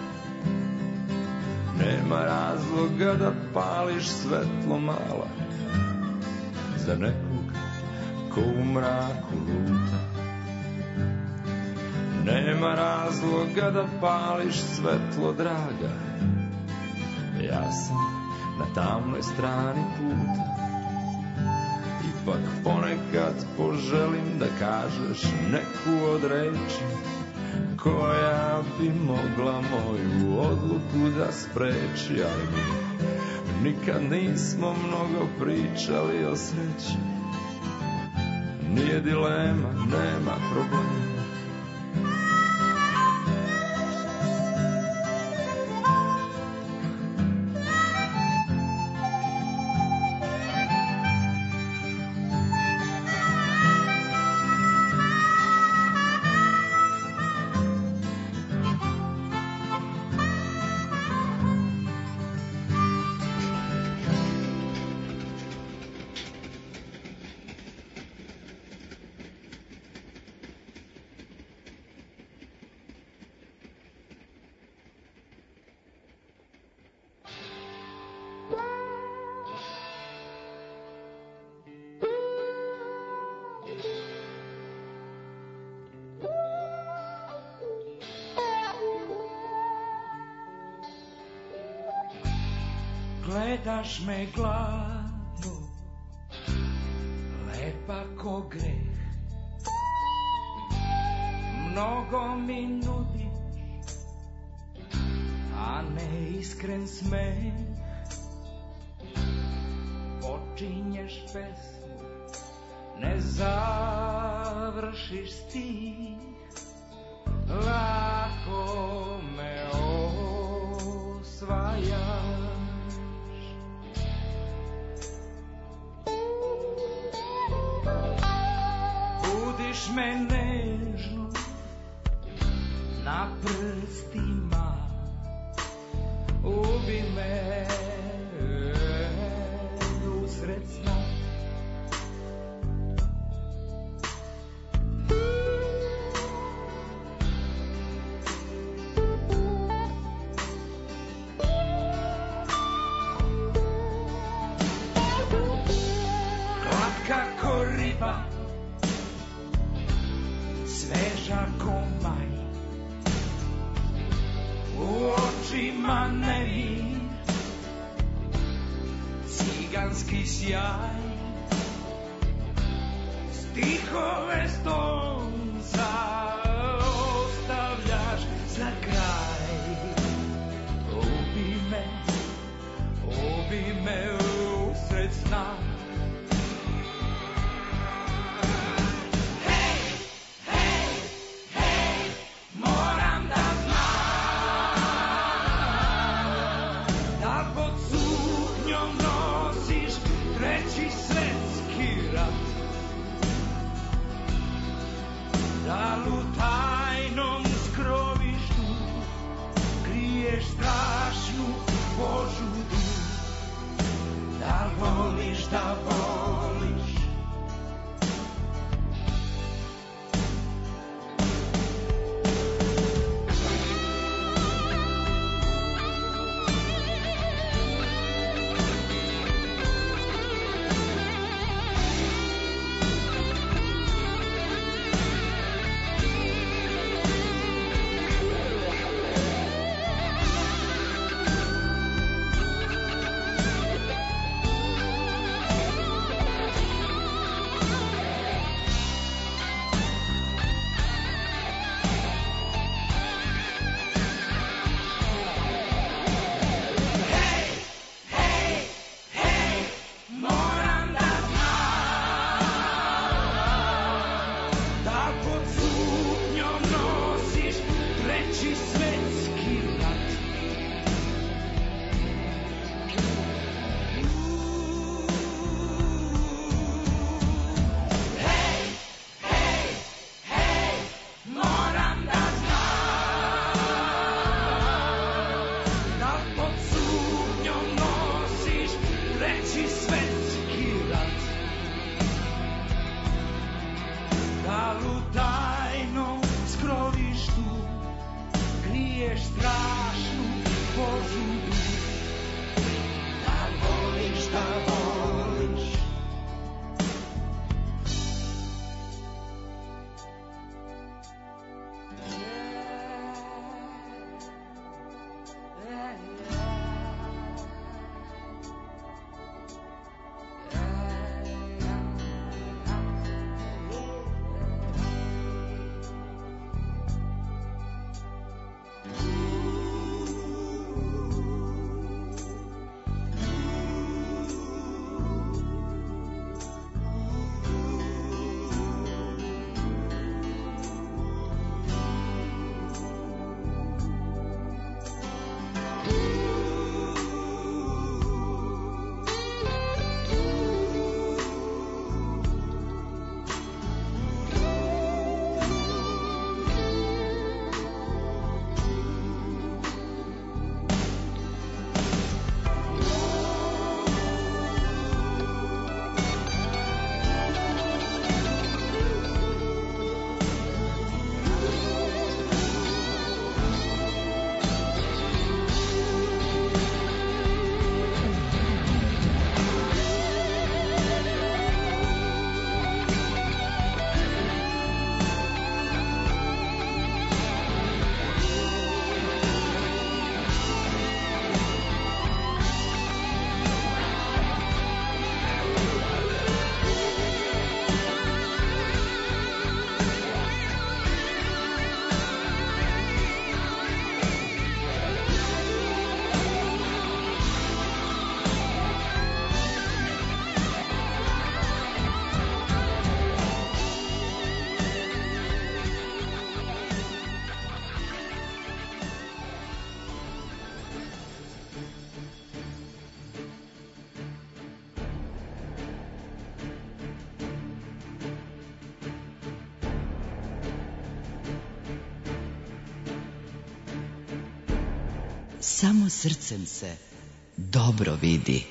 S17: Nema razloga da pališ svetlo mala za nekog ko u mraku luta. Nema razloga da pališ svetlo, draga, ja sam na tamnoj strani puta. Ipak ponekad poželim da kažeš neku od reči koja bi mogla moju odluku da spreči, ali mi nikad nismo mnogo pričali o sreći. Nije dilema, nema problema.
S10: Gledaš me gladno, lepa ko greh. mnogo mi nudiš, a ne iskren smeh. Počinješ pesmu, ne završiš stih, lako me osvajaš. Budiš me nežno na prstima, ubi me usred sna. Glatka ko riba, sveža ko maj, u očima nemir, ciganski sjaj, stihove stonca ostavljaš za kraj. Ubi me usred sna.
S6: samo srcem se dobro vidi.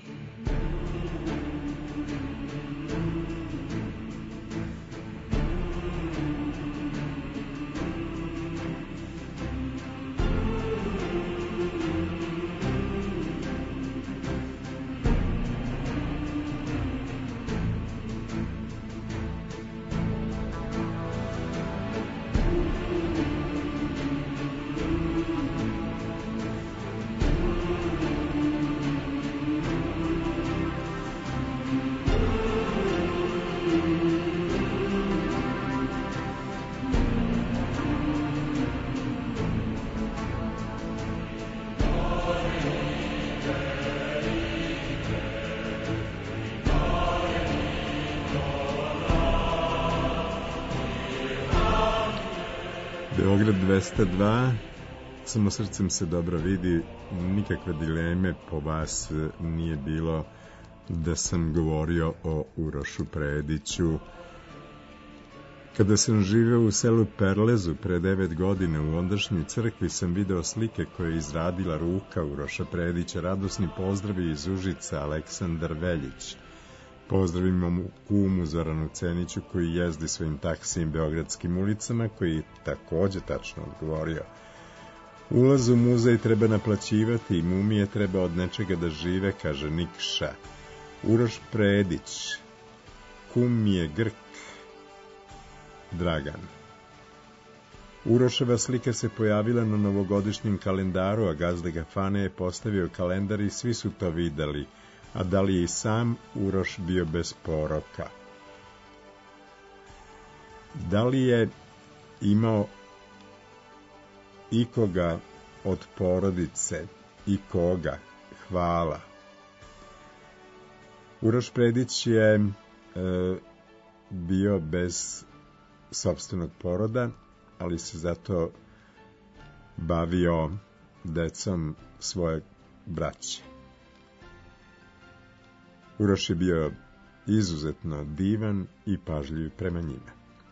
S1: Beograd 202, samo srcem se dobro vidi, nikakve dileme po vas nije bilo da sam govorio o Urošu Prediću. Kada sam živeo u selu Perlezu pre 9 godina u ondašnjoj crkvi sam video slike koje je izradila ruka Uroša Predića. Radosni pozdravi iz Užica, Aleksandar Veljić. Pozdravimo mu kumu Zoranu Ceniću koji jezdi svojim taksijem beogradskim ulicama, koji je takođe tačno odgovorio. Ulaz u muzej treba naplaćivati i mumije treba od nečega da žive, kaže Nikša. Uroš Predić, kum mi je Grk, Dragan. Uroševa slika se pojavila na novogodišnjem kalendaru, a gazda Gafane je postavio kalendar i svi su to videli. A da li je i sam Uroš bio bez poroka? Da li je imao ikoga od porodice i koga? Hvala. Uroš Predić je bio bez sopstvenog poroda, ali se zato bavio decom svoje braće. Uroš je bio izuzetno divan i pažljiv prema njima.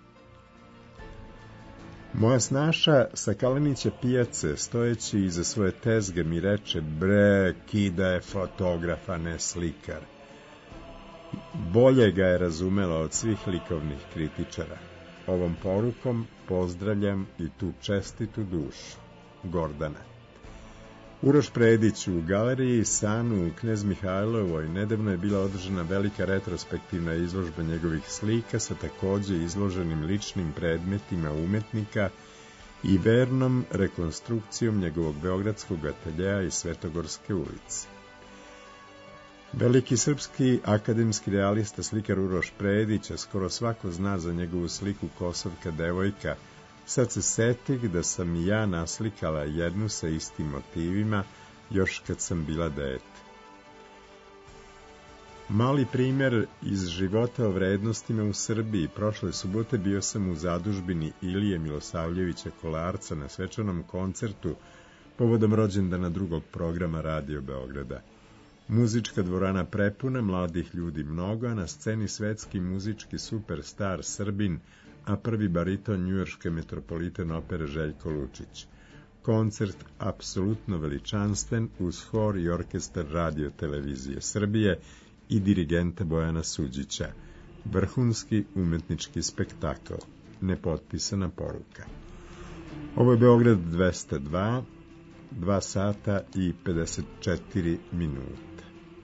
S1: Moja snaša sa Kalenića pijace, stojeći iza svoje tezge, mi reče: bre, Kida je fotograf, a ne slikar. Bolje ga je razumela od svih likovnih kritičara. Ovom porukom pozdravljam i tu čestitu dušu. Gordana. Uroš Predić u galeriji Sanu u Knez Mihajlovoj nedavno je bila održana velika retrospektivna izložba njegovih slika sa takođe izloženim ličnim predmetima umetnika i vernom rekonstrukcijom njegovog beogradskog ateljeja i Svetogorske ulice. Veliki srpski akademski realista slikar Uroš Predić, a skoro svako zna za njegovu sliku Kosovka devojka. Sad se setih da sam i ja naslikala jednu sa istim motivima, još kad sam bila dete. Mali primer iz života o vrednostima u Srbiji. Prošle subote bio sam u zadužbini Ilije Milosavljevića Kolarca na svečanom koncertu povodom rođendana drugog programa Radio Beograda. Muzička dvorana prepuna, mladih ljudi mnogo, a na sceni svetski muzički superstar Srbin, a prvi bariton njujorške metropolitan opere Željko Lučić. Koncert apsolutno veličanstven uz hor i orkestar Radio Televizije Srbije i dirigenta Bojana Suđića. Vrhunski umetnički spektakl. Nepotpisana poruka. Ovo je Beograd 202, 2 sata i 54 minuta.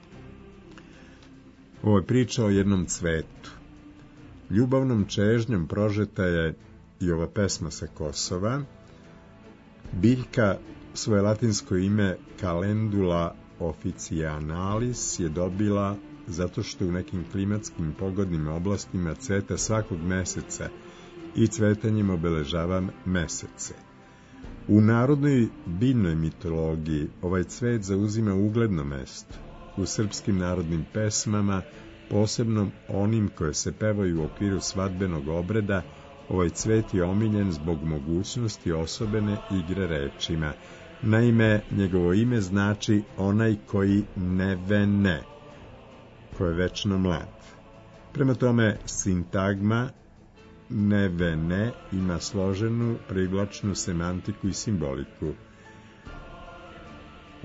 S1: Ovo je priča o jednom cvetu. Ljubavnom čežnjom prožeta je i ova pesma sa Kosova. Biljka svoje latinsko ime Calendula officinalis je dobila zato što u nekim klimatskim pogodnim oblastima cveta svakog meseca i cvetanjem obeležava mesece. U narodnoj biljnoj mitologiji ovaj cvet zauzima ugledno mesto. U srpskim narodnim pesmama, posebno onim koje se pevaju u okviru svadbenog obreda, ovaj cvet je omiljen zbog mogućnosti osobene igre rečima. Naime, njegovo ime znači onaj koji ne vene, ko je večno mlad. Prema tome, sintagma ne vene ima složenu, privlačnu semantiku i simboliku.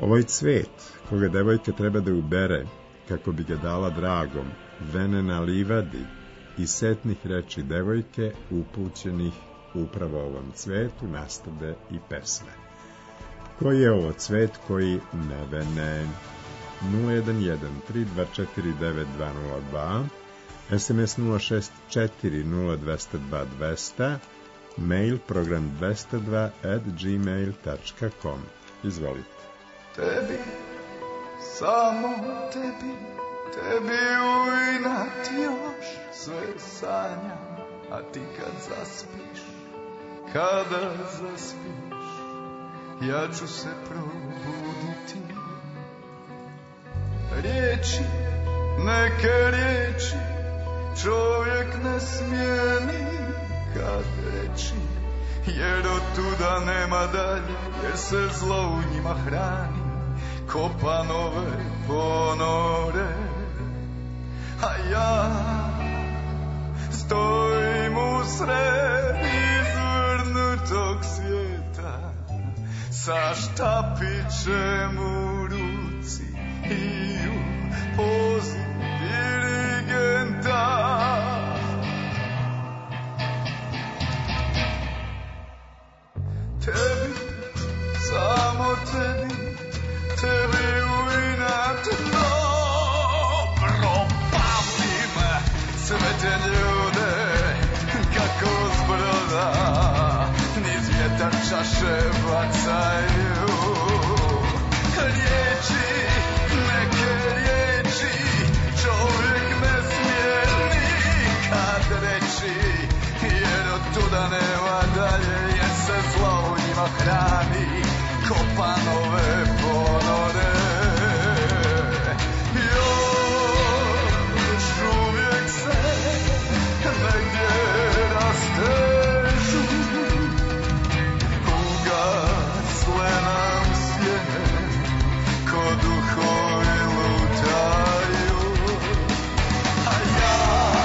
S1: Ovaj cvet, koga devojka treba da ubere, kako bi ga dala dragom, vene na livadi i setnih reči devojke upućenih upravo ovom cvetu, nastade i pesme. Koji je ovo cvet koji ne vene? 011-324-9202, SMS 064-0202, mail program 202@gmail.com. Izvolite.
S18: Tebi, samo tebi, tebi u inat još sve sanjam, a ti kad zaspiš, ja ću se probuditi. Riječi, neke riječi, čovjek ne smije nikad reći, jer od tuda nema dalje, jer se zlo u njima hrani, kopa nove ponore. A ja stojim u sred izvrnutog svijeta, sa štapićem u ruci i u pozi dirigenta. Tebi, samo tebi, tebi u inat dobro pamtim sve te ljude kako zbroda niz vjetar čaše bacaju. Riječi, neke riječi, čovjek ne smije nikad reći, jer od tuda nema dalje, jer se zlo u njima hrani, kopa nove ponore. Još uvijek se negdje rastežu, ugasle nam sjene, ko duhovi lutaju. A ja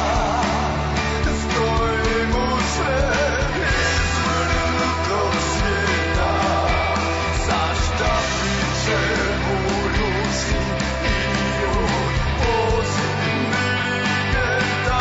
S18: stojim u sred izvrnutog svijeta, sa štapićem u ruci i u pozi dirigenta.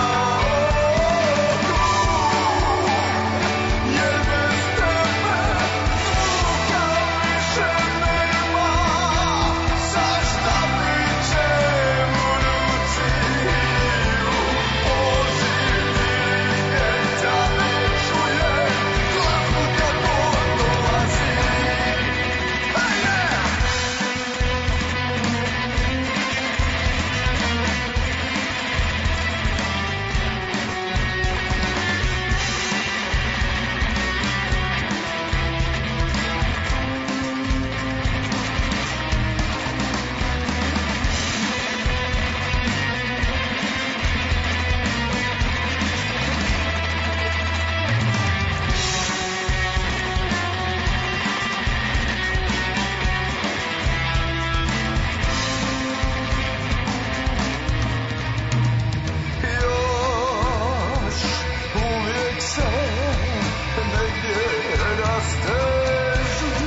S18: Jer bez tebe zvuka više nema, sa štapićem u ruci i u pozi dirigenta. Ne čujem glazbu kako dolazi. Još uvijek se negdje rastežu,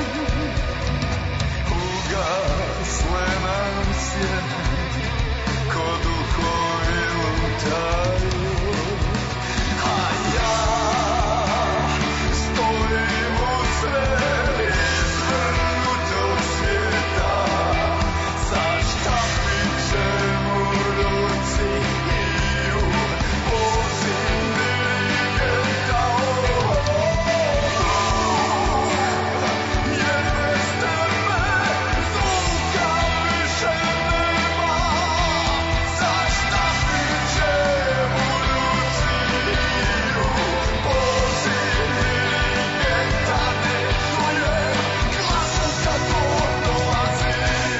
S18: ugasle nam sjene, ko duhovi lutaju. A ja stojim u sred izvrnutog svijeta, sa štapićem u ruci i u pozi dirigenta. Jer bez tebe zvuka više nema, sa štapićem u ruci i u pozi dirigenta. Ne čujem glasu kako dolazi.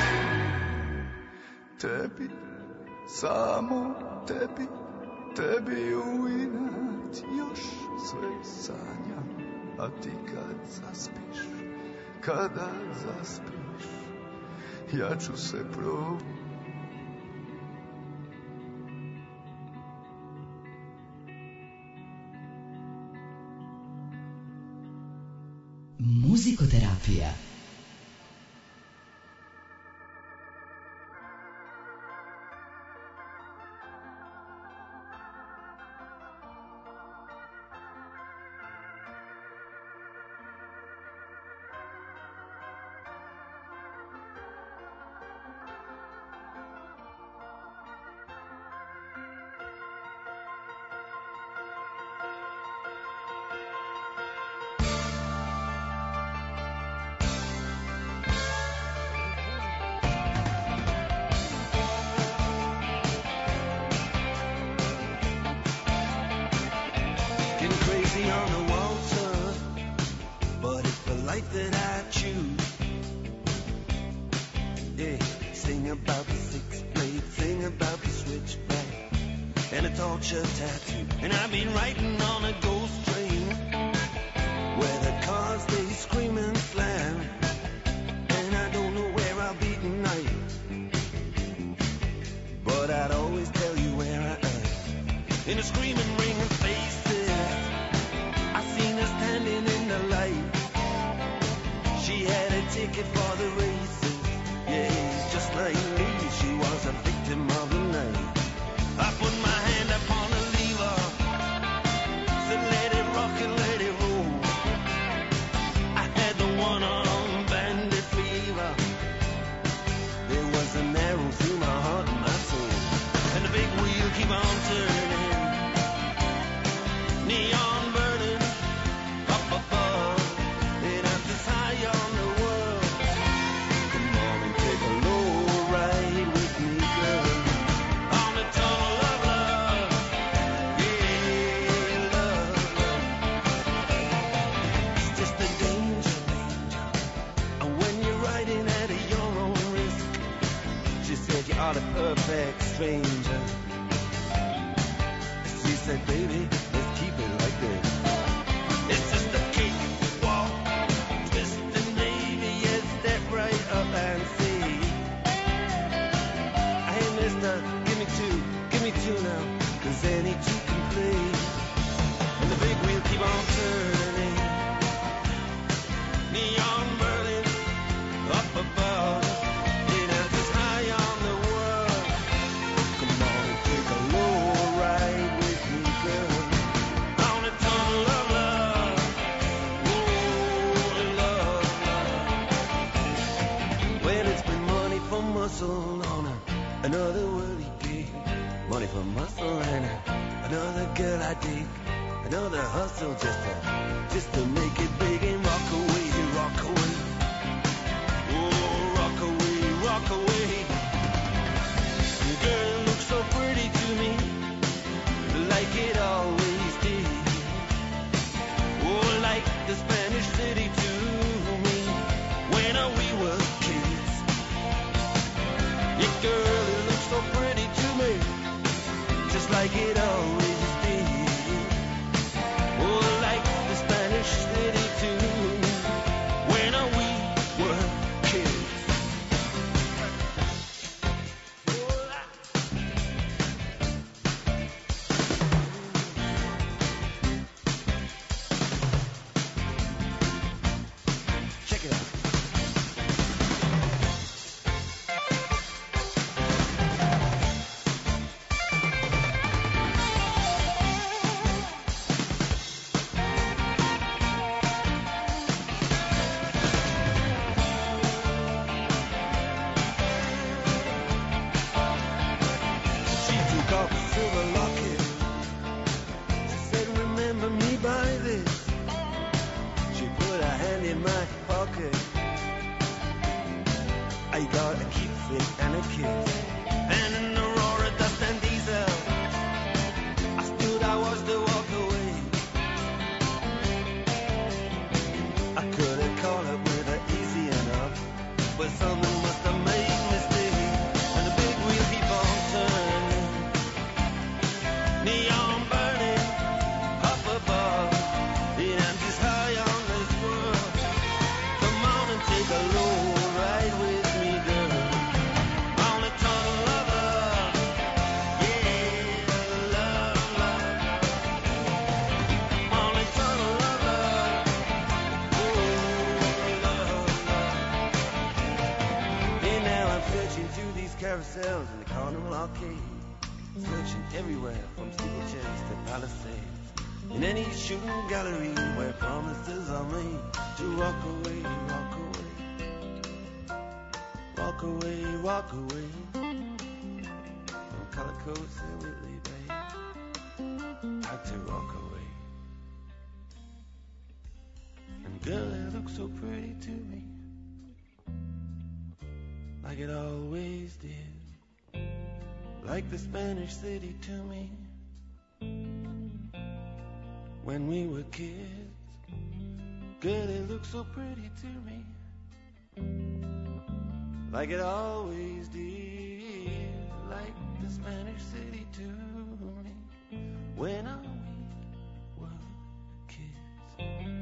S18: Tebi, samo tebi, tebi u inat još sve sanjam, a ti kad zaspiš, ja ću se probuditi.
S6: Muzikoterapija.
S2: life that I choose. Yeah, sing about the six-blade, sing about the switchback, and a torture tattoo. And I've been riding on a ghost train, where the cars they scream and slam, and I don't know where I'll be tonight, but I'd always tell you where I am. In a screaming ring of faces, I seen her standing in the light. She had a ticket for the races, yeah, just like me, she was a victim of the night. I put my hand upon the lever, said let it rock and let it roll. I had the one-armed bandit fever. There was an arrow through my heart and my soul, and the big wheel keep on turning, neon burning up above, and I'm just high on the world. Come on and take a low ride with me, girl, on the tunnel of love. Yeah, love. It's just a danger, and when you're riding at your own risk, she said you are the perfect stranger. She said, baby, let's keep it like this. It's just a cakewalk, twisting, baby, yes, step right up and see. Hey, mister, give me two now, 'cause any two can play. And the big wheel keep on turning, neon burning up above, and I'm just high on the world. Come on and take a low ride with me, girl, on the tunnel of love. Oh, love. Well, it's been money for muscle on another world he gave. Money for muscle and another girl I dig. Another hustle just to make it big and rock away, rock away. Oh, rock away, rock away. Girl, it looks so pretty to me, like it always did. Oh, like the Spanish city to me, when we were kids. Yeah, girl, it looks so pretty to me, just like it always did. Oh, like the Spanish city to me, when we were kids. Check it out. She took off a silver locket. She said, remember me by this. She put her hand in my pocket. I got a keepsake and a kiss, and an Aurora dust and diesel. I stood, I watched her walk away. I could have caught up with her easy enough, but something must have made me stay. And the big wheel keep on turning, neon burning up above, and I'm just high on this world. Come on and take a low ride with me, girl, on the tunnel of love. Yeah, love, love, on the tunnel of love. Oh, love, love. And now I'm searching through these carousels in the carnival arcade, searching everywhere from steeplechase to palisades, in any shooting gallery where promises are made to rock away, rock away, rock away, rock away, from Calico to Whitley Bay, back to rock away. And girl, it looks so pretty to me, like it always did, like the Spanish city to me, when we were kids.
S10: Girl, it looks so pretty to me, like it always did, like the Spanish city to me, when we were kids.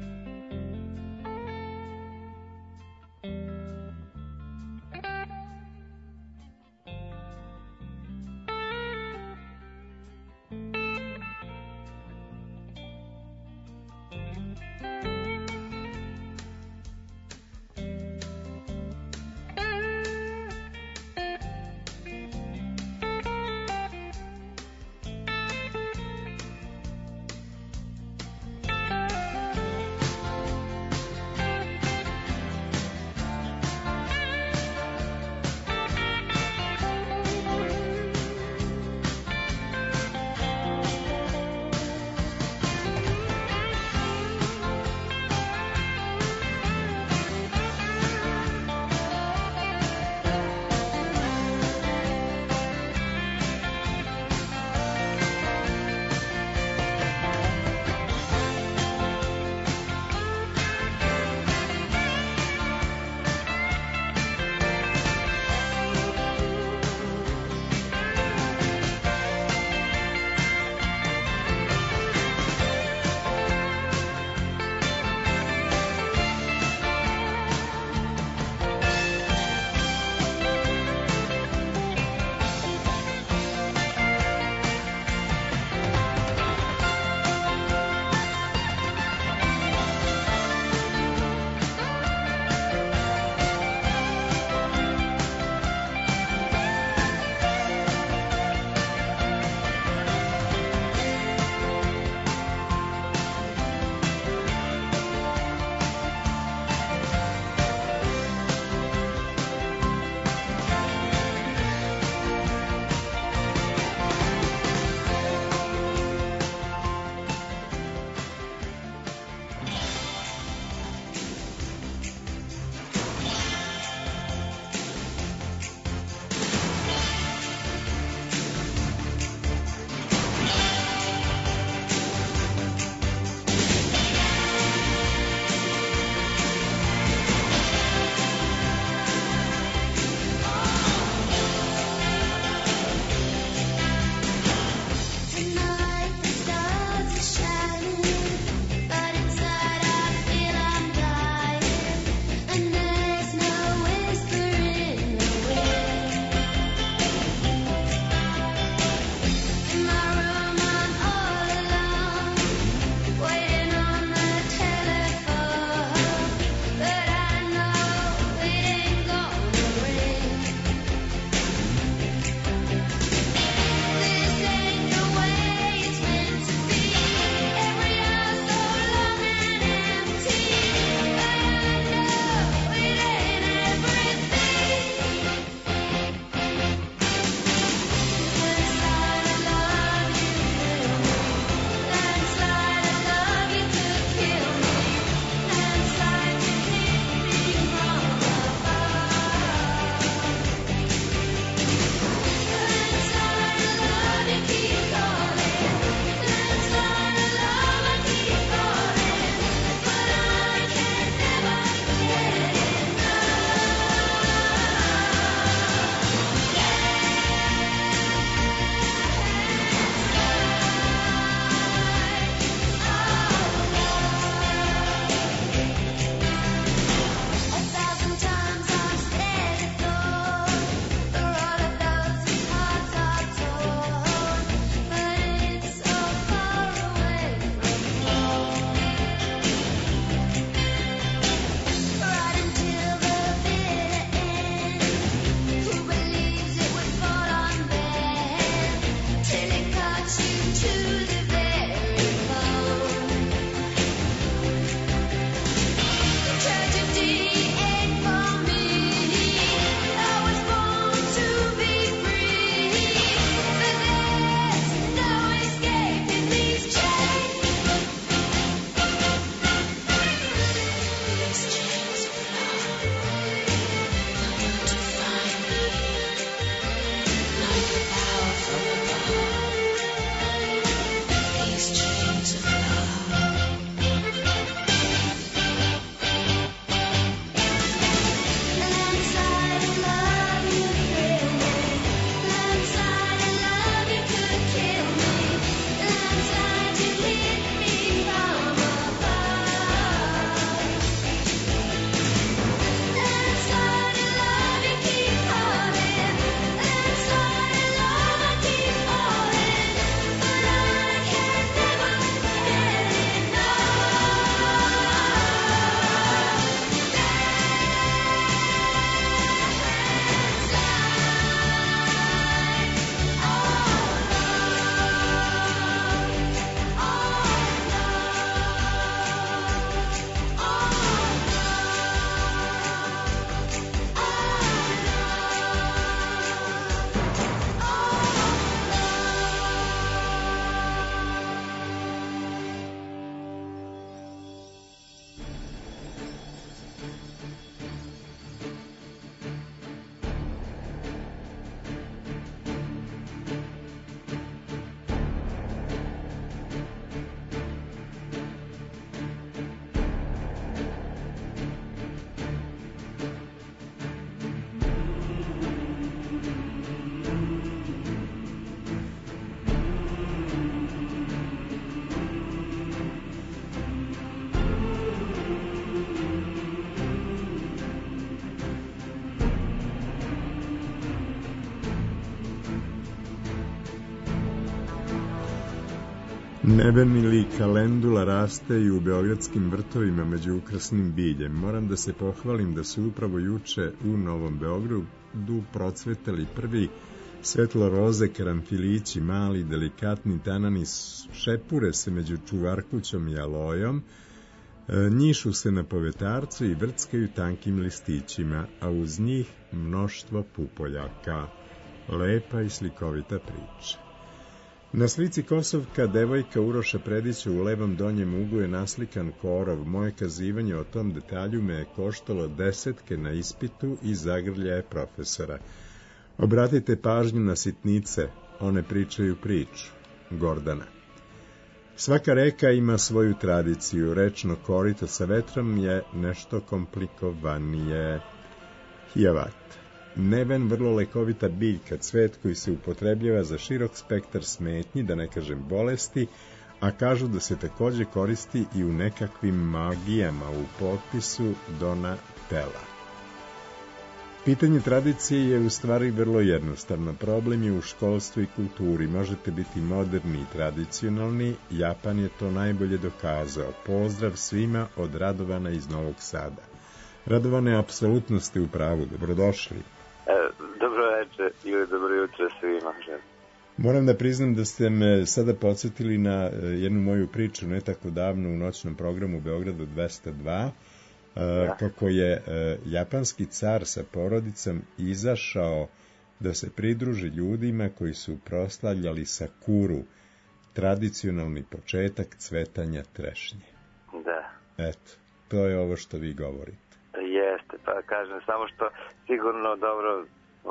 S1: Neven ili kalendula raste i u beogradskim vrtovima među ukrasnim biljem. Moram da se pohvalim da su upravo juče u Novom Beogradu procvetali prvi svetlo-roze karanfilići, mali, delikatni tanani, šepure se među čuvarkućom i alojom, njišu se na povetarcu i vrckaju tankim listićima, a uz njih mnoštvo pupoljaka. Lepa i slikovita priča. Na slici Kosovka devojka Uroša Predića u levom donjem uglu je naslikan korov. Moje kazivanje o tom detalju me je koštalo 10 na ispitu i zagrljaje profesora. Obratite pažnju na sitnice, one pričaju priču. Gordana. Svaka reka ima svoju tradiciju, rečno korito sa vetrom je nešto komplikovanije. Hijavat. Neven vrlo lekovita biljka, cvet koji se upotrebljava za širok spektar smetnji, da ne kažem bolesti, a kažu da se takođe koristi i u nekakvim magijama u potpisu Donatella. Pitanje tradicije je u stvari vrlo jednostavno. Problem je u školstvu i kulturi. Možete biti moderni i tradicionalni, Japan je to najbolje dokazao. Pozdrav svima od Radovana iz Novog Sada. Radovane, apsolutno ste u pravu, dobrodošli.
S19: Dobro večer ili dobro jutro svima.
S1: Moram da priznam da ste me sada podsjetili na jednu moju priču ne tako davno u noćnom programu Beogradu 202, kako je japanski car sa porodicom izašao da se pridruži ljudima koji su proslavljali sakuru, tradicionalni početak cvetanja trešnje.
S19: Da.
S1: Eto, to je ovo što vi govorite.
S19: Jeste, pa kažem, samo što sigurno dobro,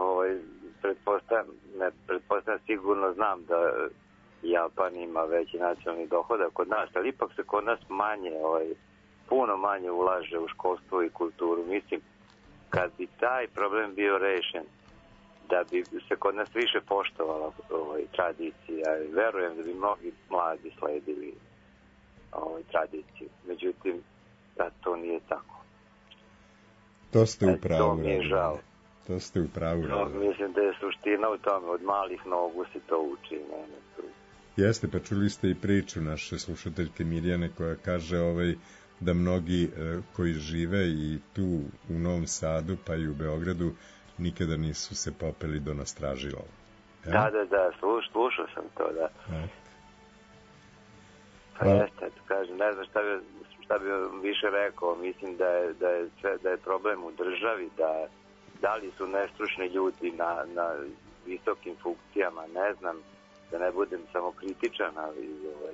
S19: pretpostavljam, sigurno znam da Japan ima veći nacionalni dohodak kod nas, ali ipak se kod nas manje, puno manje ulaže u školstvo i kulturu. Mislim, kad bi taj problem bio rešen, da bi se kod nas više poštovala tradicija, verujem da bi mnogi mladi sledili tradiciju. Međutim, da to nije tako.
S1: To ste u pravu.
S19: To mi je žao.
S1: To ste u pravu.
S19: Mislim da je suština u tome, od malih nogu se to uči.
S1: Jeste, pa čuli ste i priču naše slušateljke Mirjane koja kaže da mnogi koji žive i tu u Novom Sadu pa i u Beogradu nikada nisu se popeli do Nastražila.
S19: Da, slušao sam to, da. Pa jeste, kažem, ne znam šta bi više rekao, mislim da je problem u državi, da li su nestručni ljudi na visokim funkcijama, ne znam, da ne budem samo kritičan, ali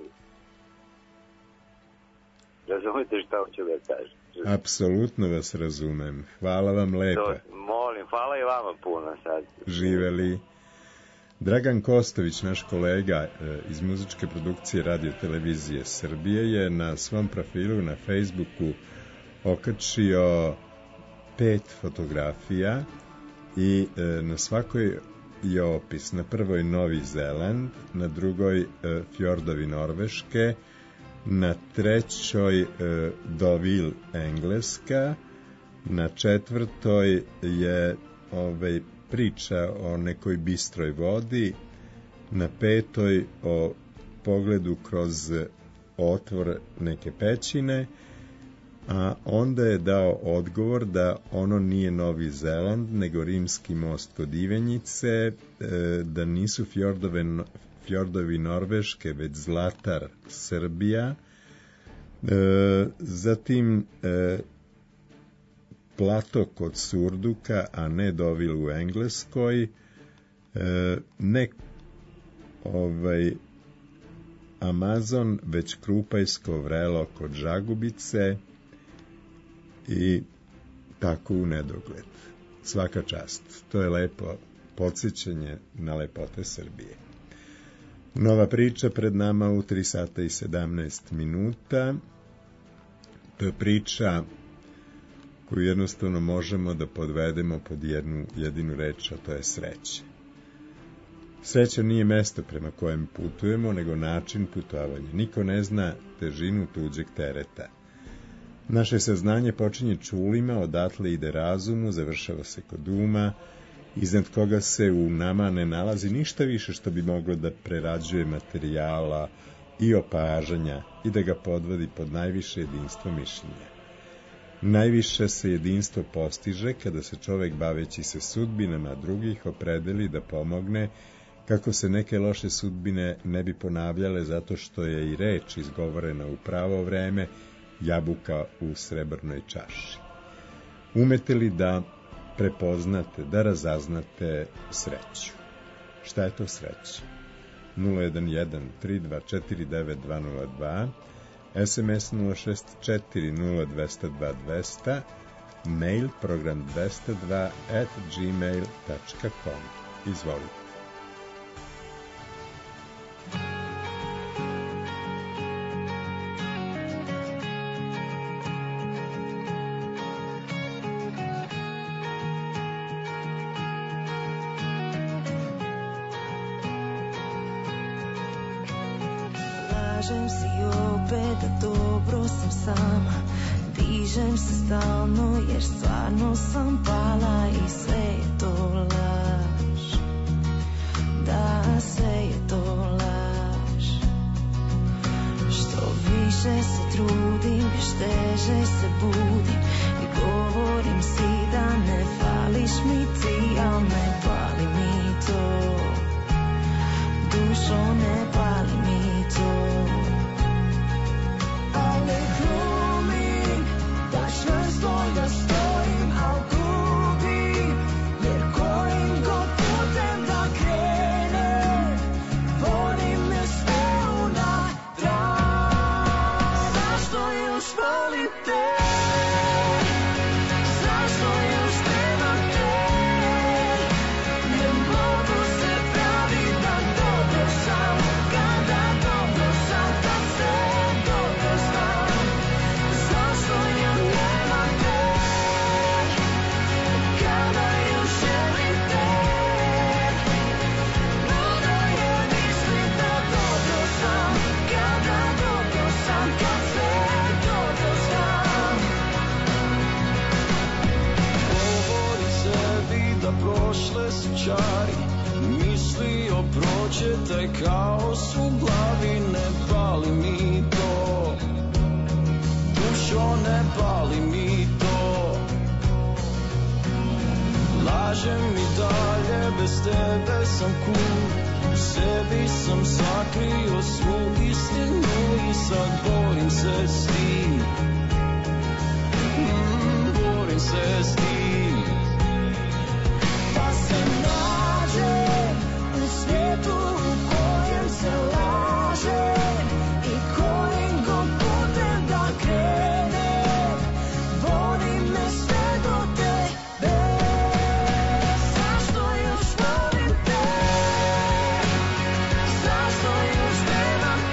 S19: razumete šta hoću da kažem.
S1: Apsolutno vas razumem, hvala vam lepa.
S19: Molim, hvala i vama puno sad.
S1: Živeli. Dragan Kostović, naš kolega iz muzičke produkcije Radio Televizije Srbije, je na svom profilu na Facebooku okačio 5 fotografija i na svakoj je opis. Na prvoj Novi Zeland, na drugoj fjordovi Norveške, na trećoj Deauville, Engleska, na četvrtoj je priča o nekoj bistroj vodi, na petoj o pogledu kroz otvor neke pećine, a onda je dao odgovor da ono nije Novi Zeland, nego Rimski most kod Ivanjice, da nisu fjordovi Norveške, već Zlatar, Srbija, zatim plato kod Surduka, a ne Deauville u Engleskoj, ne Amazon, već Krupajsko vrelo kod Žagubice i tako u nedogled. Svaka čast. To je lepo podsjećanje na lepote Srbije. Nova priča pred nama u 3 sata i 17 minuta. To je priča koju jednostavno možemo da podvedemo pod jednu jedinu reč, a to je sreća. Sreća nije mesto prema kojem putujemo, nego način putovanja. Niko ne zna težinu tuđeg tereta. Naše saznanje počinje čulima, odatle ide razumu, završava se kod uma, iznad koga se u nama ne nalazi ništa više što bi moglo da prerađuje materijala i opažanja i da ga podvodi pod najviše jedinstvo mišljenja. Najviše se jedinstvo postiže kada se čovek baveći se sudbinama drugih opredeli da pomogne kako se neke loše sudbine ne bi ponavljale zato što je i reč izgovorena u pravo vreme, jabuka u srebrnoj čaši. Umete li da prepoznate, da razaznate sreću? Šta je to sreća? 011-324-9202, SMS 064-0202, mail program 202@gmail.com. Izvolite.
S20: Kažem si opet da dobro sam sama, dižem se stalno jer stvarno sam pala i sve je to laž. Da, sve je to laž. Što više se trudim, još teže se budim i govorim si da ne fališ mi ti, al ne pali mi to. Dušo, ne pali mi to. Ali glumim da čvrsto da stojim, al gubim, jer kojim god putem da krenem, vodi me sve unatrag. Zašto još volim te? Zašto još trebam te? Ne mogu se praviti da dobro sam, kada dobro sam, kad se dobro znam. Zašto ja nemam te? Kada još želim te? Možda je mislim da dobro sam, kada dobro sam, kad se dobro znam.
S10: Govori sebi da prošle su čari, mislio prođe taj kaos u glavi, ne pali mi to. Dušo, ne pali mi to. Lažem i dalje, bez tebe sam cool, u sebi sam sakrio svu istinu i sad borim se s tim. Borim se s tim.
S20: Pa se nađem u svijetu u kojem se laže i kojim god putem da krenem, vodi me sve do tebe. Zašto još volim te? Zašto još nemam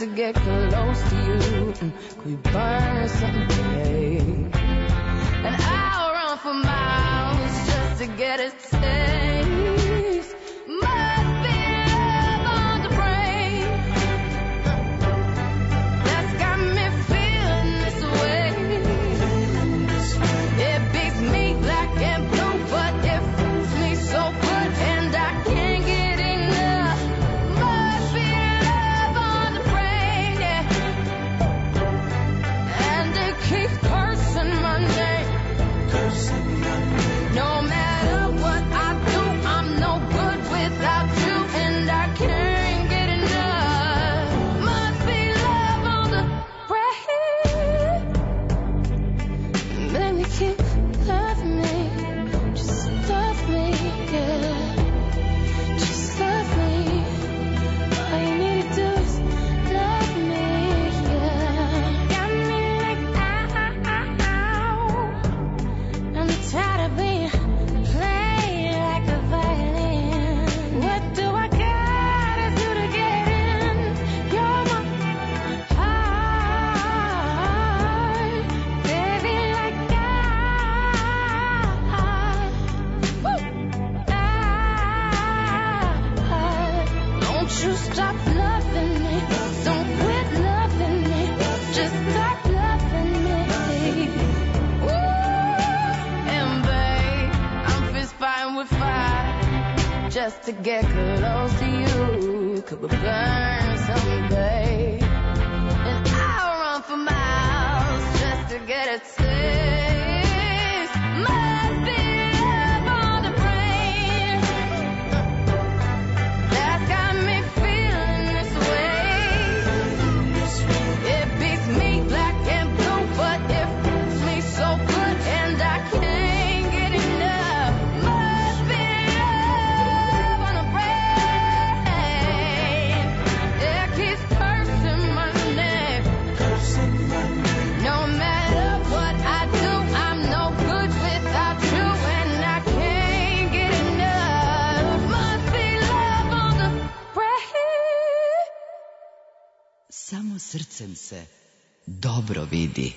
S3: to get close to you. Could we burn someday? And I'll run for miles just to get a taste. Must be love on the brain that's got me feeling this way. It beats me black and blue, but it fools me so good, and I can't get enough. Must be love on the brain, yeah. And it keeps cursing my name. No matter what I do, I'm no good without you, and I can't get enough. Must be love on the brain. Baby, keep loving me, just love me, yeah. Just love me. All you need to do is love me, yeah. Got me like ow. I'm tired of being played like a violin. What do I gotta do to get in? You're my heart, baby, like don't you stop loving me, don't quit loving me, just stop loving me. And babe, I'm fist fighting with fire just to get close to you. Could we burn someday? And I'll run for miles just to get a taste. Must be love on the brain that's got me feeling this way. It beats me black and blue, but it fools me so good, and I can't get enough. Must be love on the brain. It keeps cursing my name. No matter what I do, I'm no good without you, and I can't get enough. Must be love on the brain.
S6: Samo srcem se dobro vidi.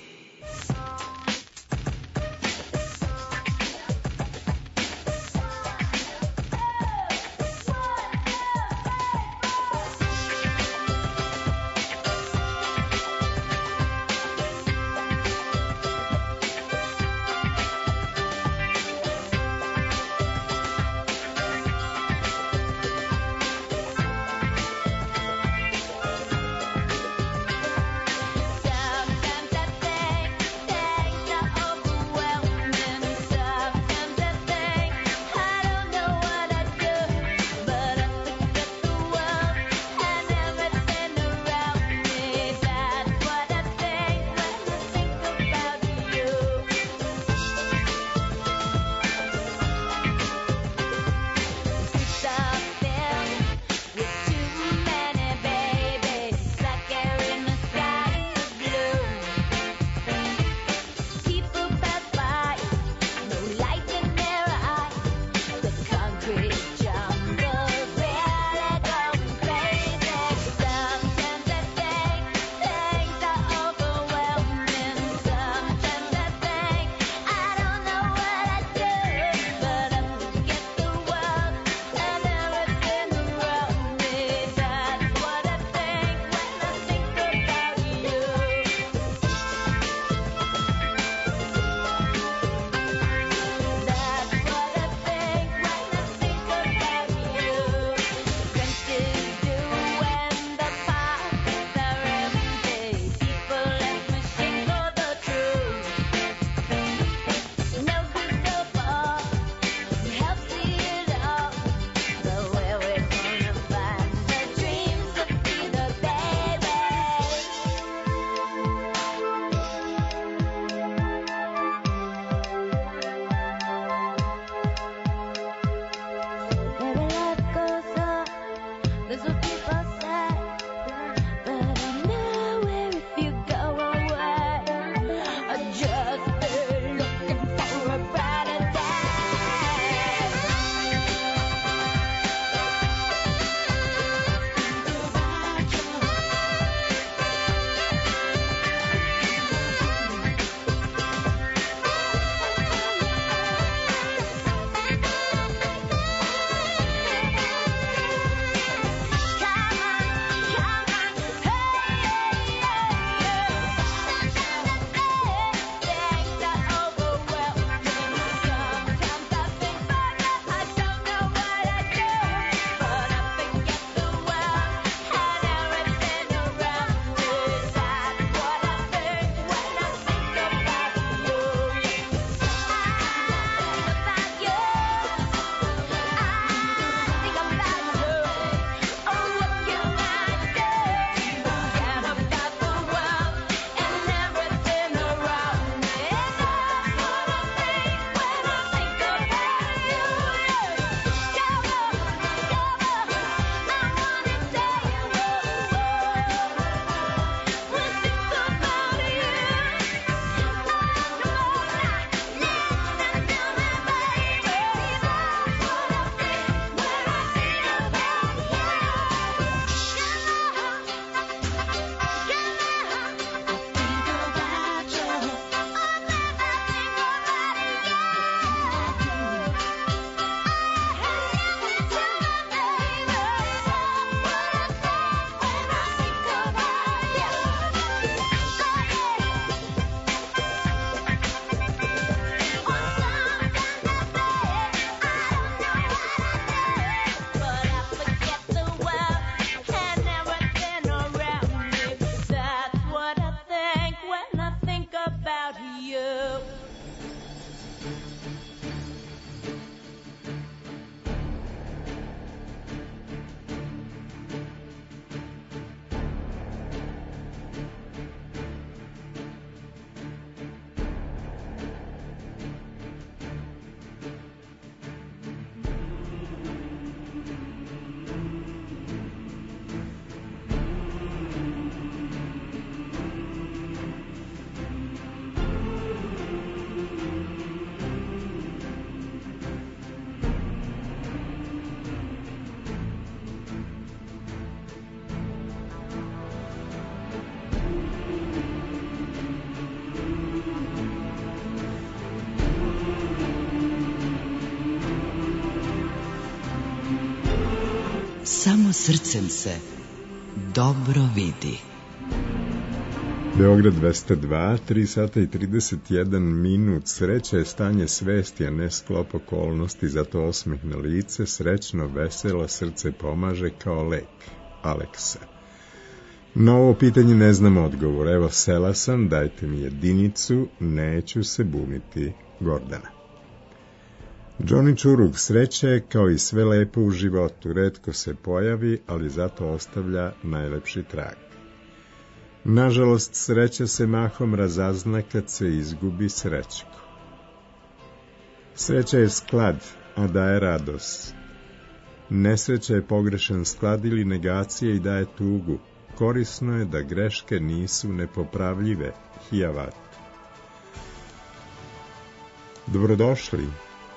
S7: Down, down, down, down.
S6: Samo srcem se dobro vidi.
S1: Beograd 202, 3 sata i 31 minut. Sreća je stanje svesti, a ne sklop okolnosti, zato osmeh na lice, srećno, veselo, srce pomaže kao lek. Aleksa. Na ovo pitanje ne znam odgovor. Evo, sela sam, dajte mi jedinicu, neću se buniti. Gordana. Johnny Čurug, sreća je kao i sve lepo u životu, retko se pojavi, ali zato ostavlja najlepši trag. Nažalost, sreća se mahom razazna kad se izgubi srećko. Sreća je sklad, a daje radost. Nesreća je pogrešan sklad ili negacija i daje tugu. Korisno je da greške nisu nepopravljive. Hijavat. Dobrodošli.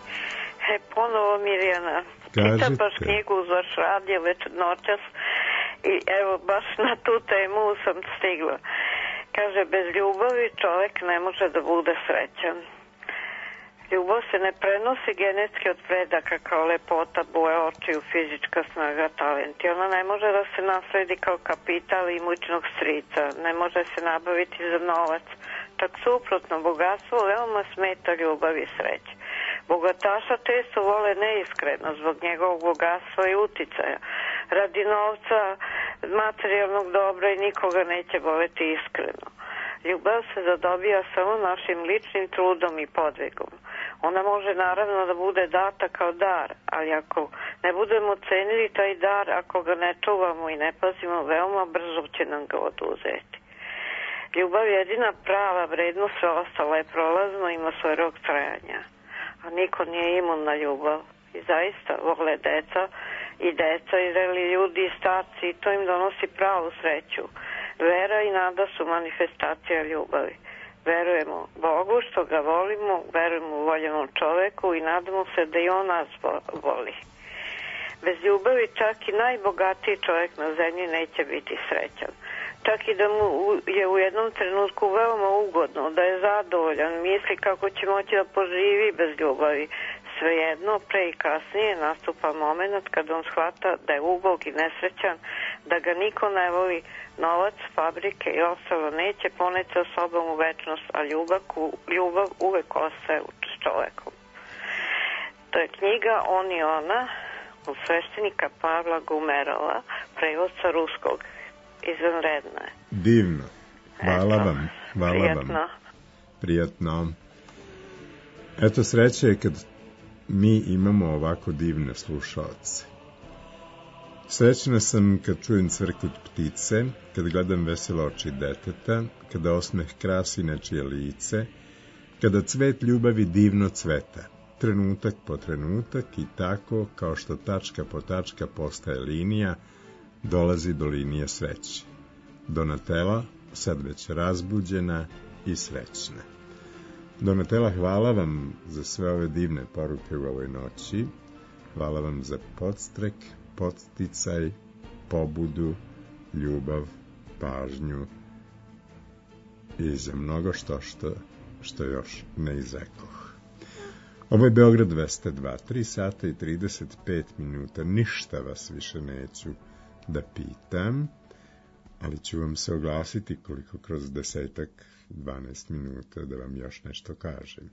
S16: Ponovo Mirjana. Čitam baš knjigu uz vaš radio već noćas i evo baš na tu temu sam stigla. Kaže, bez ljubavi čovjek ne može da bude srećan. Ljubav se ne prenosi genetski od predaka kao lepota, boja očiju, fizička snaga, talent. I ona ne može da se nasledi kao kapital imućnog strica. Ne može se nabaviti za novac. Čak suprotno, bogatstvo veoma smeta ljubav i sreće. Bogataša često vole neiskreno zbog njegovog bogatstva i uticaja. Radi novca, materijalnog dobra i nikoga neće voleti iskreno. Ljubav se zadobija samo našim ličnim trudom i podvigom. Ona može naravno da bude data kao dar, ali ako ne budemo cenili taj dar, ako ga ne čuvamo i ne pazimo, veoma brzo će nam ga oduzeti. Ljubav je jedina prava vrednost, sve ostalo je prolazno, ima svoj rok trajanja. A niko nije imun na ljubav. I zaista vole deca i zreli ljudi i starci i to im donosi pravu sreću. Vera i nada su manifestacija ljubavi. Verujemo Bogu što ga volimo, verujemo voljenom čoveku i nadamo se da i on nas voli. Bez ljubavi čak i najbogatiji čovjek na zemlji neće biti srećan. Čak i da mu je u jednom trenutku veoma ugodno, da je zadovoljan, misli kako će moći da poživi bez ljubavi. Svejedno, pre i kasnije nastupa moment kad on shvata da je ubog i nesrećan, da ga niko ne voli, novac, fabrike i ostalo neće poneti sa sobom u večnost, a ljubav uvek ostaje s čovekom. To je knjiga On i ona od sveštenika Pavla Gumerova, prevod sa ruskog. Izvanredno je.
S1: Divno. Hvala vam.
S16: Prijatno.
S1: Prijatno. Eto, sreća je kad mi imamo ovako divne slušaoce. Srećna sam kad čujem cvrkut ptice, kad gledam veselo oči deteta, kada osmeh krasi nečije lice, kada cvet ljubavi divno cveta, trenutak po trenutak i tako, kao što tačka po tačka postaje linija, dolazi do linije sreće. Donatela, sad već razbuđena i srećna. Donatela, hvala vam za sve ove divne poruke u ovoj noći. Hvala vam za podstrek, podsticaj, pobudu, ljubav, pažnju i za mnogo što još ne izrekoh. Ovo je Beograd 202, 3 sata i 35 minuta. Ništa vas više neću da pitam, ali ću vam se oglasiti koliko kroz 10-12 minuta da vam još nešto kažem.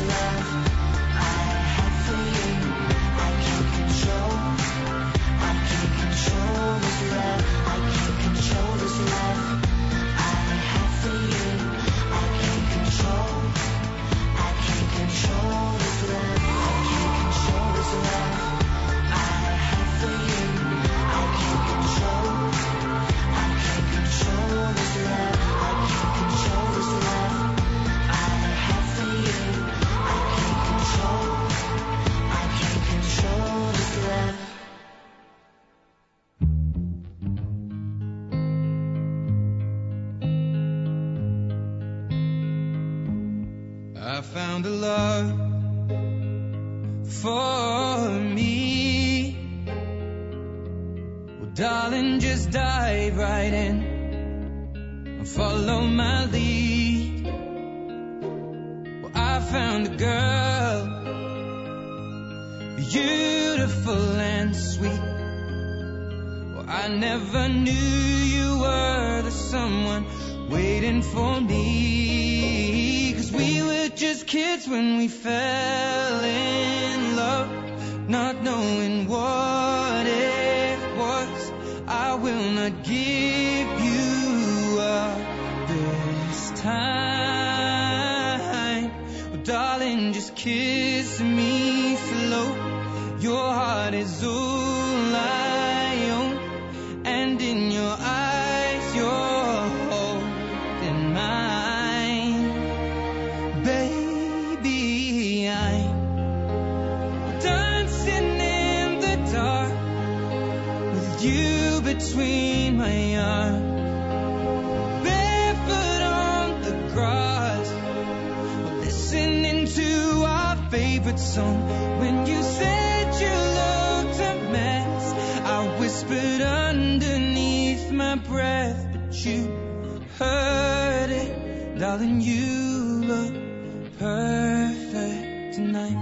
S2: love I have for you. I can't control this love. I can't control this love I have for you. I can't control this love. I can't control this love I have for you. I can't control this love. I can't control this love I have for you. I can't control this love.
S10: I found a love for me. Well, darling, just dive right in and follow my lead. Well, I found a girl, beautiful and sweet. Well, I never knew you were the someone waiting for me. 'Cause we were just kids when we fell in love, not knowing what it was. I will not give you up this time. Oh, darling, just kiss me slow. Your heart is all I own, and in your eyes you're holding mine. Baby, I'm dancing in the dark with you between my arms, barefoot on the grass, listening to our favorite song. When you said you looked a mess, I whispered underneath my breath, but you heard it. Darling, you look perfect tonight.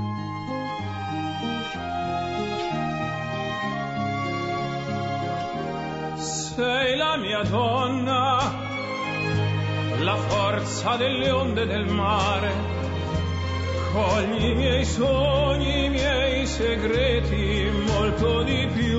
S21: Sei la mia donna, la forza delle onde del mare. Cogli i miei sogni, i miei segreti, molto di più.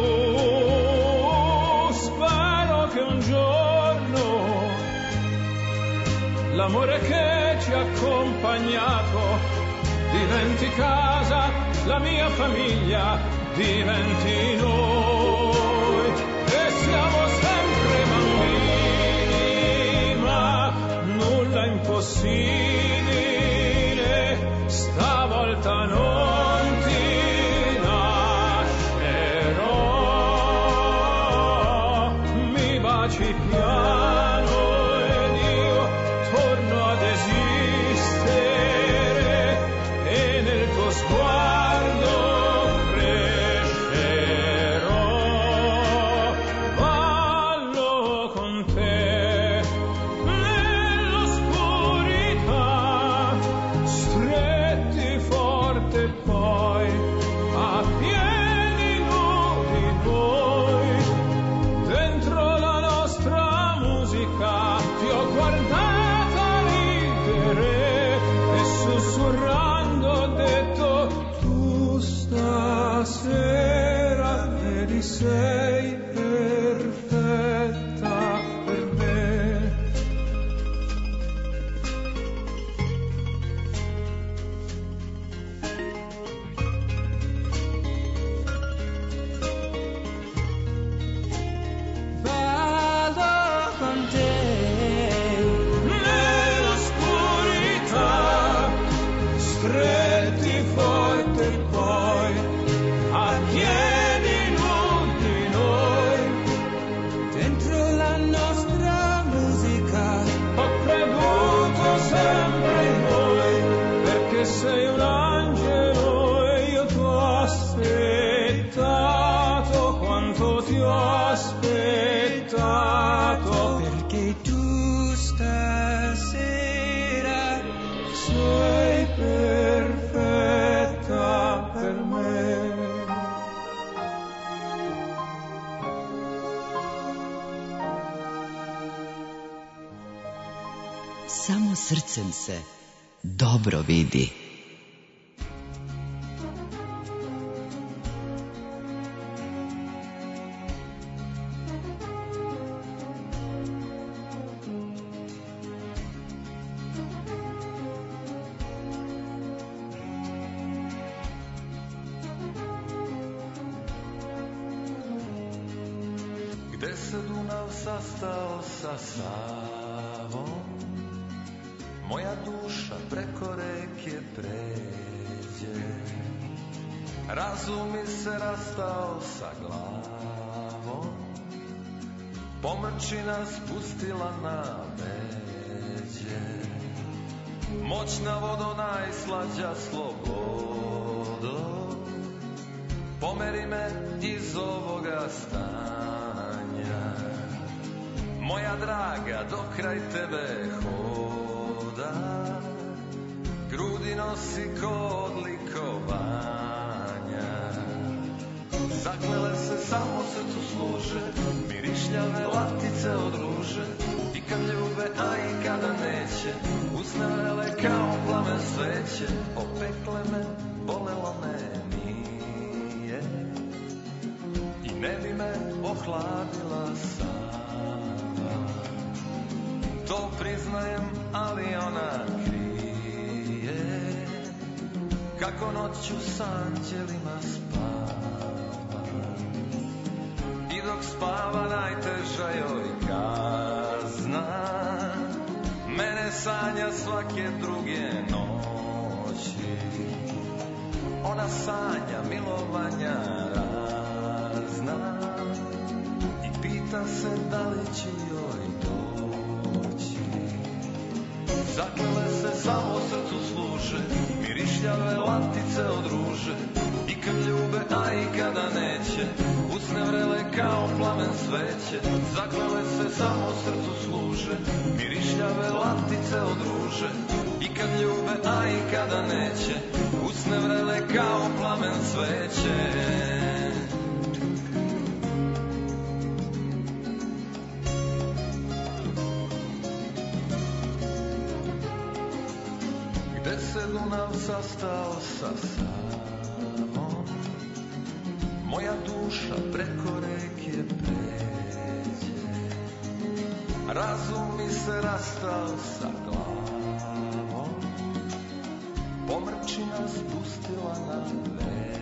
S21: Spero che un giorno l'amore che ci ha accompagnato diventi casa, la mia famiglia diventi noi. E siamo sempre bambini, ma nulla impossibile, stavolta non ti lascerò. Mi baci piano ed io torno ad esistere, e nel tuo sguardo crescerò. Ballo con te nell'oscurità, stretti forte poi a piedi nudi noi. Dentro la nostra musica ti ho guardata ridere e sussurrando ho detto: tu stasera vedi sei perfetta per me.
S10: Ballo con te nell'oscurità, stretti forte poi a piedi nudi noi. Dentro la nostra musica ho creduto sempre in voi, perché sei un angelo e io t'ho aspettato quanto ti ho aspettato, perché tu stasera sei perfetta per me.
S6: Samo srcem se dobro vidi.
S4: se Dunav sastao sa Savom, moja duša preko reke pređe, razum mi se rastao sa glavom, pomrčina spustila na međe, moćna vodo najslađa slobodo, pomeri me iz ovoga stanja, moja draga, do kraj tebe hoda, grudi nosi ko odlikovanja, zaklele se samo srcu služe, mirišljave latice od ruže, i kad ljube, a i kada neće, usne vrele kao plamen sveće, opekle me, bolelo me nije, i ne bi me ohladila sama, to priznajem, ali ona krije, kako noću s anđelima spava, i dok spava najteža joj kazna, mene sanja svake druge noći, ona sanja milovanja razna, i pita se da li će joj doći, zaklele se samo srcu služe, mirišljave latice od ruže, i kad ljube, a i kada neće, usne vrele kao plamen sveće, zaklele se samo srcu služe, mirišljave latice od ruže, i kad ljube, a i kada neće, usne vrele kao plamen sveće. Gde se Dunav sastao sa Savom, moja duša preko reke pređe, razum mi se rastao sa glavom, pomrčina spustila na leđe.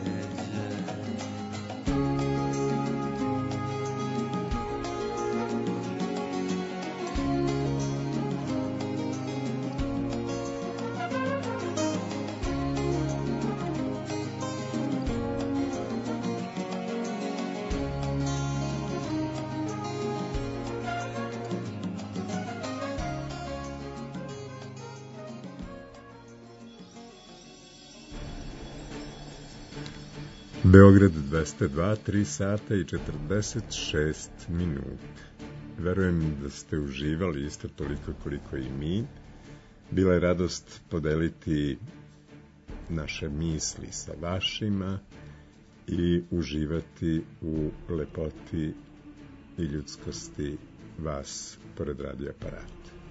S1: Beograd 202, 3 sata i 46 minuta. Verujem da ste uživali isto toliko koliko i mi. Bila je radost podeliti naše misli sa vašima i uživati u lepoti i ljudskosti vas pored radioaparata.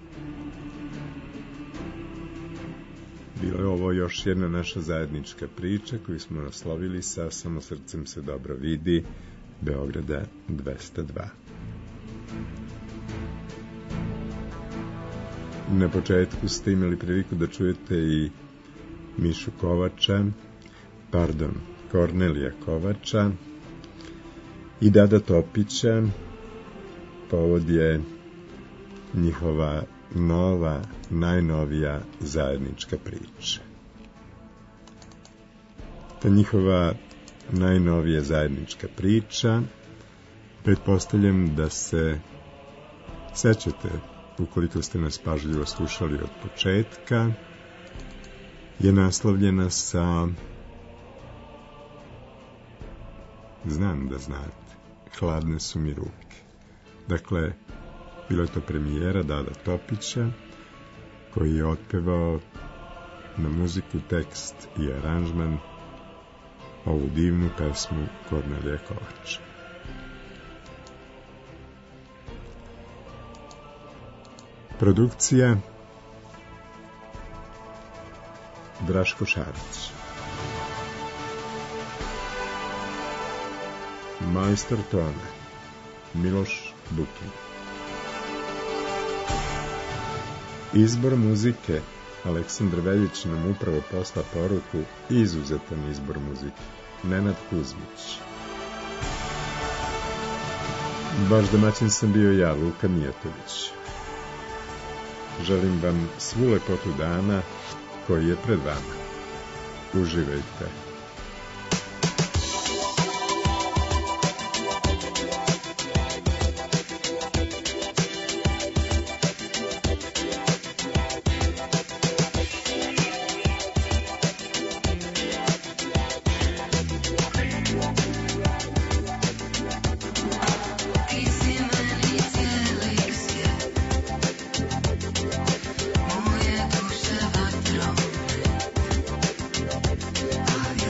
S1: Bila je ovo još jedna naša zajednička priča koju smo naslovili sa Samo srcem se dobro vidi, Beograda 202. Na početku ste imali priliku da čujete i Mišu Kovača, Kornelija Kovača i Dada Topića. Povod je njihova najnovija zajednička priča. Ta njihova najnovija zajednička priča, pretpostavljam da se sećate, ukoliko ste nas pažljivo slušali od početka, je naslovljena sa, znam da znate, Hladne su mi ruke. Dakle, bila je to premijera Dada Topića, koji je otpevao na muziku, tekst i aranžman ovu divnu pesmu Kornelija Kovača. Produkcija Draško Šarić. Majstor tona Miloš Bukin. Izbor muzike Aleksandar Veljić nam upravo posla poruku, izuzetan izbor muzike, Nenad Kuzmić. Vaš domaćin sam bio ja, Luka Mijatović. Želim vam svu lepotu dana koji je pred vama. Uživajte.
S2: Moje duše vatrone, a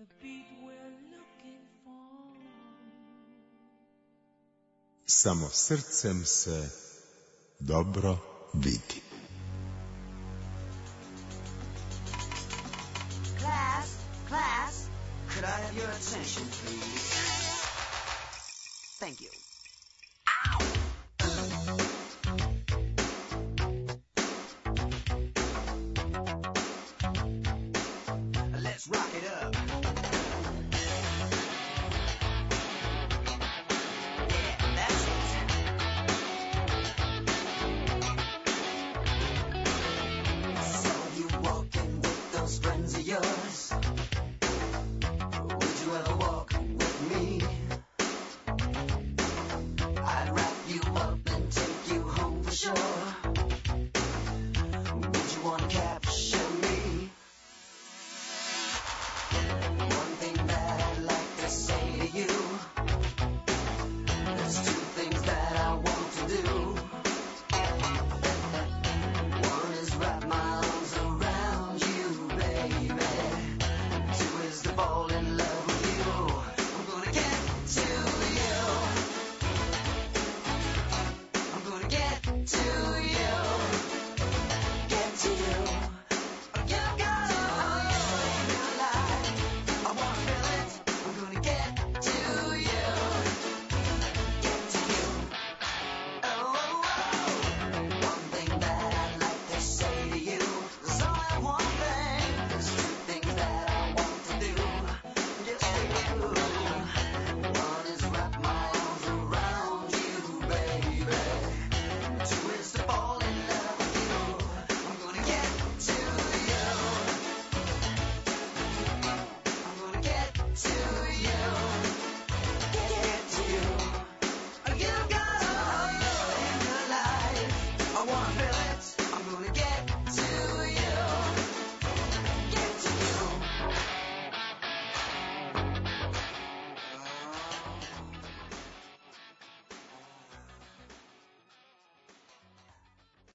S2: the beat we're looking for.
S1: Samo srcem se dobro vidi.
S2: Class, could I have your attention, please? Thank you.